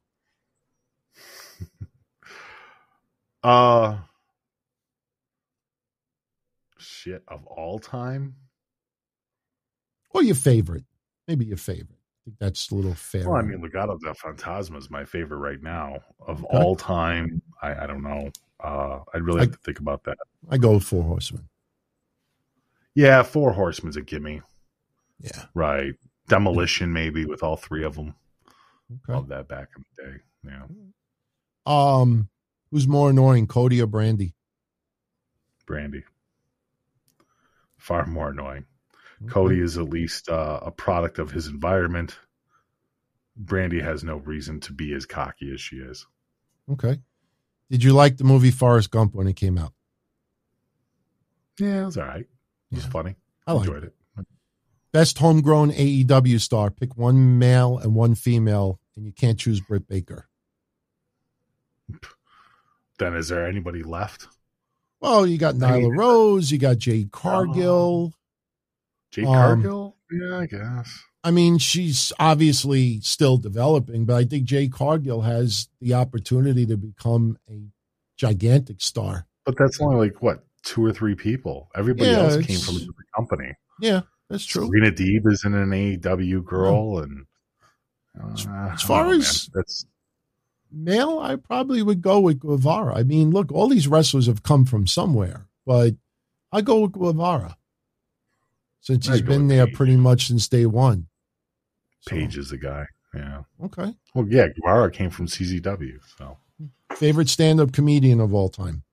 Shit, of all time? Or your favorite. Maybe your favorite. I think that's a little fair. Well, I mean, Legado del Fantasma is my favorite right now. Of all time, I don't know. I'd really have to think about that. I go with Four Horsemen. Yeah, Four Horsemen's a gimme. Yeah. Right. Demolition, maybe, with all three of them. Okay. Love that back in the day. Yeah. Who's more annoying, Cody or Brandy? Brandy. Far more annoying. Okay. Cody is at least a product of his environment. Brandy has no reason to be as cocky as she is. Okay. Did you like the movie Forrest Gump when it came out? Yeah, it was all right. It was funny. I enjoyed it. Best homegrown AEW star. Pick one male and one female, and you can't choose Britt Baker. Then is there anybody left? Well, you got Nyla Rose. You got Jade Cargill. Jade Cargill? Yeah, I guess. I mean, she's obviously still developing, but I think Jade Cargill has the opportunity to become a gigantic star. But that's only like, what, 2 or 3 people? Everybody else came from a different company. Yeah, that's true. Serena Deeb is in an AEW girl. And as far as that's male, I probably would go with Guevara. I mean, look, all these wrestlers have come from somewhere, but I go with Guevara since he's been there pretty much since day one. Page is the guy. Yeah. Okay. Well, yeah, Guevara came from CZW. So, favorite stand-up comedian of all time?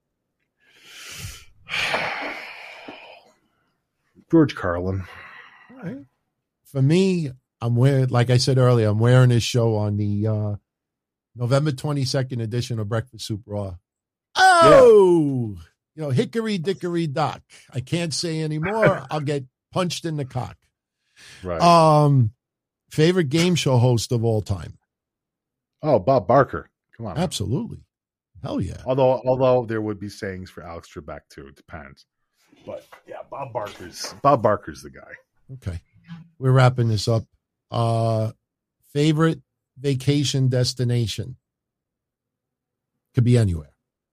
George Carlin. All right. For me, like I said earlier, I'm wearing this show on the November 22nd edition of Breakfast Soup Raw. Oh, Hickory Dickory Dock. I can't say anymore. I'll get punched in the cock. Right. Favorite game show host of all time? Oh, Bob Barker. Come on. Absolutely. Hell yeah. Although there would be sayings for Alex Trebek too. It depends. But yeah, Bob Barker's the guy. Okay. We're wrapping this up. Favorite vacation destination? Could be anywhere.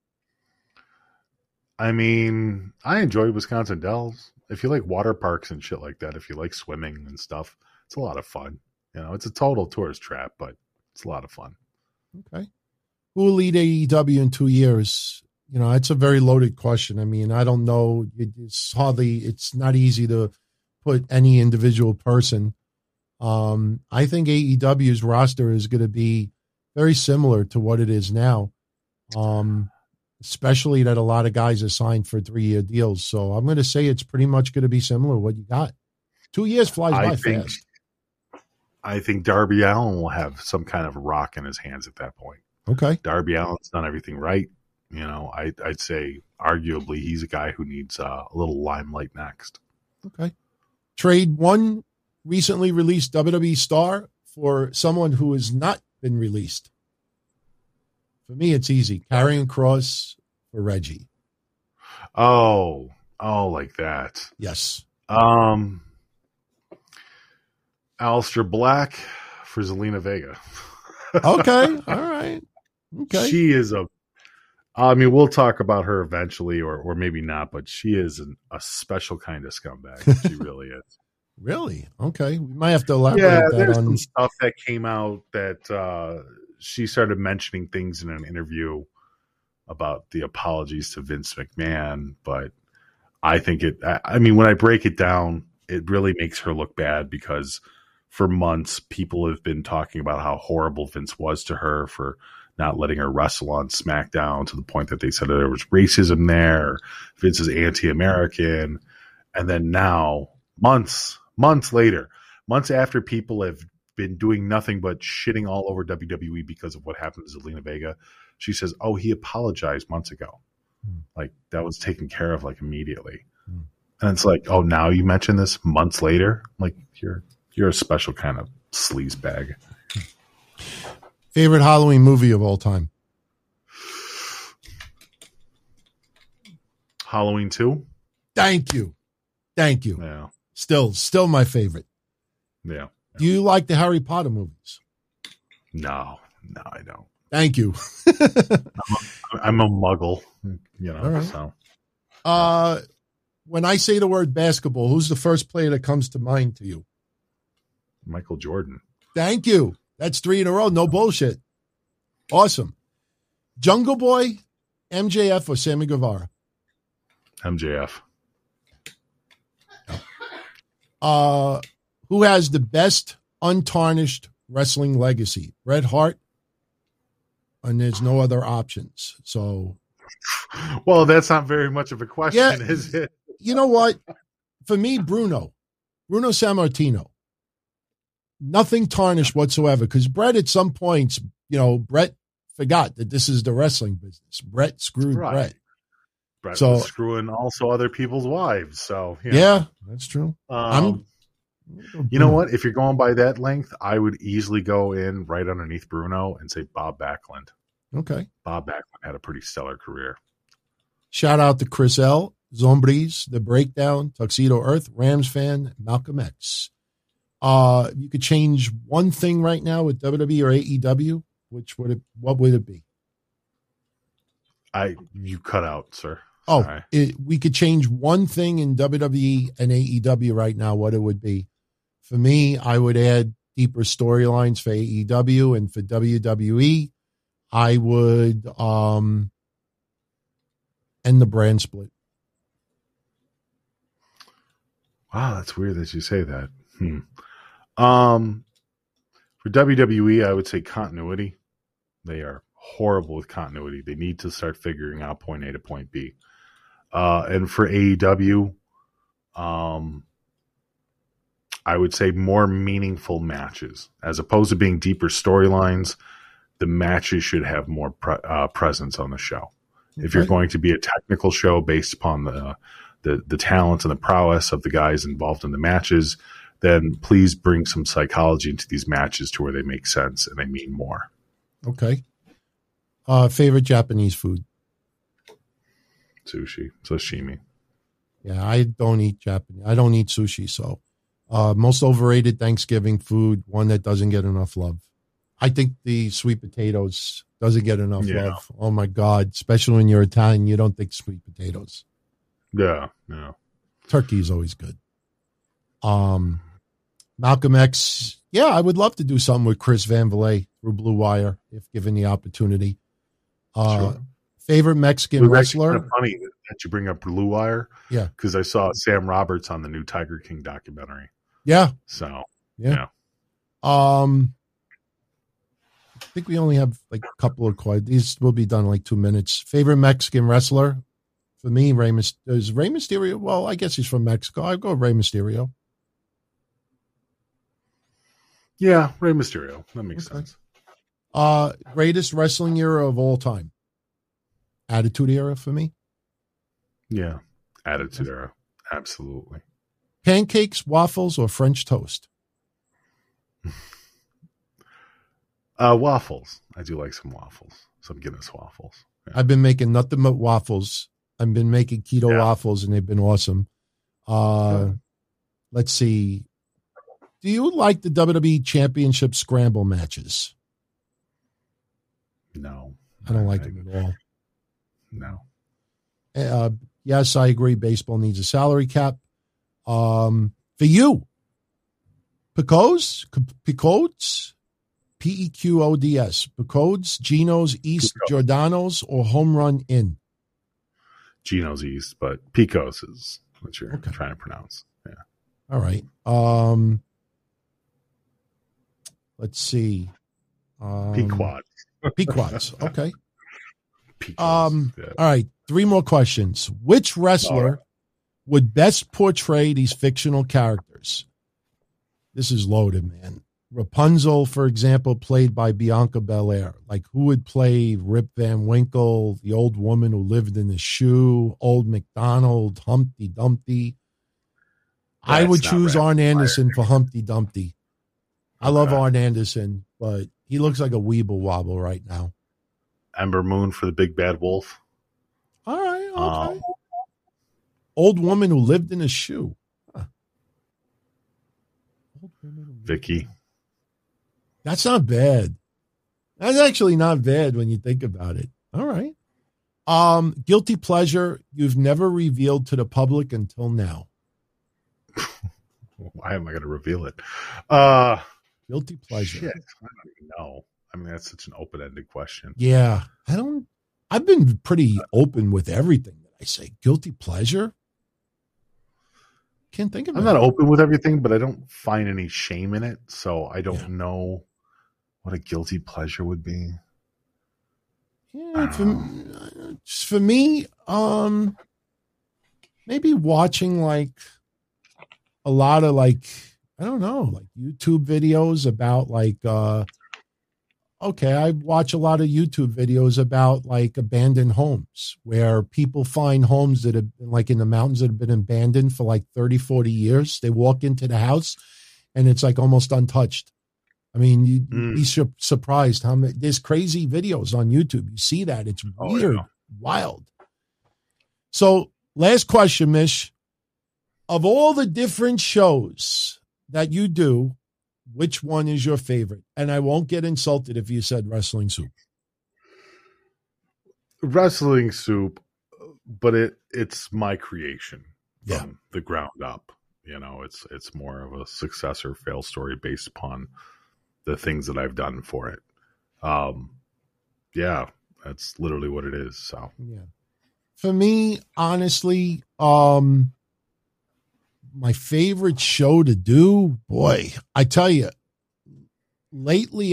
I mean, I enjoy Wisconsin Dells. If you like water parks and shit like that, if you like swimming and stuff, it's a lot of fun. It's a total tourist trap, but it's a lot of fun. Okay. Who will lead AEW in 2 years? It's a very loaded question. I mean, I don't know. It's not easy to put any individual person. I think AEW's roster is going to be very similar to what it is now. Especially that a lot of guys are signed for 3-year deals. So I'm going to say it's pretty much going to be similar to what you got. 2 years flies by fast. I think Darby Allin will have some kind of rock in his hands at that point. Okay. Darby Allin's done everything right. I'd say arguably he's a guy who needs a little limelight next. Okay. Trade one recently released WWE star for someone who has not been released. For me, it's easy. Karrion Kross for Reggie. Oh, like that. Yes. Aleister Black for Zelina Vega. Okay. All right. Okay. She is we'll talk about her eventually or maybe not, but she is a special kind of scumbag. She really is. Really? Okay. We might have to elaborate there's on some stuff that came out that she started mentioning things in an interview about the apologies to Vince McMahon, but I think when I break it down, it really makes her look bad because for months people have been talking about how horrible Vince was to her for not letting her wrestle on SmackDown to the point that they said that there was racism there. Vince is anti-American. And then now, months later, months after people have been doing nothing but shitting all over WWE because of what happened to Zelina Vega, she says, oh, he apologized months ago. Like that was taken care of like immediately. And it's like, oh, now you mention this months later? Like you're a special kind of sleaze bag. Favorite Halloween movie of all time? Halloween 2? Thank you. Yeah. Still my favorite. Yeah. Do you like the Harry Potter movies? No, I don't. Thank you. I'm a muggle, right. So. When I say the word basketball, who's the first player that comes to mind to you? Michael Jordan. Thank you. That's 3 in a row. No bullshit. Awesome. Jungle Boy, MJF, or Sammy Guevara? MJF. Who has the best untarnished wrestling legacy? Bret Hart? And there's no other options. So. Well, that's not very much of a question, is it? You know what? For me, Bruno Sammartino. Nothing tarnished whatsoever because Bret at some points, Bret forgot that this is the wrestling business. Bret screwed Bret. Bret was screwing also other people's wives. So yeah, that's true. You know what? If you're going by that length, I would easily go in right underneath Bruno and say Bob Backlund. Okay. Bob Backlund had a pretty stellar career. Shout out to Chris L., Zombries, The Breakdown, Tuxedo Earth, Rams fan, Malcolm X. You could change one thing right now with WWE or AEW. What would it be? You cut out, sir. Oh, Sorry. We could change one thing in WWE and AEW right now, what it would be. For me, I would add deeper storylines for AEW, and for WWE, I would end the brand split. Wow, that's weird that you say that. For WWE, I would say continuity. They are horrible with continuity. They need to start figuring out point A to point B. And for AEW, I would say more meaningful matches. As opposed to being deeper storylines, the matches should have more presence on the show. Okay. If you're going to be a technical show based upon the talent and the prowess of the guys involved in the matches, then please bring some psychology into these matches to where they make sense and they mean more. Okay. Favorite Japanese food? Sushi. Sashimi. Yeah, I don't eat Japanese. I don't eat sushi, so most overrated Thanksgiving food, one that doesn't get enough love. I think the sweet potatoes doesn't get enough love. Oh my God. Especially when you're Italian, you don't think sweet potatoes. Yeah. Turkey is always good. Malcolm X. Yeah, I would love to do something with Chris Van Vliet through Blue Wire if given the opportunity. Sure. Favorite Mexican wrestler? Kind of funny that you bring up Blue Wire. Yeah. Because I saw Sam Roberts on the new Tiger King documentary. Yeah. So, yeah. I think we only have like a couple of questions. These will be done in like 2 minutes. Favorite Mexican wrestler? For me, is Rey Mysterio. Well, I guess he's from Mexico. I'd go Rey Mysterio. Yeah, Rey Mysterio. That makes sense. Greatest wrestling era of all time? Attitude Era for me. Yeah, Attitude Era. Absolutely. Pancakes, waffles, or French toast? Waffles. I do like some waffles. Some Guinness waffles. Yeah. I've been making nothing but waffles. I've been making keto waffles, and they've been awesome. Let's see. Do you like the WWE Championship Scramble matches? No. I don't like them at all. No. Yes, I agree. Baseball needs a salary cap. For you, Picots, P-E-Q-O-D-S, Picots, Geno's, East, Giordano's, or Home Run Inn? Geno's East, but Picos is what you're trying to pronounce. Yeah. All right. Let's see. Pequods. Okay. Picos, All right. 3 more questions. Which wrestler would best portray these fictional characters? This is loaded, man. Rapunzel, for example, played by Bianca Belair. Like, who would play Rip Van Winkle, the old woman who lived in the shoe, Old MacDonald, Humpty Dumpty? I would choose Arn Anderson for Humpty Dumpty. I love Arn Anderson, but he looks like a weeble wobble right now. Ember Moon for the Big Bad Wolf. All right, okay. Old woman who lived in a shoe. Huh. Vicky. That's not bad. That's actually not bad when you think about it. All right. Guilty pleasure you've never revealed to the public until now. Why am I going to reveal it? Guilty pleasure. Shit, I don't even know. I mean, that's such an open-ended question. Yeah. I've been pretty open with everything that I say. Guilty pleasure? Can't think of it. I'm not open with everything, but I don't find any shame in it. So I don't know what a guilty pleasure would be. Yeah, for me, maybe watching like a lot of like, I don't know, like YouTube videos about like, I watch a lot of YouTube videos about like abandoned homes where people find homes that have been like in the mountains that have been abandoned for like 30, 40 years. They walk into the house and it's like almost untouched. I mean, you'd be surprised how many, there's crazy videos on YouTube. You see that. It's weird, wild. So last question, Mish. Of all the different shows that you do, which one is your favorite? And I won't get insulted if you said Wrestling Soup. Wrestling Soup, but it's my creation from the ground up. You know, it's more of a success or fail story based upon the things that I've done for it. Yeah, that's literally what it is. So yeah, for me, honestly, my favorite show to do, boy, I tell you, lately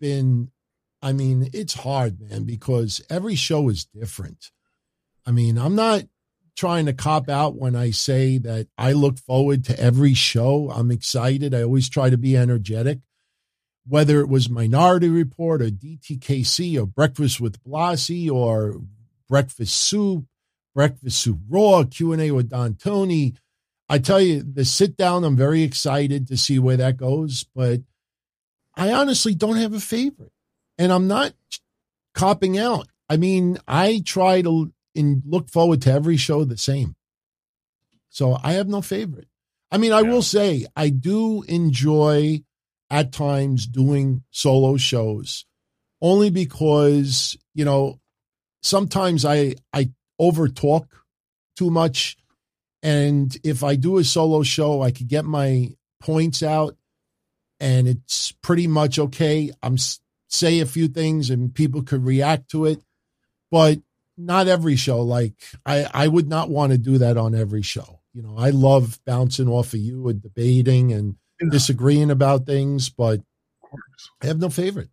it's hard, man, because every show is different. I mean, I'm not trying to cop out when I say that I look forward to every show. I'm excited. I always try to be energetic, whether it was Minority Report or DTKC or Breakfast with Blassie or Breakfast Soup Raw, Q&A with Don Tony. I tell you, the sit down, I'm very excited to see where that goes, but I honestly don't have a favorite, and I'm not copping out. I mean, I try to look forward to every show the same. So I have no favorite. I mean, I will say I do enjoy at times doing solo shows, only because, you know, sometimes I over talk too much. And if I do a solo show, I could get my points out and it's pretty much okay. I'm say a few things and people could react to it, but not every show. Like I would not want to do that on every show. You know, I love bouncing off of you and debating and disagreeing about things, but I have no favorite.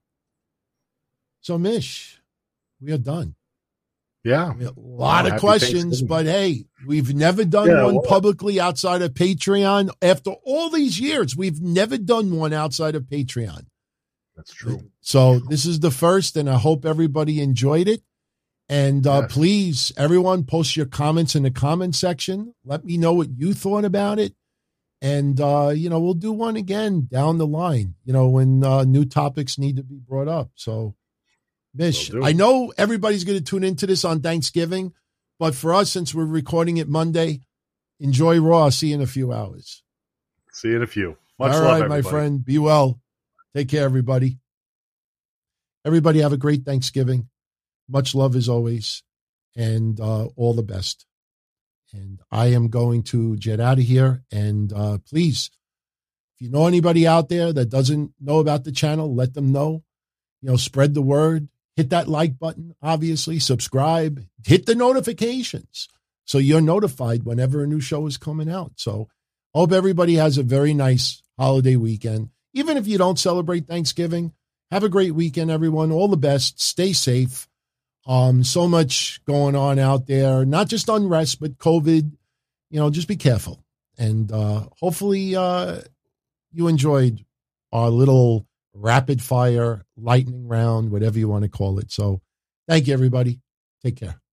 So Mish, we are done. Yeah. I mean, a lot of questions, but hey, we've never done one publicly outside of Patreon. After all these years, we've never done one outside of Patreon. That's true. So this is the first, and I hope everybody enjoyed it. And please, everyone, post your comments in the comment section. Let me know what you thought about it. And, we'll do one again down the line, when new topics need to be brought up. So, Mish, I know everybody's going to tune into this on Thanksgiving, but for us, since we're recording it Monday, enjoy Raw. See you in a few hours. See you in a few. Much All love, right, everybody. my friend. Be well. Take care, everybody. Everybody have a great Thanksgiving. Much love as always, and all the best. And I am going to jet out of here. And please, if you know anybody out there that doesn't know about the channel, let them know. Spread the word. Hit that like button, obviously. Subscribe. Hit the notifications so you're notified whenever a new show is coming out. So I hope everybody has a very nice holiday weekend. Even if you don't celebrate Thanksgiving, have a great weekend, everyone. All the best. Stay safe. So much going on out there, not just unrest, but COVID, just be careful. And hopefully you enjoyed our little rapid fire lightning round, whatever you want to call it. So thank you, everybody. Take care.